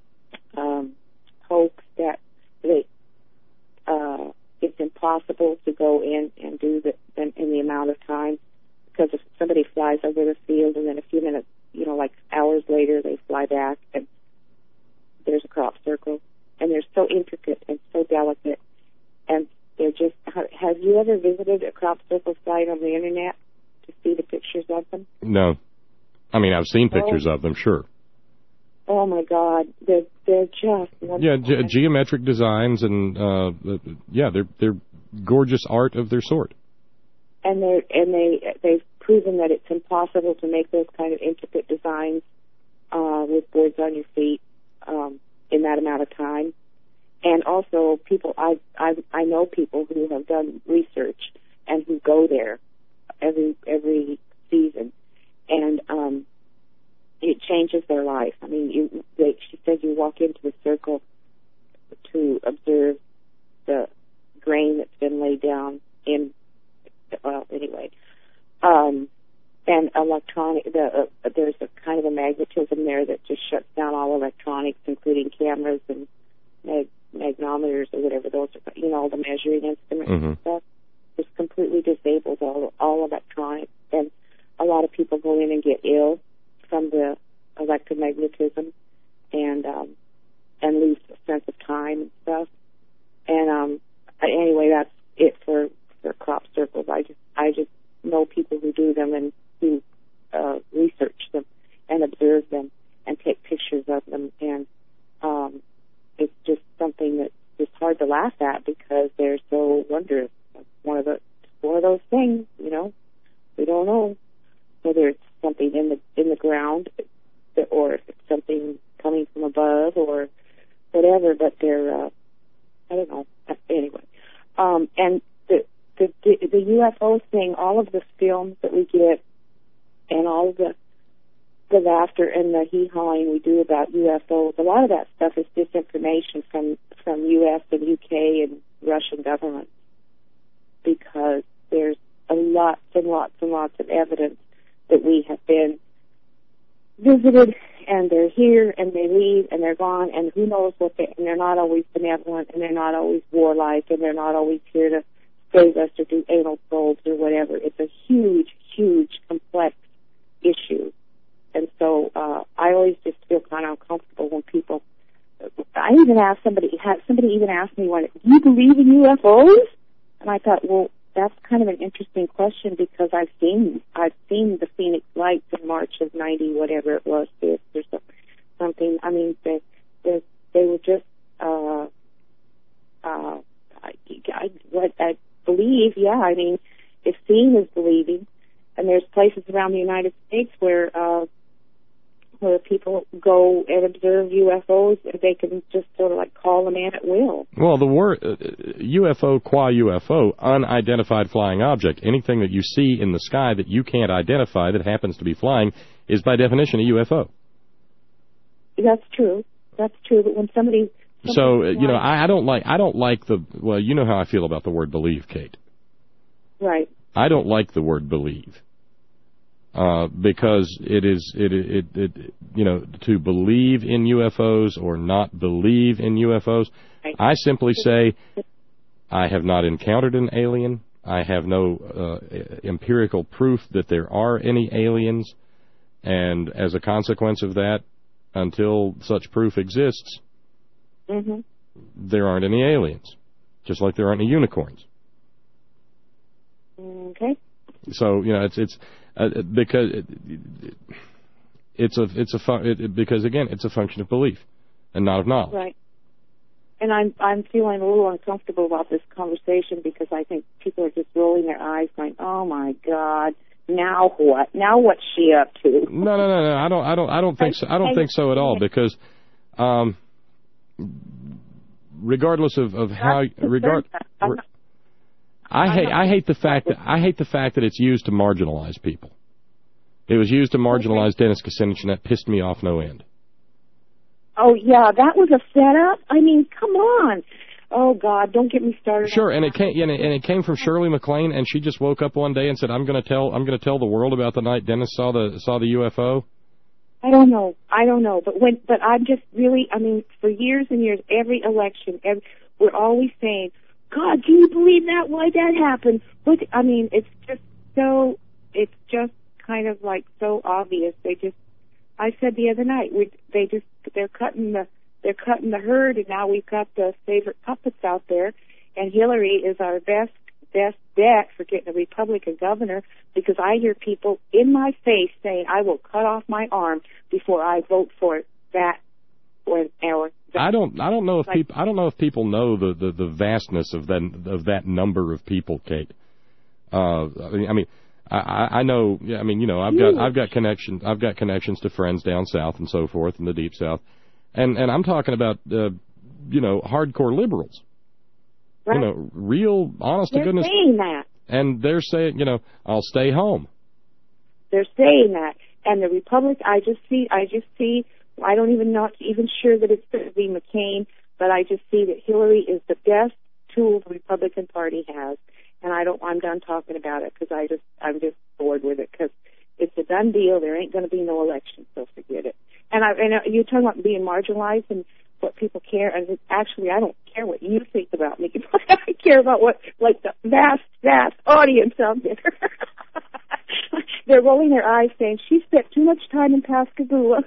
um, hoax that they, uh, it's impossible to go in and do the in, in the amount of time, because if somebody flies over the field and then a few minutes, you know, like hours later, they fly back and there's a crop circle, and they're so intricate and so delicate, and they're just. Have you ever visited a crop circle site on the internet to see the pictures of them? No. I mean, I've seen pictures oh. of them, sure. Oh my God, they're they're just wonderful. Yeah, ge- geometric designs and uh, yeah, they're they're gorgeous art of their sort. And they and they they've proven that it's impossible to make those kind of intricate designs uh, with boards on your feet um, in that amount of time. And also, people I I I know people who have done research and who go there every every season, and um, it changes their life. I mean, you, they, she says you walk into the circle to observe the grain that's been laid down in. Well, anyway, um, and electronic. The uh, there's a kind of a magnetism there that just shuts down all electronics, including cameras and mag- magnometers or whatever those are. You know, all the measuring instruments mm-hmm. and stuff. Just completely disables all all electronics. And a lot of people go in and get ill from the electromagnetism and um, and lose a sense of time and stuff. And um, anyway, that's it for, for crop circles. I just I just know people who do them and who uh, research them and observe them and take pictures of them, and um, it's just something that's just hard to laugh at because they're so wondrous. It's one of the one of those things, you know. We don't know whether it's something in the in the ground, or if it's something coming from above, or whatever. But they're, uh, I don't know. Anyway, um, and the, the the U F O thing, all of the films that we get, and all of the the laughter and the hee-hawing we do about U F Os, a lot of that stuff is disinformation from from U S and U K and Russian governments, because there's a lots and lots and lots of evidence that we have been visited, and they're here, and they leave, and they're gone, and who knows what they, and they're not always benevolent, and they're not always warlike, and they're not always here to save us or do anal probes or whatever. It's a huge, huge, complex issue. And so uh, I always just feel kind of uncomfortable when people, I even asked somebody, had somebody even asked me, "Do you believe in U F Os?" And I thought, well, that's kind of an interesting question, because I've seen I've seen the Phoenix Lights in March of ninety, whatever it was, fifth or something. I mean, they they, they were just uh, uh, I, I, what I believe. Yeah, I mean, if seeing is believing, and there's places around the United States where uh, where people go and observe U F Os, and they can just sort of like call them in at will. Well, the word uh, U F O, qua U F O, unidentified flying object, anything that you see in the sky that you can't identify that happens to be flying is by definition a U F O. That's true. That's true. But when somebody, so uh, you know, I, I don't like I don't like the well, you know how I feel about the word believe, Kate. Right. I don't like the word believe. Uh, because it is, it, it, it, you know, to believe in U F Os or not believe in U F Os, I simply say, I have not encountered an alien. I have no uh, empirical proof that there are any aliens. And as a consequence of that, until such proof exists, mm-hmm. there aren't any aliens. Just like there aren't any unicorns. Okay. So, you know, it's, it's, Uh, because it, it's a it's a fun, it, because again it's a function of belief and not of knowledge. Right. And I'm I'm feeling a little uncomfortable about this conversation, because I think people are just rolling their eyes, going, "Oh my God, now what? Now what's she up to?" No, no, no, no. I don't I don't I don't think so. I don't think so at all, because um, regardless of, of how regard. I hate I hate the fact that I hate the fact that it's used to marginalize people. It was used to marginalize Dennis Kucinich, and that pissed me off no end. Oh yeah, that was a setup. I mean, come on. Oh God, don't get me started. Sure, and it came and it, and it came from Shirley MacLaine, and she just woke up one day and said, "I'm going to tell I'm going to tell the world about the night Dennis saw the saw the U F O." I don't know. I don't know, but when but I'm just really. I mean, for years and years, every election, every, we're always saying, "God, can you believe that? Why that happened?" What I mean, it's just so, it's just kind of like so obvious. They just, I said the other night, we, they just, they're cutting the, they're cutting the herd, and now we've got the favorite puppets out there, and Hillary is our best, best bet for getting a Republican governor, because I hear people in my face saying, "I will cut off my arm before I vote for that or, or I don't. I don't know if people. I don't know if people know the, the, the vastness of that of that number of people, Kate. Uh, I mean, I mean, I, I know. Yeah, I mean, you know, I've got I've got connections. I've got connections to friends down south and so forth in the deep south, and and I'm talking about uh, you know, hardcore liberals. Right. You know, real honest they're to goodness. They're saying that. And they're saying, you know, I'll stay home. They're saying that, and the Republic. I just see. I just see. I don't even not even sure that it's going to be McCain, but I just see that Hillary is the best tool the Republican Party has, and I don't. I'm done talking about it, because I just I'm just bored with it, because it's a done deal. There ain't going to be no election, so forget it. And I and you're talking about being marginalized and what people care, and actually I don't care what you think about me. I care about what, like, the vast vast audience out there. they're rolling their eyes saying, she spent too much time in Pascagoula.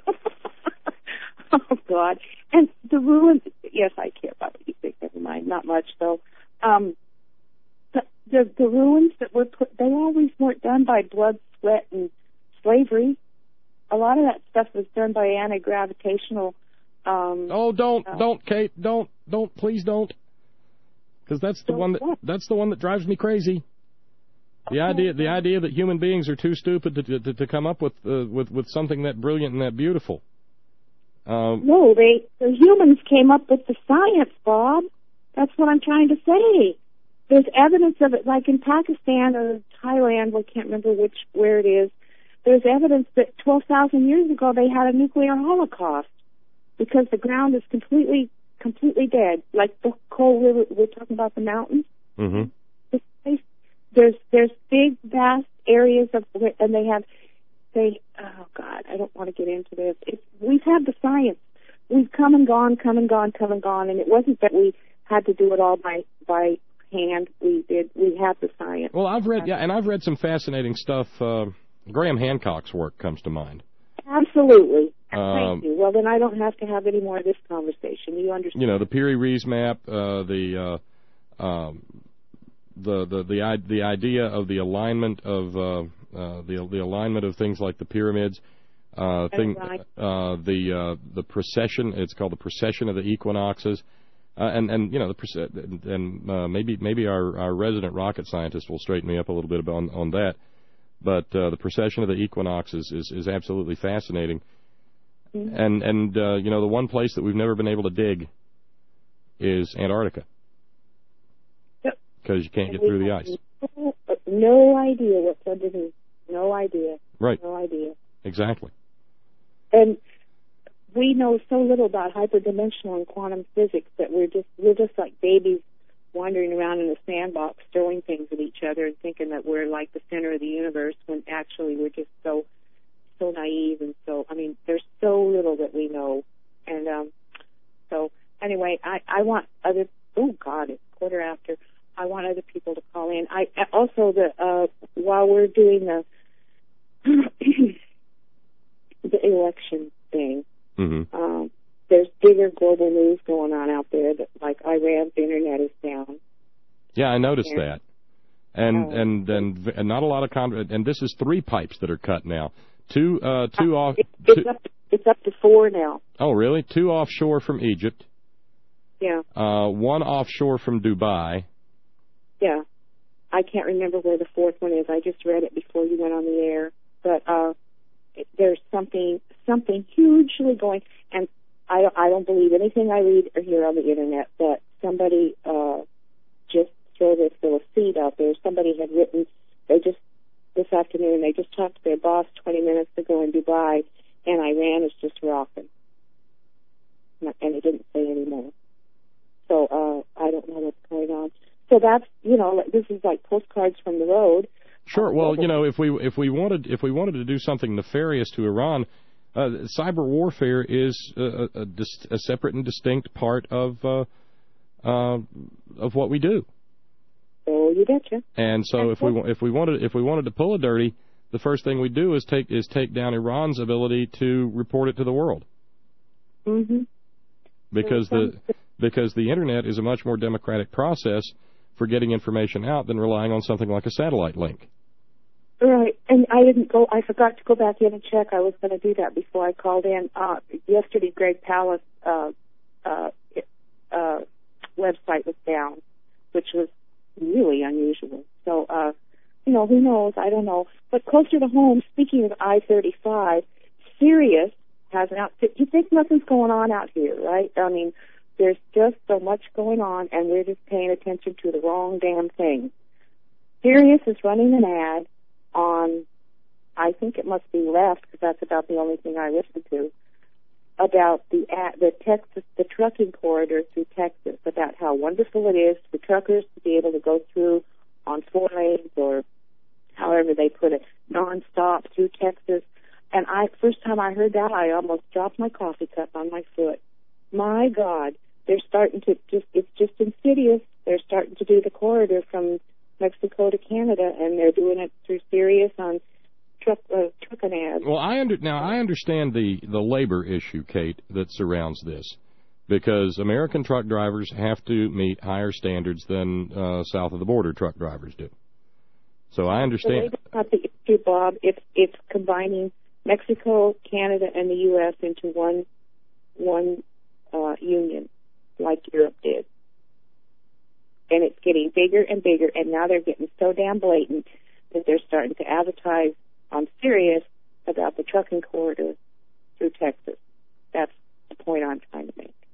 Oh, God. And the ruins, yes, I care about what you think, never mind, not much, though. Um, the, the, the ruins that were put, they always weren't done by blood, sweat, and slavery. A lot of that stuff was done by anti-gravitational. Um, oh, don't, uh, don't, Kate, don't, don't, please don't. Because that's the one that, that's the one that drives me crazy. The okay. idea, the idea that human beings are too stupid to to, to come up with, uh, with with something that brilliant and that beautiful. Um, no, they the humans came up with the science, Bob. That's what I'm trying to say. There's evidence of it, like in Pakistan or Thailand. I can't remember which where it is. There's evidence that twelve thousand years ago they had a nuclear holocaust because the ground is completely, completely dead. Like the Coal River, we're talking about the mountains. Mm-hmm. This place, there's there's big, vast areas of, and they have, they, oh God, I don't want to get into this. It's, we've had the science. We've come and gone, come and gone, come and gone, and it wasn't that we had to do it all by by hand. We did. We had the science. Well, I've read, yeah, and I've read some fascinating stuff. Uh, Graham Hancock's work comes to mind. Absolutely. Um, Thank you. Well, then I don't have to have any more of this conversation. You understand? You know, the Piri-Reis map, uh, the, uh, um, the the the the idea of the alignment of uh, uh, the the alignment of things like the pyramids, uh, thing, right. uh, the uh, the precession. It's called the precession of the equinoxes. Uh, and and you know the and uh, maybe maybe our, our resident rocket scientist will straighten me up a little bit on on that, but uh, the precession of the equinox is is, is absolutely fascinating, mm-hmm. and and uh, you know the one place that we've never been able to dig is Antarctica, yep, because you can't get through the ice. No, no idea what's underneath. No idea. Right. No idea. Exactly. And we know so little about hyperdimensional and quantum physics that we're just we're just like babies wandering around in a sandbox throwing things at each other and thinking that we're like the center of the universe when actually we're just so so naive and so I mean there's so little that we know. And um so anyway, I, I want other oh God, it's quarter after. I want other people to call in. I also the uh while we're doing the the election thing. Mm-hmm. Um, there's bigger global news going on out there that, like, Iran's internet is down. Yeah, I noticed and, that. And, um, and and and not a lot of con- and this is three pipes that are cut now. Two uh two uh, off. It, it's two, up. To, it's up to four now. Oh, really? Two offshore from Egypt. Yeah. Uh, one offshore from Dubai. Yeah. I can't remember where the fourth one is. I just read it before you went on the air, but uh. There's something something hugely going, and I, I don't believe anything I read or hear on the internet, but somebody uh, just throw this little seed out there. Somebody had written, they just, this afternoon, they just talked to their boss twenty minutes ago in Dubai, and Iran is just rocking. And he didn't say any more. So uh, I don't know what's going on. So that's, you know, this is like postcards from the road. Sure. Well, you know, if we if we wanted if we wanted to do something nefarious to Iran, uh, cyber warfare is a, a, a, dis- a separate and distinct part of uh, uh, of what we do. Oh, you betcha. And so, if we if we wanted if we wanted to pull a dirty, the first thing we do is take is take down Iran's ability to report it to the world. Mm-hmm. Because the because the internet is a much more democratic process for getting information out than relying on something like a satellite link. Right, and I didn't go, I forgot to go back in and check. I was going to do that before I called in. Uh, yesterday, Greg Palast, uh, uh, uh, website was down, which was really unusual. So, uh, you know, who knows? I don't know. But closer to home, speaking of I thirty-five, Sirius has an outfit. You think nothing's going on out here, right? I mean, there's just so much going on, and we're just paying attention to the wrong damn thing. Sirius is running an ad on, I think it must be left, because that's about the only thing I listen to, about the ad, the Texas, the trucking corridor through Texas, about how wonderful it is for truckers to be able to go through on four lanes or however they put it, nonstop through Texas. And I, first time I heard that, I almost dropped my coffee cup on my foot. My God, they're starting to just, it's just insidious. They're starting to do the corridor from Mexico to Canada, and they're doing it through Sirius on truck uh, trucking ads. Well, I under, now I understand the, the labor issue, Kate, that surrounds this, because American truck drivers have to meet higher standards than uh, south of the border truck drivers do. So I understand. The labor's not the issue, Bob. It's it's combining Mexico, Canada, and the U S into one one uh, union, like Europe did. And it's getting bigger and bigger, and now they're getting so damn blatant that they're starting to advertise on Sirius about the trucking corridor through Texas. That's the point I'm trying to make.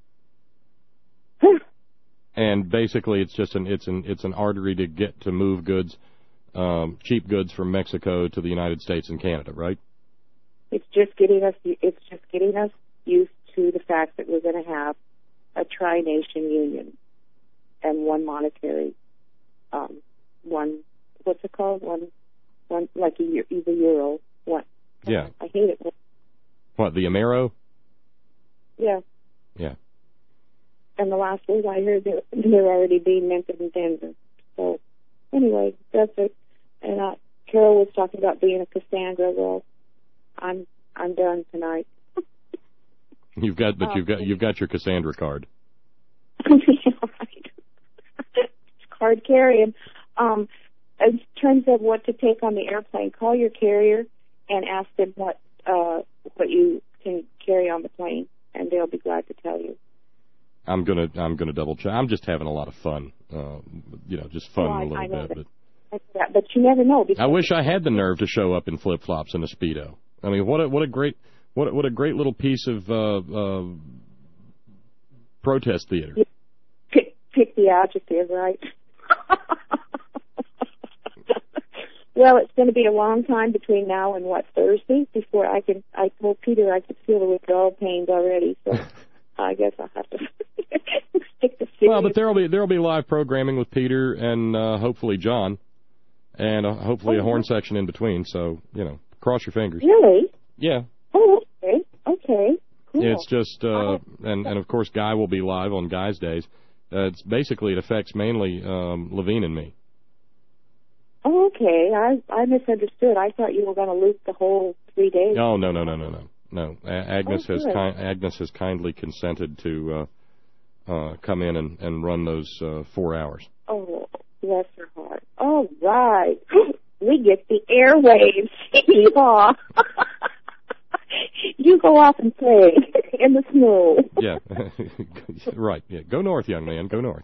And basically, it's just an it's an it's an artery to get to move goods, um, cheap goods from Mexico to the United States and Canada, right? It's just getting us. It's just getting us used to the fact that we're going to have a tri-nation union and one monetary, um, one what's it called? One, one like a the euro. What? Yeah. I hate it. What, the Amero? Yeah. Yeah. And the last word I heard, they're, they're already being mentioned in Denver. So, anyway, that's it. And uh, Carol was talking about being a Cassandra. Well, I'm I'm done tonight. You've got, but um, you've got you've got your Cassandra card. Right. Card carrying. Um, in terms of what to take on the airplane, call your carrier and ask them what uh, what you can carry on the plane, and they'll be glad to tell you. I'm gonna I'm gonna double check. I'm just having a lot of fun, uh, you know, just fun well, I, a little I know bit. that. But That, but you never know. I wish I had the nerve to show up in flip flops and a Speedo. I mean, what a what a great what a, what a great little piece of uh, uh, protest theater. Pick, pick the adjective, right? Well, it's going to be a long time between now and what, Thursday, before I can. I told Peter I could feel the withdrawal pains already, so I guess I'll have to stick to Sirius. Well, but there'll be there'll be live programming with Peter and uh, hopefully John, and uh, hopefully a horn section in between. So you know, cross your fingers. Really? Yeah. Oh, okay. Okay. Cool. It's just, uh, and and of course, Guy will be live on Guy's days. Uh, it's basically it affects mainly um, Levine and me. Oh, okay. I I misunderstood. I thought you were going to loop the whole three days. No, no, no, no, no, no, no. A- Agnes oh, has good. ki- Agnes has kindly consented to uh, uh, come in and, and run those uh, four hours. Oh, bless her heart. All right. We get the airwaves. Yeehaw. You go off and play in the snow. Yeah, right. Yeah, go north, young man. Go north.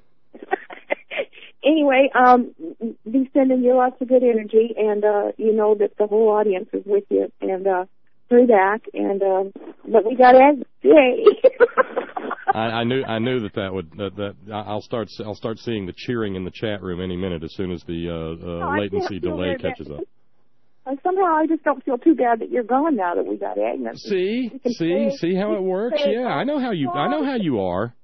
Anyway, um, be sending you lots of good energy, and uh, you know that the whole audience is with you, and uh, hurry back. And um, but we got Ed. Yay! I, I knew I knew that that would that, that I'll start I'll start seeing the cheering in the chat room any minute as soon as the uh, uh, no, latency delay catches bad. up. Uh, somehow I just don't feel too bad that you're gone now that we got Agnes. See, see, say, see how it works. Yeah, I know how you I know how you are.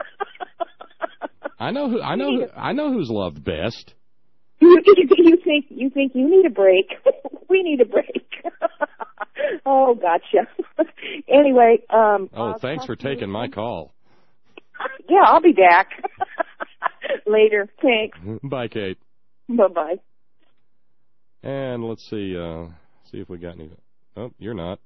I know who I know who, I know who's loved best. You, you think you think you need a break? We need a break. Oh, gotcha. Anyway, um. Oh, I'll thanks for taking my call. Yeah, I'll be back later. Thanks. Bye, Kate. Bye bye. And let's see, uh, see if we got any. Oh, you're not.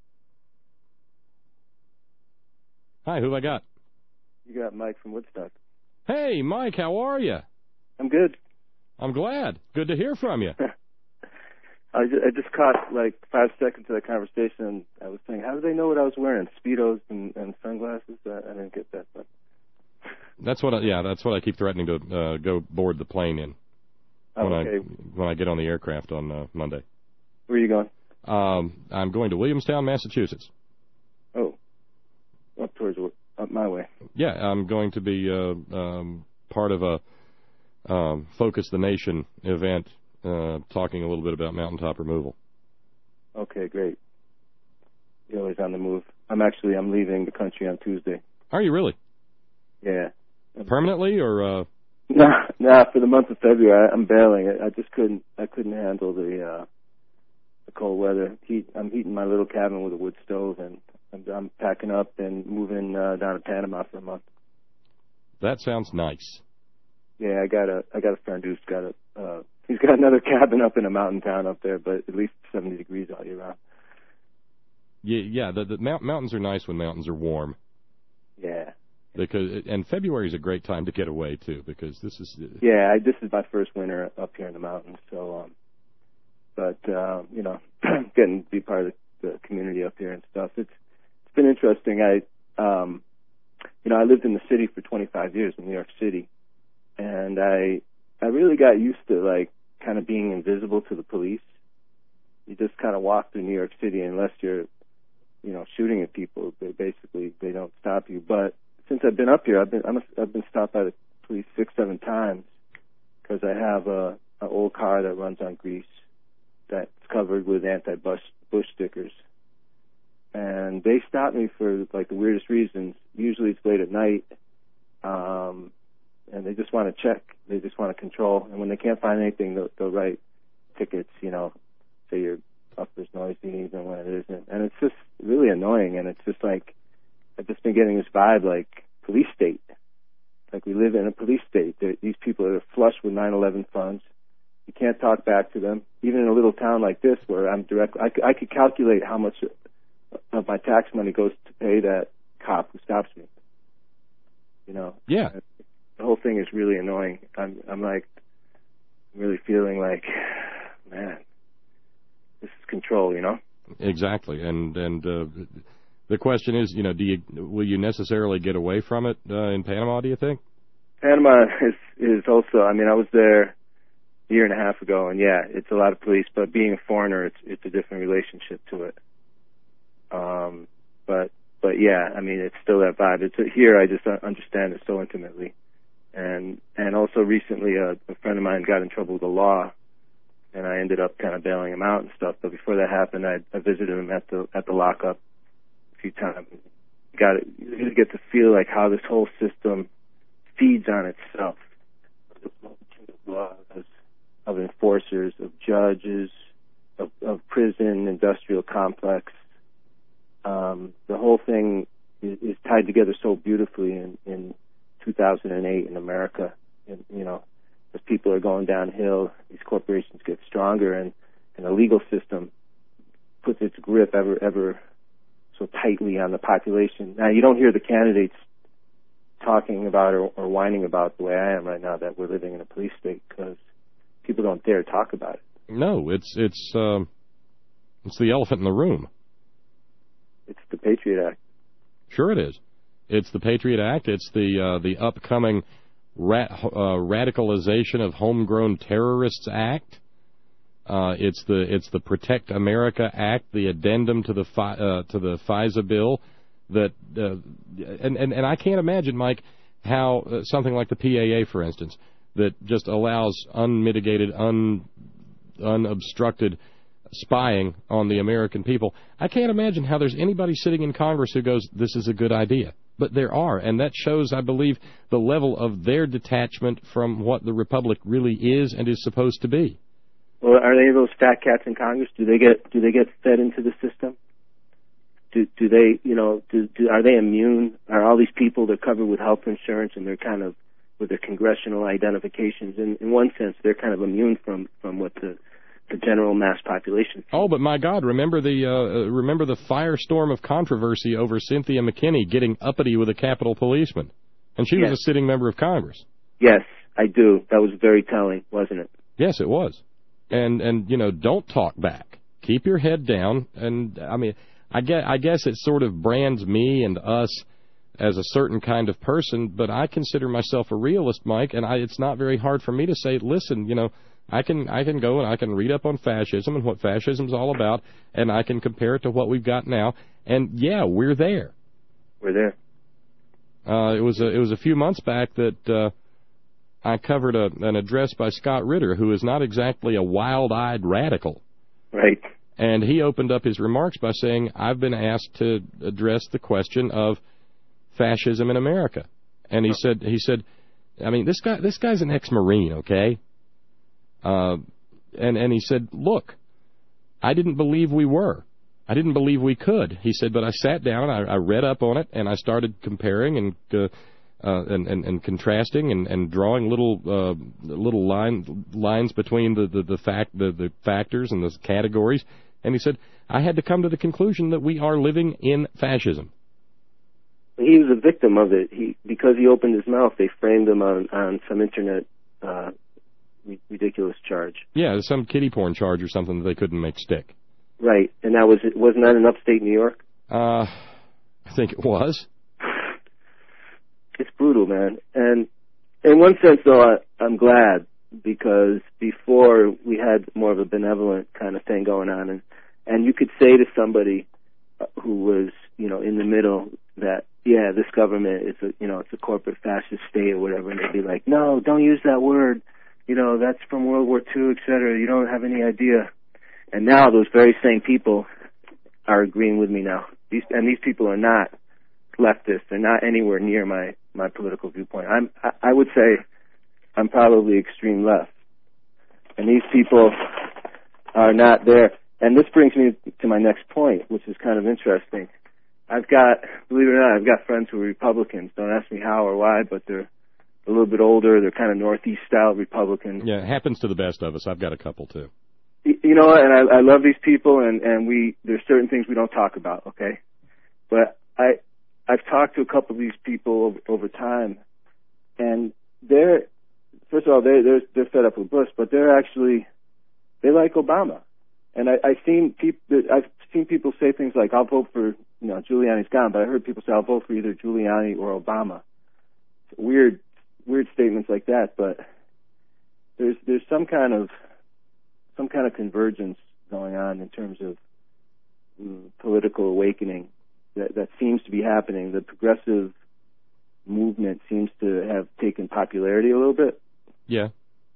Hi, who have I got? You got Mike from Woodstock. Hey, Mike, how are you? I'm good. I'm glad. Good to hear from you. I just, I just caught like five seconds of the conversation, and I was saying, how do they know what I was wearing? Speedos and, and sunglasses? I, I didn't get that. But. That's what. I, yeah, that's what I keep threatening to uh, go board the plane in when oh, okay. I when I get on the aircraft on uh, Monday. Where are you going? Um, I'm going to Williamstown, Massachusetts. Oh, up towards up my way. Yeah, I'm going to be uh, um, part of a um, Focus the Nation event, uh, talking a little bit about mountaintop removal. Okay, great. You're always on the move. I'm actually I'm leaving the country on Tuesday. Are you really? Yeah. Permanently or? Uh... Nah, nah. For the month of February, I'm bailing. I, I just couldn't. I couldn't handle the uh, the cold weather. Heat. I'm heating my little cabin with a wood stove, and I'm, I'm packing up and moving uh, down to Panama for a month. That sounds nice. Yeah, I got a I got a friend who's got a uh, he's got another cabin up in a mountain town up there, but at least seventy degrees all year round. Yeah, yeah. The, the mount, mountains are nice when mountains are warm. Yeah. Because and February is a great time to get away too, because this is. Uh, yeah, I, this is my first winter up here in the mountains, so. Um, but uh, you know, getting to be part of the, the community up here and stuff, it's it's been interesting. I. Um, You know, I lived in the city for twenty-five years in New York City, and I I really got used to, like, kind of being invisible to the police. You just kind of walk through New York City, and unless you're, you know, shooting at people, they basically, they don't stop you. But since I've been up here, I've been I'm a, I've been stopped by the police six, seven times because I have a an old car that runs on grease that's covered with anti-Bush Bush stickers. And they stop me for, like, the weirdest reasons. Usually it's late at night, um, and they just want to check. They just want to control. And when they can't find anything, they'll, they'll write tickets, you know, say your buffer's noisy even when it isn't. And it's just really annoying, and it's just like, I've just been getting this vibe like police state. Like we live in a police state. They're, these people are flush with nine eleven funds. You can't talk back to them. Even in a little town like this where I'm direct, I, I could calculate how much of my tax money goes to pay that cop who stops me. You know? Yeah. The whole thing is really annoying. I'm, I'm like, really feeling like, man, this is control, you know? Exactly. And, and, uh, the question is, you know, do you, will you necessarily get away from it, uh, in Panama, do you think? Panama is, is also, I mean, I was there a year and a half ago, and yeah, it's a lot of police, but being a foreigner, it's, it's a different relationship to it. Um, but, but yeah, I mean, it's still that vibe. It's here. I just understand it so intimately. And, and also recently, a, a friend of mine got in trouble with the law, and I ended up kind of bailing him out and stuff. But before that happened, I, I visited him at the, at the lockup a few times. Got it. You really get to feel like how this whole system feeds on itself. Of enforcers, of judges, of, of prison, industrial complex. Um, the whole thing is, is tied together so beautifully in, in two thousand eight in America. And, you know, as people are going downhill, these corporations get stronger, and, and the legal system puts its grip ever, ever so tightly on the population. Now, you don't hear the candidates talking about or, or whining about the way I am right now that we're living in a police state, because people don't dare talk about it. No, it's it's um, it's the elephant in the room. It's the Patriot Act. Sure it is. It's the Patriot Act. It's the uh, the upcoming rat, uh, Radicalization of Homegrown Terrorists Act. Uh, it's the it's the Protect America Act, the addendum to the fi, uh, to the FISA bill. That uh, and, and and I can't imagine, Mike, how uh, something like the P A A, for instance, that just allows unmitigated, un unobstructed spying on the American people. I can't imagine how there's anybody sitting in Congress who goes, this is a good idea. But there are, and that shows, I believe, the level of their detachment from what the Republic really is and is supposed to be. Well, are any of those fat cats in Congress, do they get do they get fed into the system? Do do they, you know, do, do are they immune? Are all these people, they're covered with health insurance, and they're kind of, with their congressional identifications, in, in one sense, they're kind of immune from, from what the the general mass population. Oh, but my God, remember the uh, remember the firestorm of controversy over Cynthia McKinney getting uppity with a Capitol policeman, and she yes. was a sitting member of Congress. Yes, I do. That was very telling, wasn't it? Yes, it was. And and you know, don't talk back. Keep your head down. And I mean, I guess I guess it sort of brands me and us as a certain kind of person, but I consider myself a realist, Mike, and I, it's not very hard for me to say, listen, you know, I can I can go and I can read up on fascism and what fascism's all about, and I can compare it to what we've got now. And yeah, we're there. We're there. Uh, it was a, it was a few months back that uh, I covered a, an address by Scott Ritter, who is not exactly a wild-eyed radical. Right. And he opened up his remarks by saying, I've been asked to address the question of fascism in America. And he said, he said, I mean, this guy, this guy's an ex-Marine, okay? Uh, and, and he said, look, I didn't believe we were. I didn't believe we could. He said, but I sat down, I, I read up on it, and I started comparing and uh, uh, and, and and contrasting and, and drawing little uh, little line lines between the the, the fact the, the factors and the categories. And he said, I had to come to the conclusion that we are living in fascism. He was a victim of it. He because he opened his mouth, they framed him on on some internet uh, ridiculous charge. Yeah, some kiddie porn charge or something that they couldn't make stick. Right, and that was wasn't that in upstate New York? Uh, I think it was. It's brutal, man. And in one sense, though, I, I'm glad, because before we had more of a benevolent kind of thing going on, and and you could say to somebody who was, you know, in the middle that, yeah, this government is a, you know, it's a corporate fascist state or whatever, and they'd be like, no, don't use that word. You know, that's from World War Two, et cetera. You don't have any idea. And now those very same people are agreeing with me now. These and these people are not leftists. They're not anywhere near my, my political viewpoint. I'm I, I would say I'm probably extreme left. And these people are not there. And this brings me to my next point, which is kind of interesting. I've got, believe it or not, I've got friends who are Republicans. Don't ask me how or why, but they're a little bit older. They're kind of Northeast-style Republicans. Yeah, it happens to the best of us. I've got a couple, too. You know what, and I, I love these people, and, and we there's certain things we don't talk about, okay? But I, I've talked to a couple of these people over, over time, and they're, first of all, they're, they're, they're fed up with Bush, but they're actually, they like Obama. And I, I've seen people, I've seen people say things like, I'll vote for, you know, Giuliani's gone, but I heard people say, I'll vote for either Giuliani or Obama. Weird, weird statements like that, but there's, there's some kind of, some kind of convergence going on in terms of mm, political awakening that, that seems to be happening. The progressive movement seems to have taken popularity a little bit. Yeah.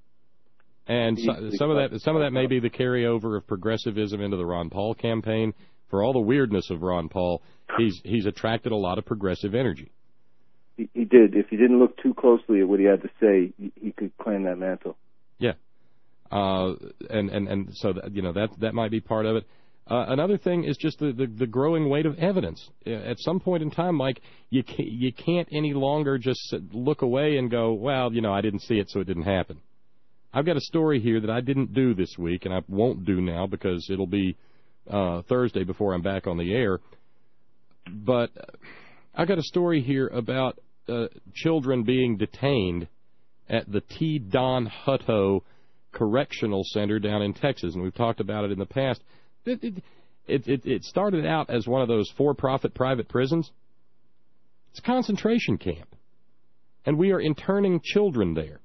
And so, some of that some of that may be the carryover of progressivism into the Ron Paul campaign. For all the weirdness of Ron Paul, he's he's attracted a lot of progressive energy. He, he did. If you didn't look too closely at what he had to say, he, he could claim that mantle. Yeah. Uh, and, and, and so, that, you know, that that might be part of it. Uh, another thing is just the, the, the growing weight of evidence. At some point in time, Mike, you can't, you can't any longer just look away and go, well, you know, I didn't see it, so it didn't happen. I've got a story here that I didn't do this week, and I won't do now because it'll be uh, Thursday before I'm back on the air. But I've got a story here about uh, children being detained at the T. Don Hutto Correctional Center down in Texas, and we've talked about it in the past. It, it, it, it started out as one of those for-profit private prisons. It's a concentration camp, and we are interning children there.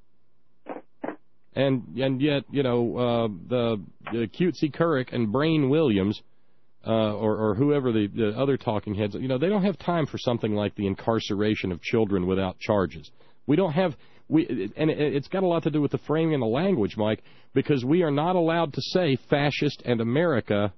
And and yet, you know, uh, the, the cutesy Couric and Brain Williams, uh, or, or whoever the, the other talking heads, you know, they don't have time for something like the incarceration of children without charges. We don't have... We, and it's got a lot to do with the framing and the language, Mike, because we are not allowed to say fascist and America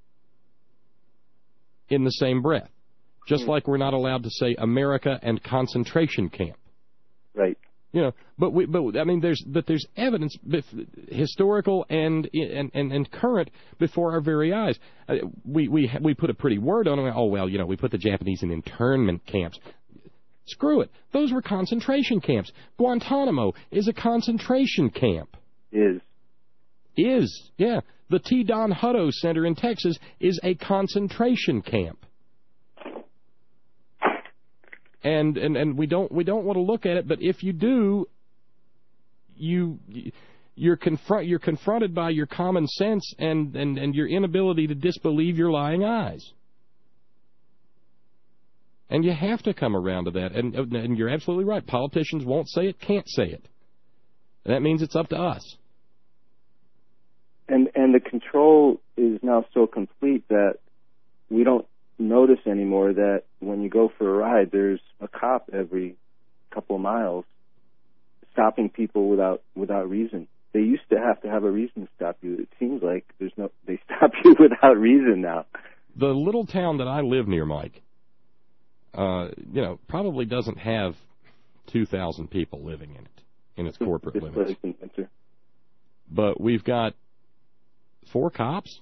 in the same breath, just like we're not allowed to say America and concentration camp. Right. You know, but we, but I mean, there's but there's evidence, historical and and and, and current, before our very eyes. Uh, we we we put a pretty word on it. Oh well, you know, we put the Japanese in internment camps. Screw it. Those were concentration camps. Guantanamo is a concentration camp. Is. Is, yeah. The T. Don Hutto Center in Texas is a concentration camp. And and, and we don't we don't want to look at it, but if you do, you you're confront you're confronted by your common sense and, and, and your inability to disbelieve your lying eyes. And you have to come around to that. And, and you're absolutely right. Politicians won't say it, can't say it. And that means it's up to us. And and the control is now so complete that we don't notice anymore that when you go for a ride, there's a cop every couple of miles stopping people without without reason. They used to have to have a reason to stop you. It seems like there's no they stop you without reason now. The little town that I live near, Mike, Uh, you know, probably doesn't have two thousand people living in it, in its corporate limits. But we've got four cops,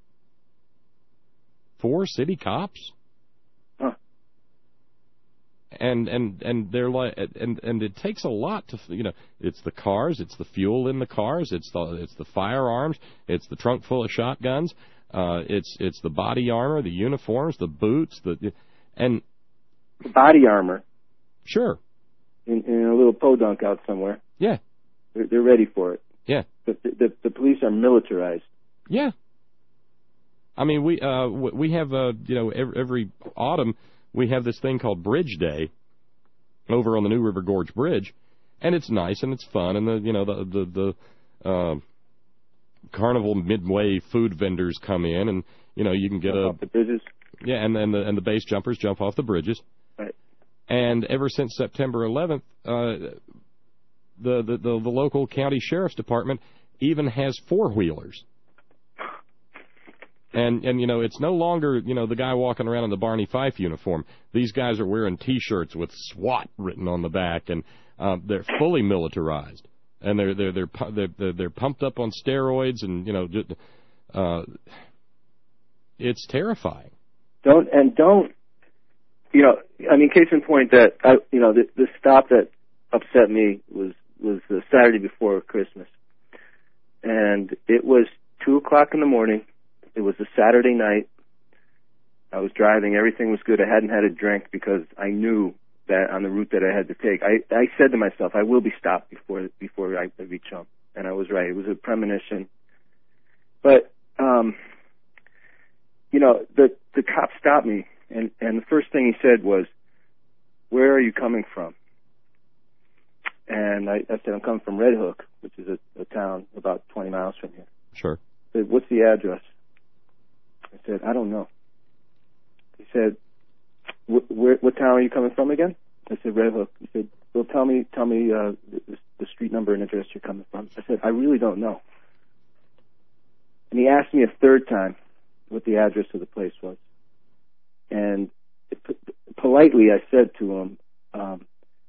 four city cops, huh. and and and they're like, and and it takes a lot to, you know, it's the cars, it's the fuel in the cars, it's the it's the firearms, it's the trunk full of shotguns, uh, it's it's the body armor, the uniforms, the boots, the and body armor. Sure. In, in a little podunk out somewhere. Yeah. They're, they're ready for it. Yeah. But the, the the police are militarized. Yeah. I mean, we uh we have uh you know every, every autumn we have this thing called Bridge Day over on the New River Gorge Bridge, and it's nice and it's fun, and the you know the the the uh, Carnival Midway food vendors come in, and you know you can get jump a off the bridges. Yeah, and and the and the base jumpers jump off the bridges. Right. And ever since September eleventh, uh, the, the the the local county sheriff's department even has four wheelers. And, and you know, it's no longer, you know, the guy walking around in the Barney Fife uniform. These guys are wearing T-shirts with SWAT written on the back, and uh, they're fully militarized. And they're they're they're they're they're, they're pumped up on steroids, and you know, just, uh, it's terrifying. Don't and don't, you know, I mean, case in point that I, you know, the, the stop that upset me was was the Saturday before Christmas, and it was two o'clock in the morning. It was a Saturday night. I was driving. Everything was good. I hadn't had a drink because I knew that on the route that I had to take. I, I said to myself, I will be stopped before before I reach home. And I was right. It was a premonition. But, um, you know, the, the cop stopped me, and, and the first thing he said was, "Where are you coming from?" And I, I said, "I'm coming from Red Hook," which is a, a town about twenty miles from here. Sure. I said, "What's the address?" I said, "I don't know." He said, where, "What town are you coming from again?" I said, "Red Hook." He said, "Well, tell me, tell me uh, the, the street number and address you're coming from." I said, "I really don't know." And he asked me a third time what the address of the place was. And it, politely, I said to him, um,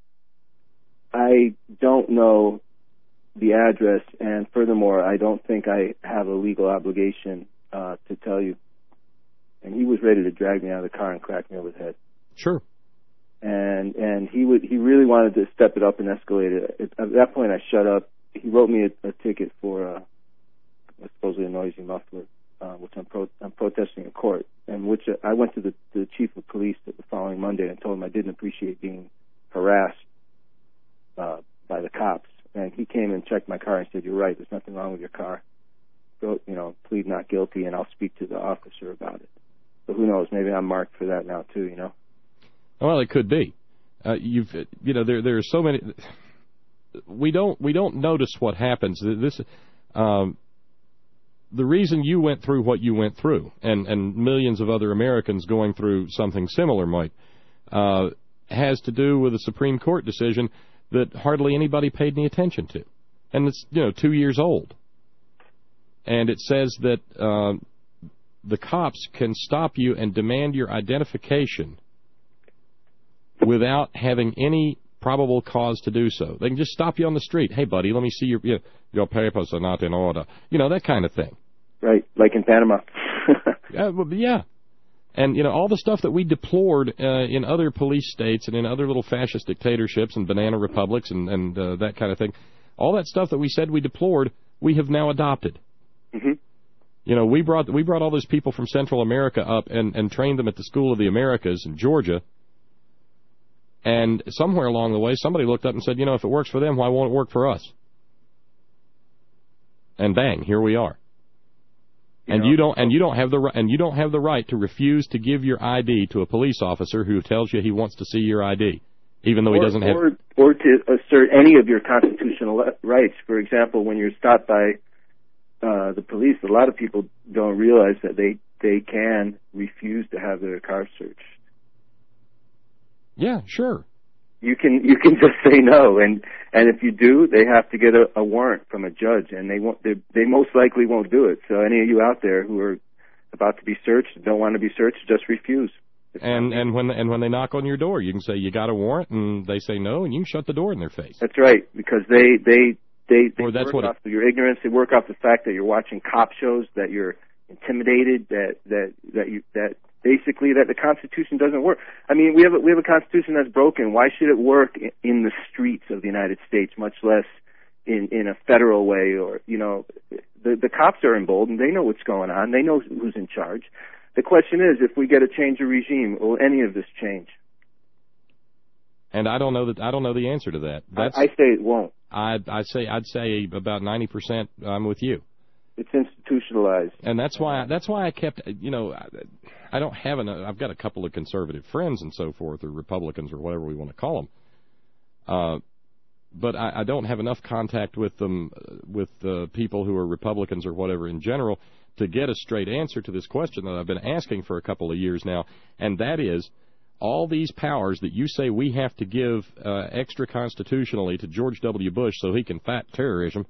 "I don't know the address, and furthermore, I don't think I have a legal obligation uh, to tell you." And he was ready to drag me out of the car and crack me over the head. Sure. And and he would he really wanted to step it up and escalate it. At, at that point, I shut up. He wrote me a, a ticket for uh, supposedly a noisy muffler, uh, which I'm pro- I'm protesting in court. And which uh, I went to the, the chief of police the following Monday and told him I didn't appreciate being harassed uh, by the cops. And he came and checked my car and said, "You're right. There's nothing wrong with your car. Go, you know, plead not guilty, and I'll speak to the officer about it." So who knows? Maybe I'm marked for that now too. You know. Well, it could be. Uh, you've, you know, there there are so many. We don't we don't notice what happens. This, um, the reason you went through what you went through, and and millions of other Americans going through something similar, Mike, uh, has to do with a Supreme Court decision that hardly anybody paid any attention to, and it's you know two years old, and it says that uh, the cops can stop you and demand your identification without having any probable cause to do so. They can just stop you on the street. "Hey, buddy, let me see your you know, your papers are not in order." You know, that kind of thing. Right, like in Panama. yeah, well, yeah. And, you know, all the stuff that we deplored uh, in other police states and in other little fascist dictatorships and banana republics and, and uh, that kind of thing, all that stuff that we said we deplored, we have now adopted. Mm-hmm. You know, we brought we brought all those people from Central America up and, and trained them at the School of the Americas in Georgia. And somewhere along the way, somebody looked up and said, you know, if it works for them, why won't it work for us? And bang, here we are. You and know, you don't and you don't have the and you don't have the right to refuse to give your I D to a police officer who tells you he wants to see your I D, even though or, he doesn't have. Or, or to assert any of your constitutional rights. For example, when you're stopped by uh, the police, a lot of people don't realize that they they can refuse to have their car searched. Yeah, sure. You can you can just say no, and and if you do, they have to get a, a warrant from a judge, and they won't. They, they most likely won't do it. So any of you out there who are about to be searched, don't want to be searched, just refuse. It's and and when and when they knock on your door, you can say you got a warrant, and they say no, and you can shut the door in their face. That's right, because they they they, they or that's work what off of your ignorance. They work off the fact that you're watching cop shows, that you're intimidated, that that that you that basically that the Constitution doesn't work. I mean, we have a, we have a Constitution that's broken. Why should it work in, in the streets of the United States, much less in in a federal way? Or, you know, the the cops are emboldened. They know what's going on. They know who's in charge. The question is, if we get a change of regime, will any of this change? And I don't know that I don't know the answer to that. That's, I, I say it won't. I I say I'd say about ninety percent. I'm with you. It's institutionalized, and that's why that's why I kept. You know, I, I don't have an. I've got a couple of conservative friends and so forth, or Republicans, or whatever we want to call them. Uh, but I, I don't have enough contact with them, with uh, people who are Republicans or whatever in general, to get a straight answer to this question that I've been asking for a couple of years now, and that is, all these powers that you say we have to give uh, extra constitutionally to George W. Bush so he can fight terrorism,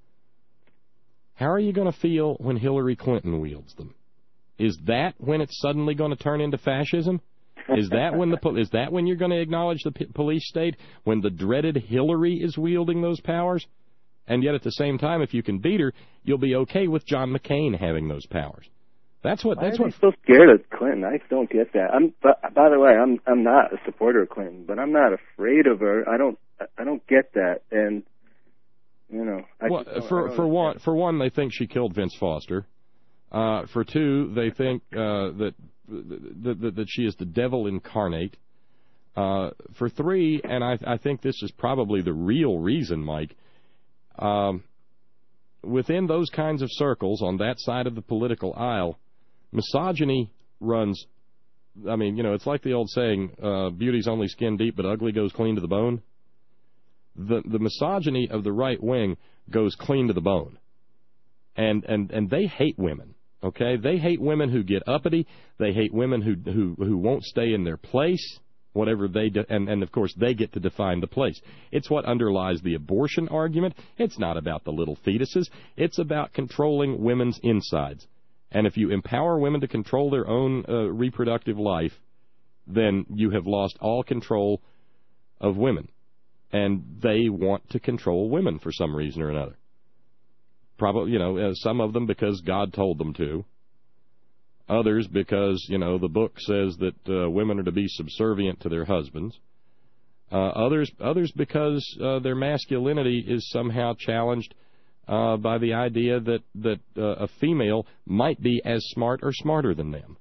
how are you going to feel when Hillary Clinton wields them? Is that when it's suddenly going to turn into fascism? Is that when the is that when you're going to acknowledge the p- police state, when the dreaded Hillary is wielding those powers? And yet at the same time, if you can beat her, you'll be okay with John McCain having those powers. That's what. That's Why are what. they so scared of Clinton? I don't get that. I'm. But, by the way, I'm. I'm not a supporter of Clinton, but I'm not afraid of her. I don't. I don't get that. And you know, I well, just for for one, for one, they think she killed Vince Foster. Uh, for two, they think uh, that, that that that she is the devil incarnate. Uh, for three, and I, I think this is probably the real reason, Mike. Um, within those kinds of circles on that side of the political aisle, misogyny runs. I mean, you know, it's like the old saying, uh, "Beauty's only skin deep, but ugly goes clean to the bone." The the misogyny of the right wing goes clean to the bone, and and and they hate women. Okay, they hate women who get uppity. They hate women who who who won't stay in their place, whatever they do, and and of course they get to define the place. It's what underlies the abortion argument. It's not about the little fetuses. It's about controlling women's insides. And if you empower women to control their own uh, reproductive life, then you have lost all control of women. And they want to control women for some reason or another. Probably, you know, uh, some of them because God told them to. Others because, you know, the book says that uh, women are to be subservient to their husbands. Uh, others others because uh, their masculinity is somehow challenged uh, by the idea that, that uh, a female might be as smart or smarter than them.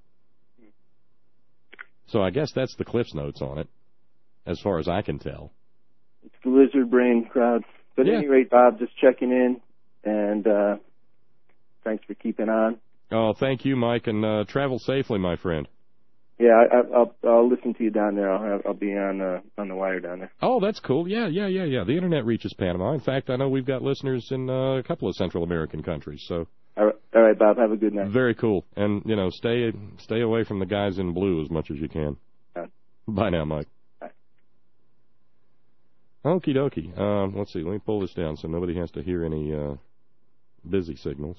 So I guess that's the Cliff's Notes on it, as far as I can tell. It's the lizard brain crowd. But yeah. at any rate, Bob, just checking in, and uh, thanks for keeping on. Oh, thank you, Mike, and uh, travel safely, my friend. Yeah, I, I'll I'll listen to you down there. I'll have, I'll be on uh, on the wire down there. Oh, that's cool. Yeah, yeah, yeah, yeah. The internet reaches Panama. In fact, I know we've got listeners in uh, a couple of Central American countries. So. All right, all right, Bob. Have a good night. Very cool, and you know, stay stay away from the guys in blue as much as you can. Right. Bye now, Mike. Bye. Okie dokie. Um, let's see. Let me pull this down so nobody has to hear any uh, busy signals.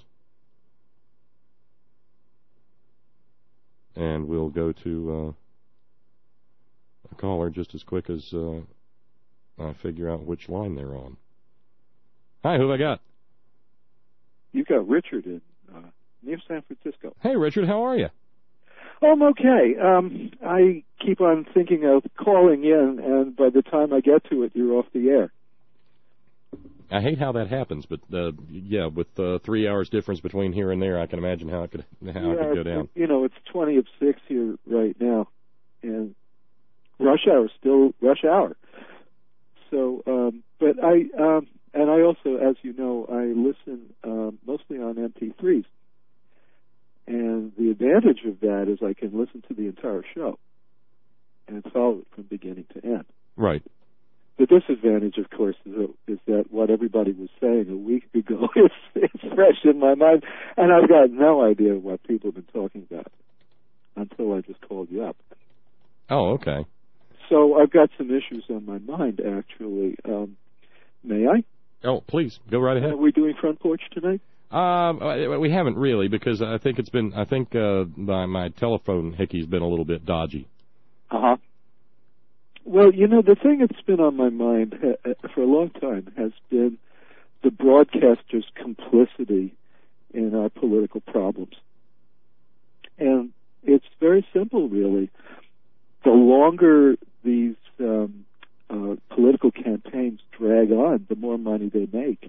And we'll go to uh, a caller just as quick as uh, I figure out which line they're on. Hi, who have I got? You've got Richard in uh, near San Francisco. Hey, Richard, how are you? Oh, I'm okay. Um, I keep on thinking of calling in, and by the time I get to it, you're off the air. I hate how that happens, but uh, yeah, with uh, three hours difference between here and there, I can imagine how it could how yeah, it could go down. You know, it's twenty of six here right now, and rush hour still rush hour. So, um, but I um, and I also, as you know, I listen um, mostly on M P threes, and the advantage of that is I can listen to the entire show and follow it from beginning to end. Right. The disadvantage, of course, is, is that what everybody was saying a week ago is, is fresh in my mind, and I've got no idea what people have been talking about until I just called you up. Oh, okay. So I've got some issues on my mind, actually. Um, may I? Oh, please, go right ahead. Are we doing Front Porch tonight? Um, we haven't really, because I think it's been, I think uh, my, my telephone hickey's been a little bit dodgy. Uh-huh. Well, you know, the thing that's been on my mind ha- for a long time has been the broadcasters' complicity in our political problems. And it's very simple, really. The longer these um, uh, political campaigns drag on, the more money they make.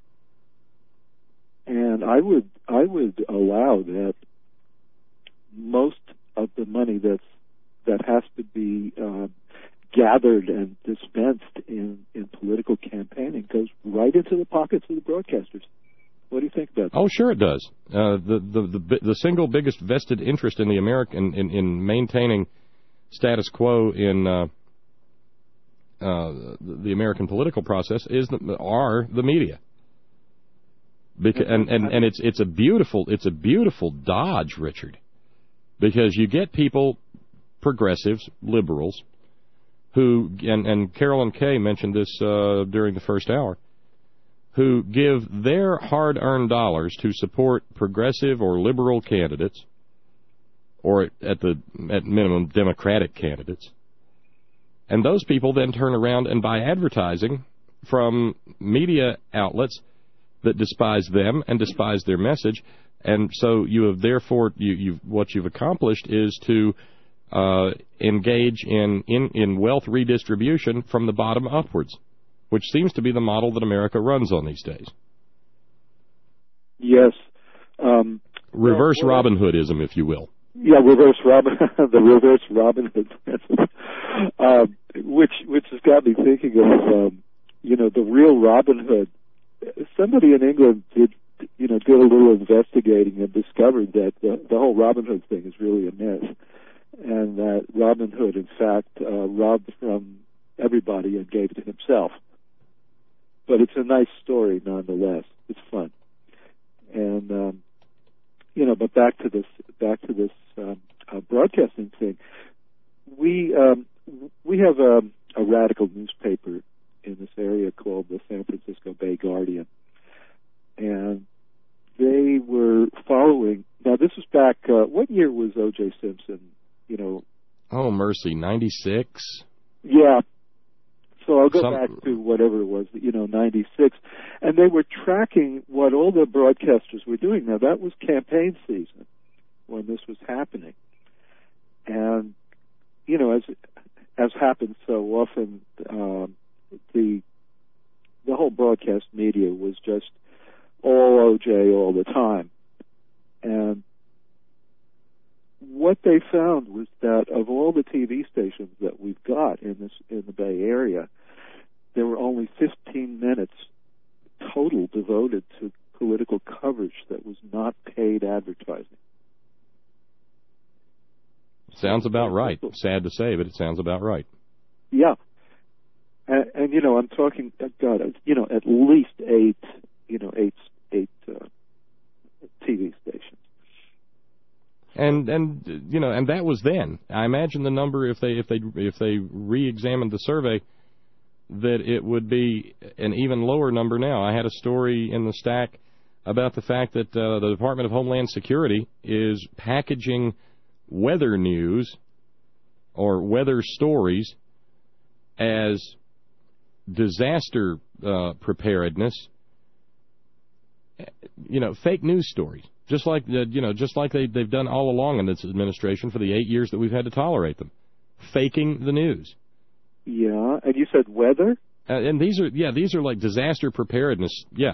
And I would I would allow that most of the money that's that has to be um, gathered and dispensed in, in political campaigning goes right into the pockets of the broadcasters. What do you think about that? Oh, sure it does. Uh, the, the the the single biggest vested interest in the American in, in maintaining status quo in uh, uh, the American political process is the, are the media. Because, and, and, and it's it's a beautiful it's a beautiful dodge, Richard, because you get people, progressives, liberals, who and, and Carolyn Kay mentioned this uh, during the first hour, who give their hard-earned dollars to support progressive or liberal candidates, or at the at minimum Democratic candidates, and those people then turn around and buy advertising from media outlets that despise them and despise their message, and so you have therefore you you've, what you've accomplished is to uh, engage in, in in wealth redistribution from the bottom upwards, which seems to be the model that America runs on these days. Yes, um, reverse well, Robin Hoodism, if you will. Yeah, reverse Robin, the reverse Robin Hood, um, which which has got me thinking of um, you know the real Robin Hood. Somebody in England did, you know, did a little investigating and discovered that the, the whole Robin Hood thing is really a myth, and that Robin Hood, in fact, uh, robbed from everybody and gave to himself. But it's a nice story nonetheless. It's fun, and um, you know. But back to this, back to this um, uh, broadcasting thing. We um, we have a, a radical newspaper in this area called the San Francisco Bay Guardian. And they were following, now this was back, uh, what year was O J Simpson, you know? Oh, mercy, ninety-six? Yeah. So I'll go Some... back to whatever it was, you know, ninety-six. And they were tracking what all the broadcasters were doing. Now that was campaign season when this was happening. And, you know, as as happens so often, um, the the whole broadcast media was just all O J all the time. And what they found was that of all the T V stations that we've got in this in the Bay Area, there were only fifteen minutes total devoted to political coverage that was not paid advertising. Sounds about right. Sad to say, but it sounds about right. Yeah. And, and, you know, I'm talking, God, you know, at least eight, you know, eight, eight uh, T V stations. And and you know, and that was then. I imagine the number, if they if they if they re-examined the survey, that it would be an even lower number now. I had a story in the stack about the fact that uh, the Department of Homeland Security is packaging weather news or weather stories as disaster uh, preparedness, you know, fake news stories, just like uh, you know, just like they they've done all along in this administration for the eight years that we've had to tolerate them, faking the news. Yeah, and you said weather, uh, and these are yeah, these are like disaster preparedness. Yeah.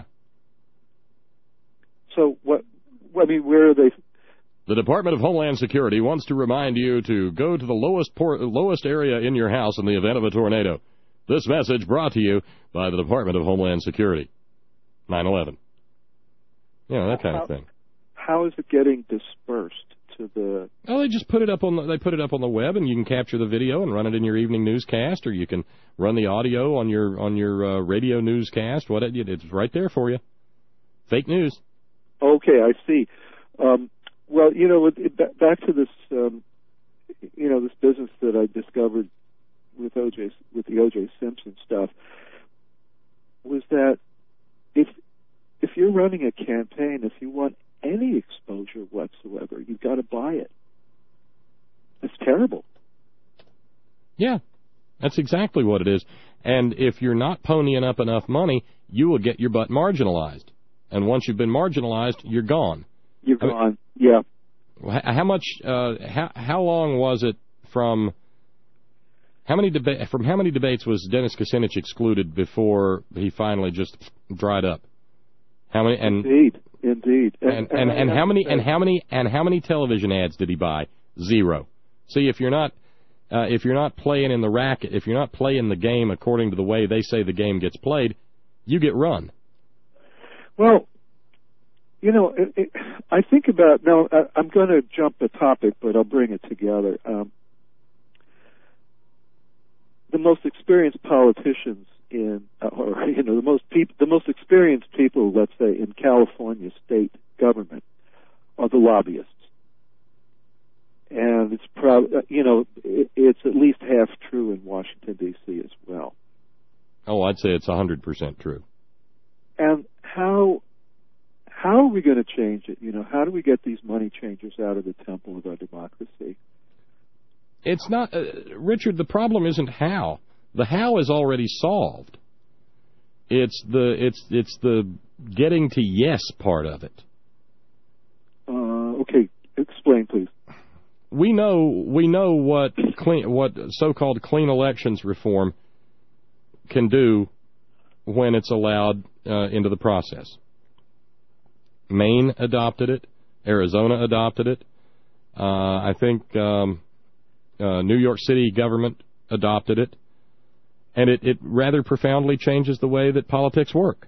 So what? I mean, where are they? The Department of Homeland Security wants to remind you to go to the lowest por- lowest area in your house in the event of a tornado. This message brought to you by the Department of Homeland Security. nine eleven. You know, that kind how, of thing. How is it getting dispersed to the... Oh, they just put it up on the, they put it up on the web, and you can capture the video and run it in your evening newscast, or you can run the audio on your on your uh, radio newscast. What it, it's right there for you. Fake news. Okay, I see. Um, well, you know, it, it, back to this, um, you know, this business that I discovered with O J, with the O J Simpson stuff, was that if if you're running a campaign, if you want any exposure whatsoever, you've got to buy it. It's terrible. Yeah, that's exactly what it is. And if you're not ponying up enough money, you will get your butt marginalized. And once you've been marginalized, you're gone. You're I gone. Mean, yeah. how much? Uh, how how long was it from? How many deba- from how many debates was Dennis Kucinich excluded before he finally just dried up? How many? And, indeed, indeed. And and, and, and how many? And how many? And how many television ads did he buy? Zero. See, if you're not uh, if you're not playing in the racket, if you're not playing the game according to the way they say the game gets played, you get run. Well, you know, it, it, I think about now. I, I'm going to jump the topic, but I'll bring it together. Um, the most experienced politicians in, or you know, the most peop- the most experienced people, let's say, in California state government, are the lobbyists. And it's probably, you know, it, it's at least half true in Washington, D C as well. Oh, I'd say it's one hundred percent true. And how how are we going to change it? You know, how do we get these money changers out of the temple of our democracy? It's not, uh, Richard, the problem isn't how. The how is already solved. It's the it's it's the getting to yes part of it. Uh, okay, explain, please. We know we know what clean, what so-called clean elections reform can do when it's allowed uh, into the process. Maine adopted it. Arizona adopted it. Uh, I think um, uh, New York City government adopted it. And it, it rather profoundly changes the way that politics work.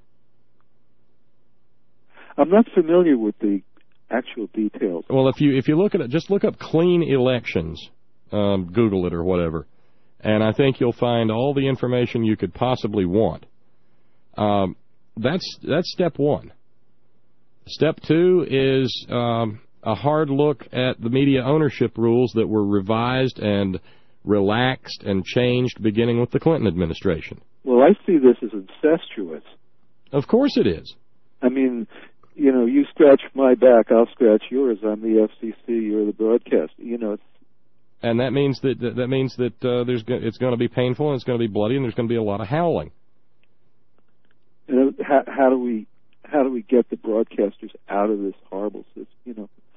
I'm not familiar with the actual details. Well, if you if you look at it, just look up clean elections, um, Google it or whatever, and I think you'll find all the information you could possibly want. Um, that's that's step one. Step two is um, a hard look at the media ownership rules that were revised and relaxed and changed beginning with the Clinton administration. Well, I see this as incestuous. Of course it is. I mean, you know, you scratch my back, I'll scratch yours. I'm the F C C, you're the broadcast. You know, it's... And that means that that means that uh, there's go- it's going to be painful and it's going to be bloody and there's going to be a lot of howling. You know, how, how do we how do we get the broadcasters out of this horrible system? You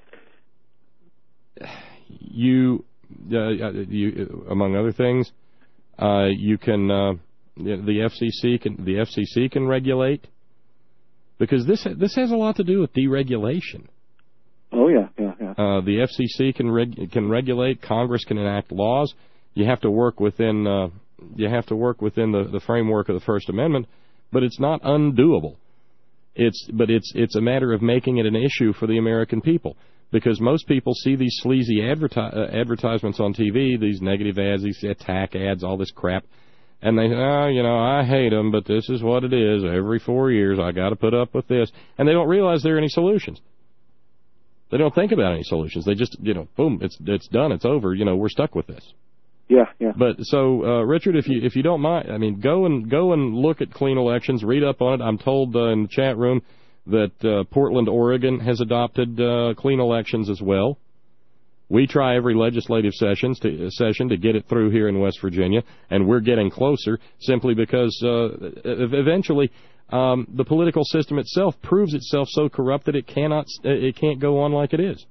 know, you uh, you among other things, uh, you can uh, the F C C can the F C C can regulate. Because this this has a lot to do with deregulation. Oh yeah, yeah, yeah. Uh, the F C C can reg- can regulate. Congress can enact laws. You have to work within uh, you have to work within the, the framework of the First Amendment, but it's not undoable. It's but it's it's a matter of making it an issue for the American people. Because most people see these sleazy adverti- uh, advertisements on T V, these negative ads, these attack ads, all this crap. And they, oh, you know, I hate them, but this is what it is. Every four years, I got to put up with this. And they don't realize there are any solutions. They don't think about any solutions. They just, you know, boom, it's it's done, it's over. You know, we're stuck with this. Yeah, yeah. But so, uh, Richard, if you if you don't mind, I mean, go and go and look at clean elections. Read up on it. I'm told uh, in the chat room that uh, Portland, Oregon, has adopted uh, clean elections as well. We try every legislative sessions to, uh, session to get it through here in West Virginia, and we're getting closer simply because uh, eventually um, the political system itself proves itself so corrupt that it cannot, it can't go on like it is.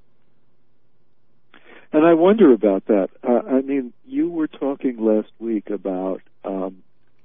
And I wonder about that. Uh, I mean, you were talking last week about um,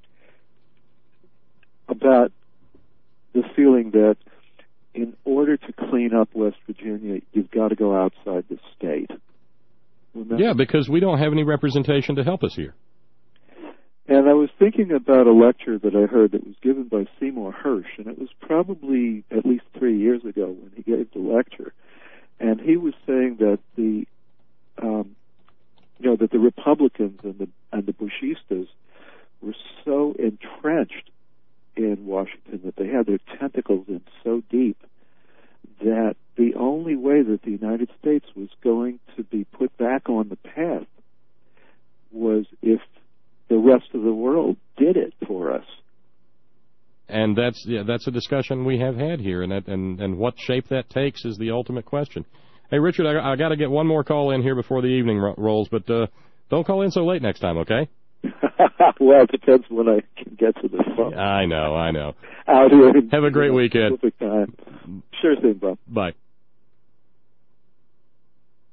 about the feeling that in order to clean up West Virginia, you've got to go outside the state. Remember? Yeah, because we don't have any representation to help us here. And I was thinking about a lecture that I heard that was given by Seymour Hersh, and it was probably at least three years ago when he gave the lecture. And he was saying that the, um, you know, that the Republicans and the and the Bushistas were so entrenched in Washington that they had their tentacles in so deep that the only way that the United States was going to be put back on the path was if the rest of the world did it for us. And that's yeah, that's a discussion we have had here, and that, and and what shape that takes is the ultimate question. Hey, Richard, I, I got to get one more call in here before the evening ro- rolls, but uh, don't call in so late next time, okay? Well, it depends when I can get to the phone. I know, I know. Out here. Have a great weekend. Perfect time. Sure thing, Bob. Bye.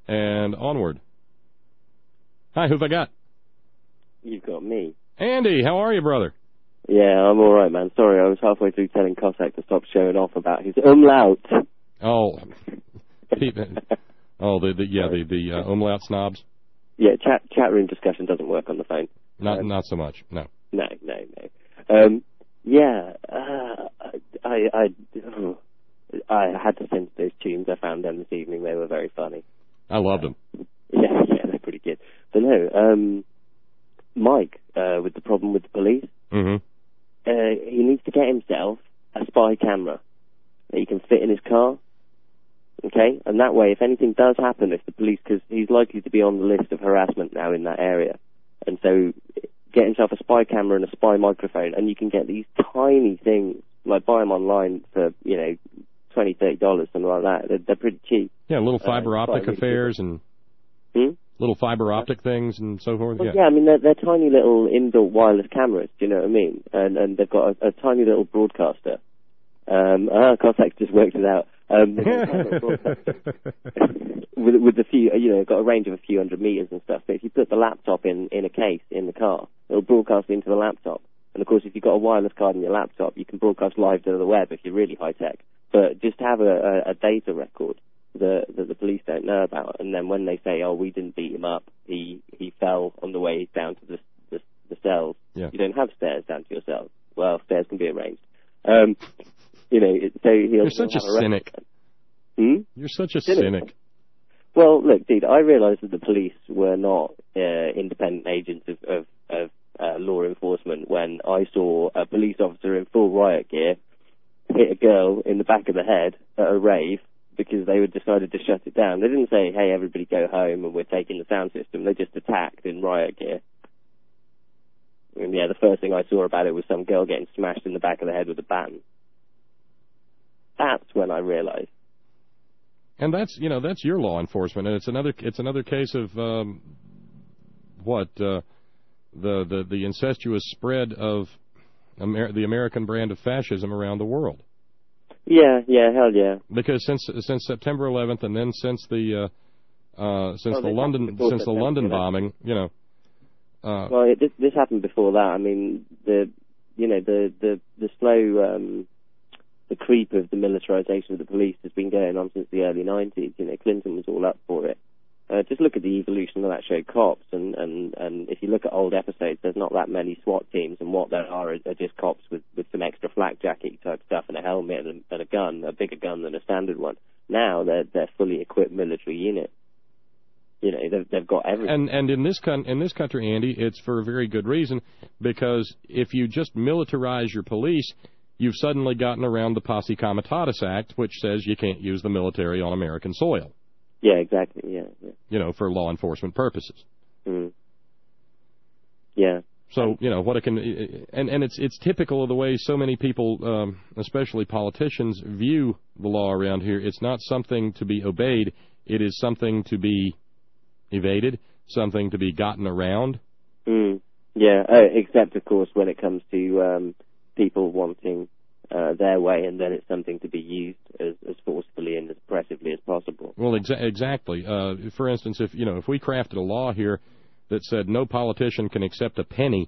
and onward. Hi, who've I got? You've got me. Andy, how are you, brother? Yeah, I'm all right, man. Sorry, I was halfway through telling Cossack to stop showing off about his umlaut. Oh, oh, the, the yeah, the the uh, umlaut snobs. Yeah, chat chat room discussion doesn't work on the phone. Not um, not so much. No. No, no, no. Um, yeah, uh, I I oh, I had to send those tunes. I found them this evening. They were very funny. I loved them. Yeah, yeah, they're pretty good. But no, um, Mike, uh, with the problem with the police, mm-hmm. uh, he needs to get himself a spy camera that he can fit in his car. Okay, and that way, if anything does happen, if the police, because he's likely to be on the list of harassment now in that area, and so get himself a spy camera and a spy microphone, and you can get these tiny things, like buy them online for, you know, twenty, thirty dollars, something like that. They're, they're pretty cheap. Yeah, little fiber uh, optic really affairs and hmm? little fiber optic things and so forth. Well, yeah. yeah, I mean, they're, they're tiny little inbuilt wireless cameras, do you know what I mean? And and they've got a, a tiny little broadcaster. Um, ah, Cossack just worked it out. Um, with with a few, you know, got a range of a few hundred meters and stuff. So if you put the laptop in in a case in the car, it'll broadcast into the laptop. And of course, if you've got a wireless card in your laptop, you can broadcast live to the web if you're really high tech. But just have a, a, a data record that, that the police don't know about, and then when they say, "Oh, we didn't beat him up. He he fell on the way down to the the, the cells," yeah. You don't have stairs down to your cells. Well, stairs can be arranged. Um, You know, so he'll. You're such a, a cynic. Hmm? You're such a cynic. cynic. Well, look, dude, I realised that the police were not uh, independent agents of, of, of uh, law enforcement when I saw a police officer in full riot gear hit a girl in the back of the head at a rave because they had decided to shut it down. They didn't say, "Hey, everybody go home and we're taking the sound system." They just attacked in riot gear. And yeah, the first thing I saw about it was some girl getting smashed in the back of the head with a baton. That's when I realized. And that's, you know, that's your law enforcement, and it's another it's another case of um, what uh, the the the incestuous spread of Amer- the American brand of fascism around the world. Yeah, yeah, hell yeah. Because since since September eleventh, and then since the uh, uh, since oh, the London since the London bombing, you know. Uh, well, it, this, this happened before that. I mean, the you know the the the slow. Um, The creep of the militarization of the police has been going on since the early nineties. You know, Clinton was all up for it. Uh, just look at the evolution of that show, Cops, and, and, and if you look at old episodes, there's not that many SWAT teams, and what there are are, are just cops with, with some extra flak jacket type stuff and a helmet and, and a gun, a bigger gun than a standard one. Now they're they're fully equipped military units. You know, they've, they've got everything. And and in this con- in this country, Andy, it's for a very good reason, because if you just militarize your police, you've suddenly gotten around the Posse Comitatus Act, which says you can't use the military on American soil. Yeah, exactly, yeah. yeah. You know, for law enforcement purposes. Mm. Yeah. So, you know, what it can... And, and it's it's typical of the way so many people, um, especially politicians, view the law around here. It's not something to be obeyed. It is something to be evaded, something to be gotten around. Mm. Yeah, uh, except, of course, when it comes to... Um, people wanting uh, their way, and then it's something to be used as, as forcefully and as oppressively as possible. Well, exa- exactly. Uh, for instance, if you know, if we crafted a law here that said no politician can accept a penny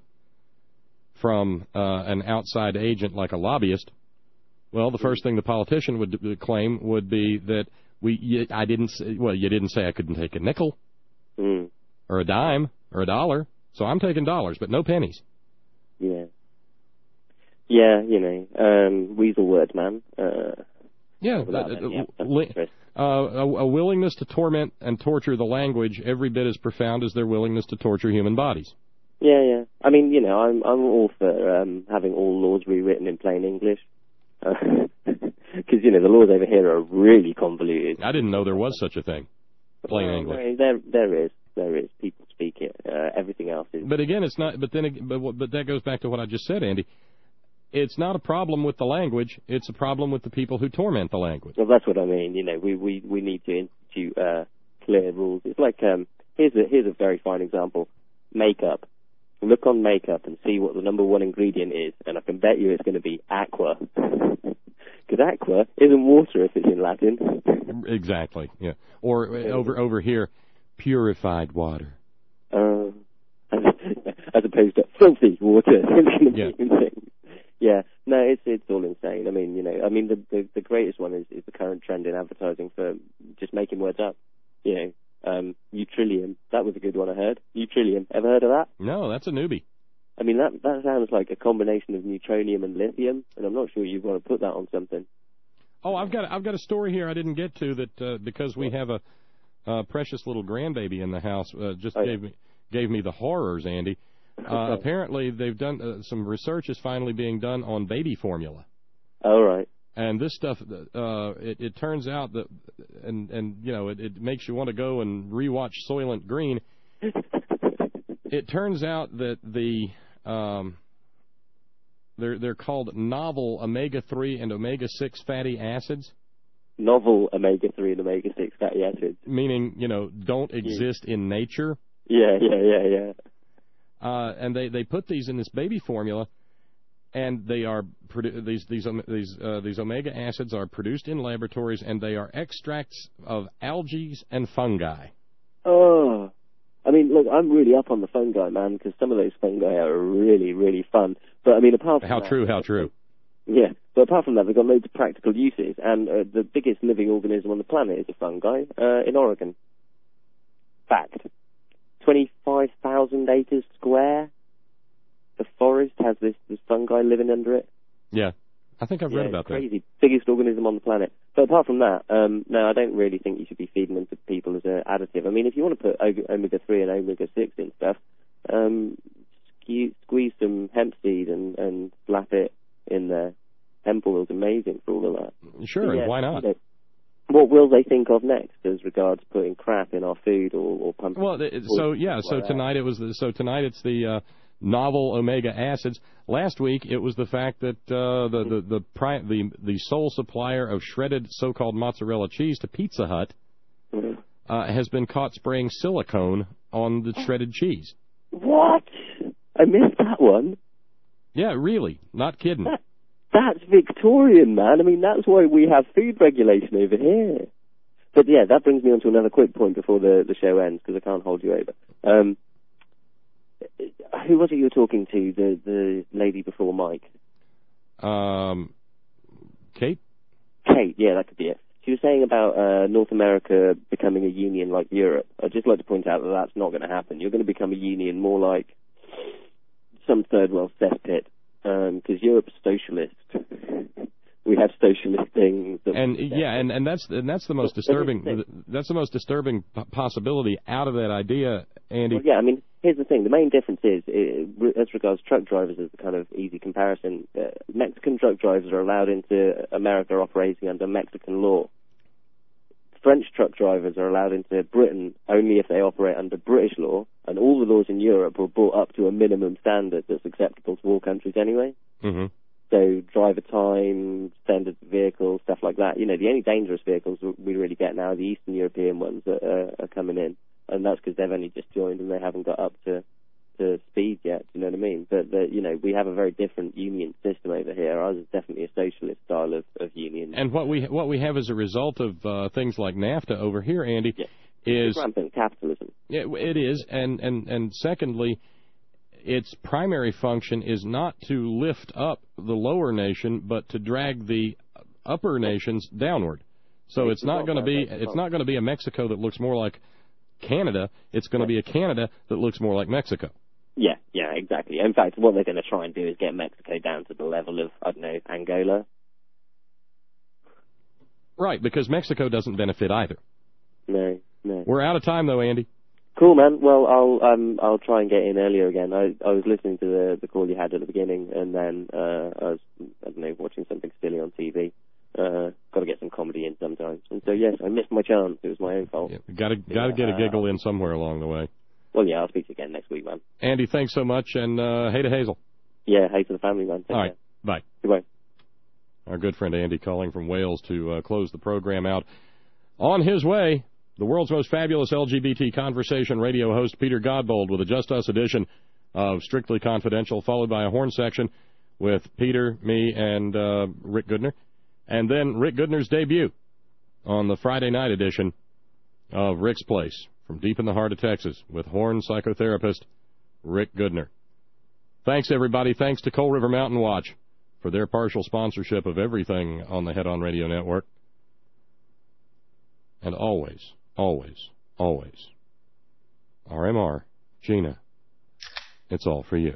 from uh, an outside agent like a lobbyist, well, the first thing the politician would claim would be that we, you, I didn't, say, well, you didn't say I couldn't take a nickel mm. or a dime or a dollar, so I'm taking dollars, but no pennies. Yeah. Yeah, you know, um, weasel words, man. Uh, yeah, uh, uh, li- uh, a, a willingness to torment and torture the language every bit as profound as their willingness to torture human bodies. Yeah, yeah. I mean, you know, I'm I'm all for um, having all laws rewritten in plain English. Because, uh, you know, the laws over here are really convoluted. I didn't know there was such a thing. Plain well, English. I mean, there, there is. There is. People speak it. Uh, everything else is... But again, it's not... But then, but, but that goes back to what I just said, Andy. It's not a problem with the language. It's a problem with the people who torment the language. Well, that's what I mean. You know, we, we, we need to institute uh, clear rules. It's like, um, here's a, here's a very fine example. Makeup. Look on makeup and see what the number one ingredient is, and I can bet you it's going to be aqua. Good aqua isn't water if it's in Latin. Exactly, yeah. Or uh, over over here, purified water. Uh, as, as opposed to filthy water. Yeah. Yeah, no, it's it's all insane. I mean, you know, I mean, the the, the greatest one is, is the current trend in advertising for just making words up. You know, um, Utrillium, that was a good one I heard. Utrillium, ever heard of that? No, that's a newbie. I mean, that that sounds like a combination of neutronium and lithium, and I'm not sure you'd want to put that on something. Oh, I've got I've got a story here I didn't get to that uh, because we have a, a precious little grandbaby in the house. Uh, just oh, gave yeah. me gave me the horrors, Andy. Uh, apparently, they've done uh, some research is finally being done on baby formula. All right. And this stuff, uh, it, it turns out that, and and you know, it, it makes you want to go and rewatch Soylent Green. It turns out that the um, they're they're called novel omega three and omega six fatty acids. Novel omega three and omega six fatty acids. Meaning, you know, don't exist yeah. in nature. Yeah, yeah, yeah, yeah. Uh, and they, they put these in this baby formula, and they are produ- these these um, these uh, these omega acids are produced in laboratories, and they are extracts of algae and fungi. Oh, I mean, look, I'm really up on the fungi, man, because some of those fungi are really, really fun. But I mean, apart from how that, true, how true. Yeah, but apart from that, they've got loads of practical uses, and uh, the biggest living organism on the planet is a fungi uh, in Oregon. Fact. twenty-five thousand acres square. The forest has this, this fungi living under it. Yeah, I think I've yeah, read about it's crazy. that. Biggest organism on the planet. But apart from that, um, no, I don't really think you should be feeding them to people as an additive. I mean, if you want to put omega three and omega six in stuff, um, sque- squeeze some hemp seed and, and slap it in there. Hemp oil's amazing for all of that. Sure, yeah, and why not? You know, what will they think of next as regards putting crap in our food or, or pumping? Well, it, so yeah, so tonight it was the, so tonight it's the uh, novel omega acids. Last week it was the fact that uh, the the the, pri- the the sole supplier of shredded so-called mozzarella cheese to Pizza Hut mm-hmm. uh, has been caught spraying silicone on the shredded cheese. What? I missed that one. Yeah, really, not kidding. That, that's Victorian, man. I mean, that's why we have food regulation over here. But yeah, that brings me on to another quick point before the, the show ends, because I can't hold you over. Um, who was it you were talking to, the, the lady before Mike? Um, Kate? Kate, yeah, that could be it. She was saying about uh, North America becoming a union like Europe. I'd just like to point out that that's not going to happen. You're going to become a union more like some third world cesspit. Because um, Europe's socialist, we have socialist things. That and yeah, and, and that's and that's the most disturbing. That's the most disturbing possibility out of that idea, Andy. Well, yeah, I mean, here's the thing: the main difference is, it, as regards truck drivers, is the kind of easy comparison. Uh, Mexican truck drivers are allowed into America operating under Mexican law. French truck drivers are allowed into Britain only if they operate under British law, and all the laws in Europe were brought up to a minimum standard that's acceptable to all countries anyway. Mm-hmm. So driver time, standard vehicles, stuff like that. You know, the only dangerous vehicles we really get now are the Eastern European ones that are, are coming in, and that's because they've only just joined and they haven't got up to, to speed yet. Do you know what I mean? But, the, you know, we have a very different union system over here. Ours is definitely a socialist style of, of union. And what we what we have as a result of uh, things like NAFTA over here, Andy, yeah. is it's rampant capitalism. It, it is, and, and, and secondly, its primary function is not to lift up the lower nation, but to drag the upper nations downward. So it's not going to be it's not going to be a Mexico that looks more like Canada. It's going to be a Canada that looks more like Mexico. Yeah, yeah, exactly. In fact, what they're going to try and do is get Mexico down to the level of, I don't know, Angola. Right, because Mexico doesn't benefit either. No, no. We're out of time, though, Andy. Cool, man. Well, I'll um I'll try and get in earlier again. I I was listening to the the call you had at the beginning, and then uh I was I don't know watching something silly on T V. Uh, got to get some comedy in sometimes. And so yes, I missed my chance. It was my own fault. Yeah, got to got to get a giggle in somewhere along the way. Well, yeah, I'll speak to you again next week, man. Andy, thanks so much, and uh, hey to Hazel. Yeah, hey to the family, man. Take All right, care. bye. Goodbye. Our good friend Andy calling from Wales to uh, close the program out. On his way, the world's most fabulous L G B T conversation radio host, Peter Godbold, with a Just Us edition of Strictly Confidential, followed by a horn section with Peter, me, and uh, Rick Goodner. And then Rick Goodner's debut on the Friday night edition of Rick's Place from deep in the heart of Texas with Horn psychotherapist Rick Goodner. Thanks, everybody. Thanks to Coal River Mountain Watch for their partial sponsorship of everything on the Head On Radio Network. And always, always, always, R M R, Gina, it's all for you.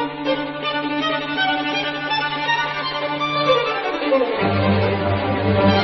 Thank you.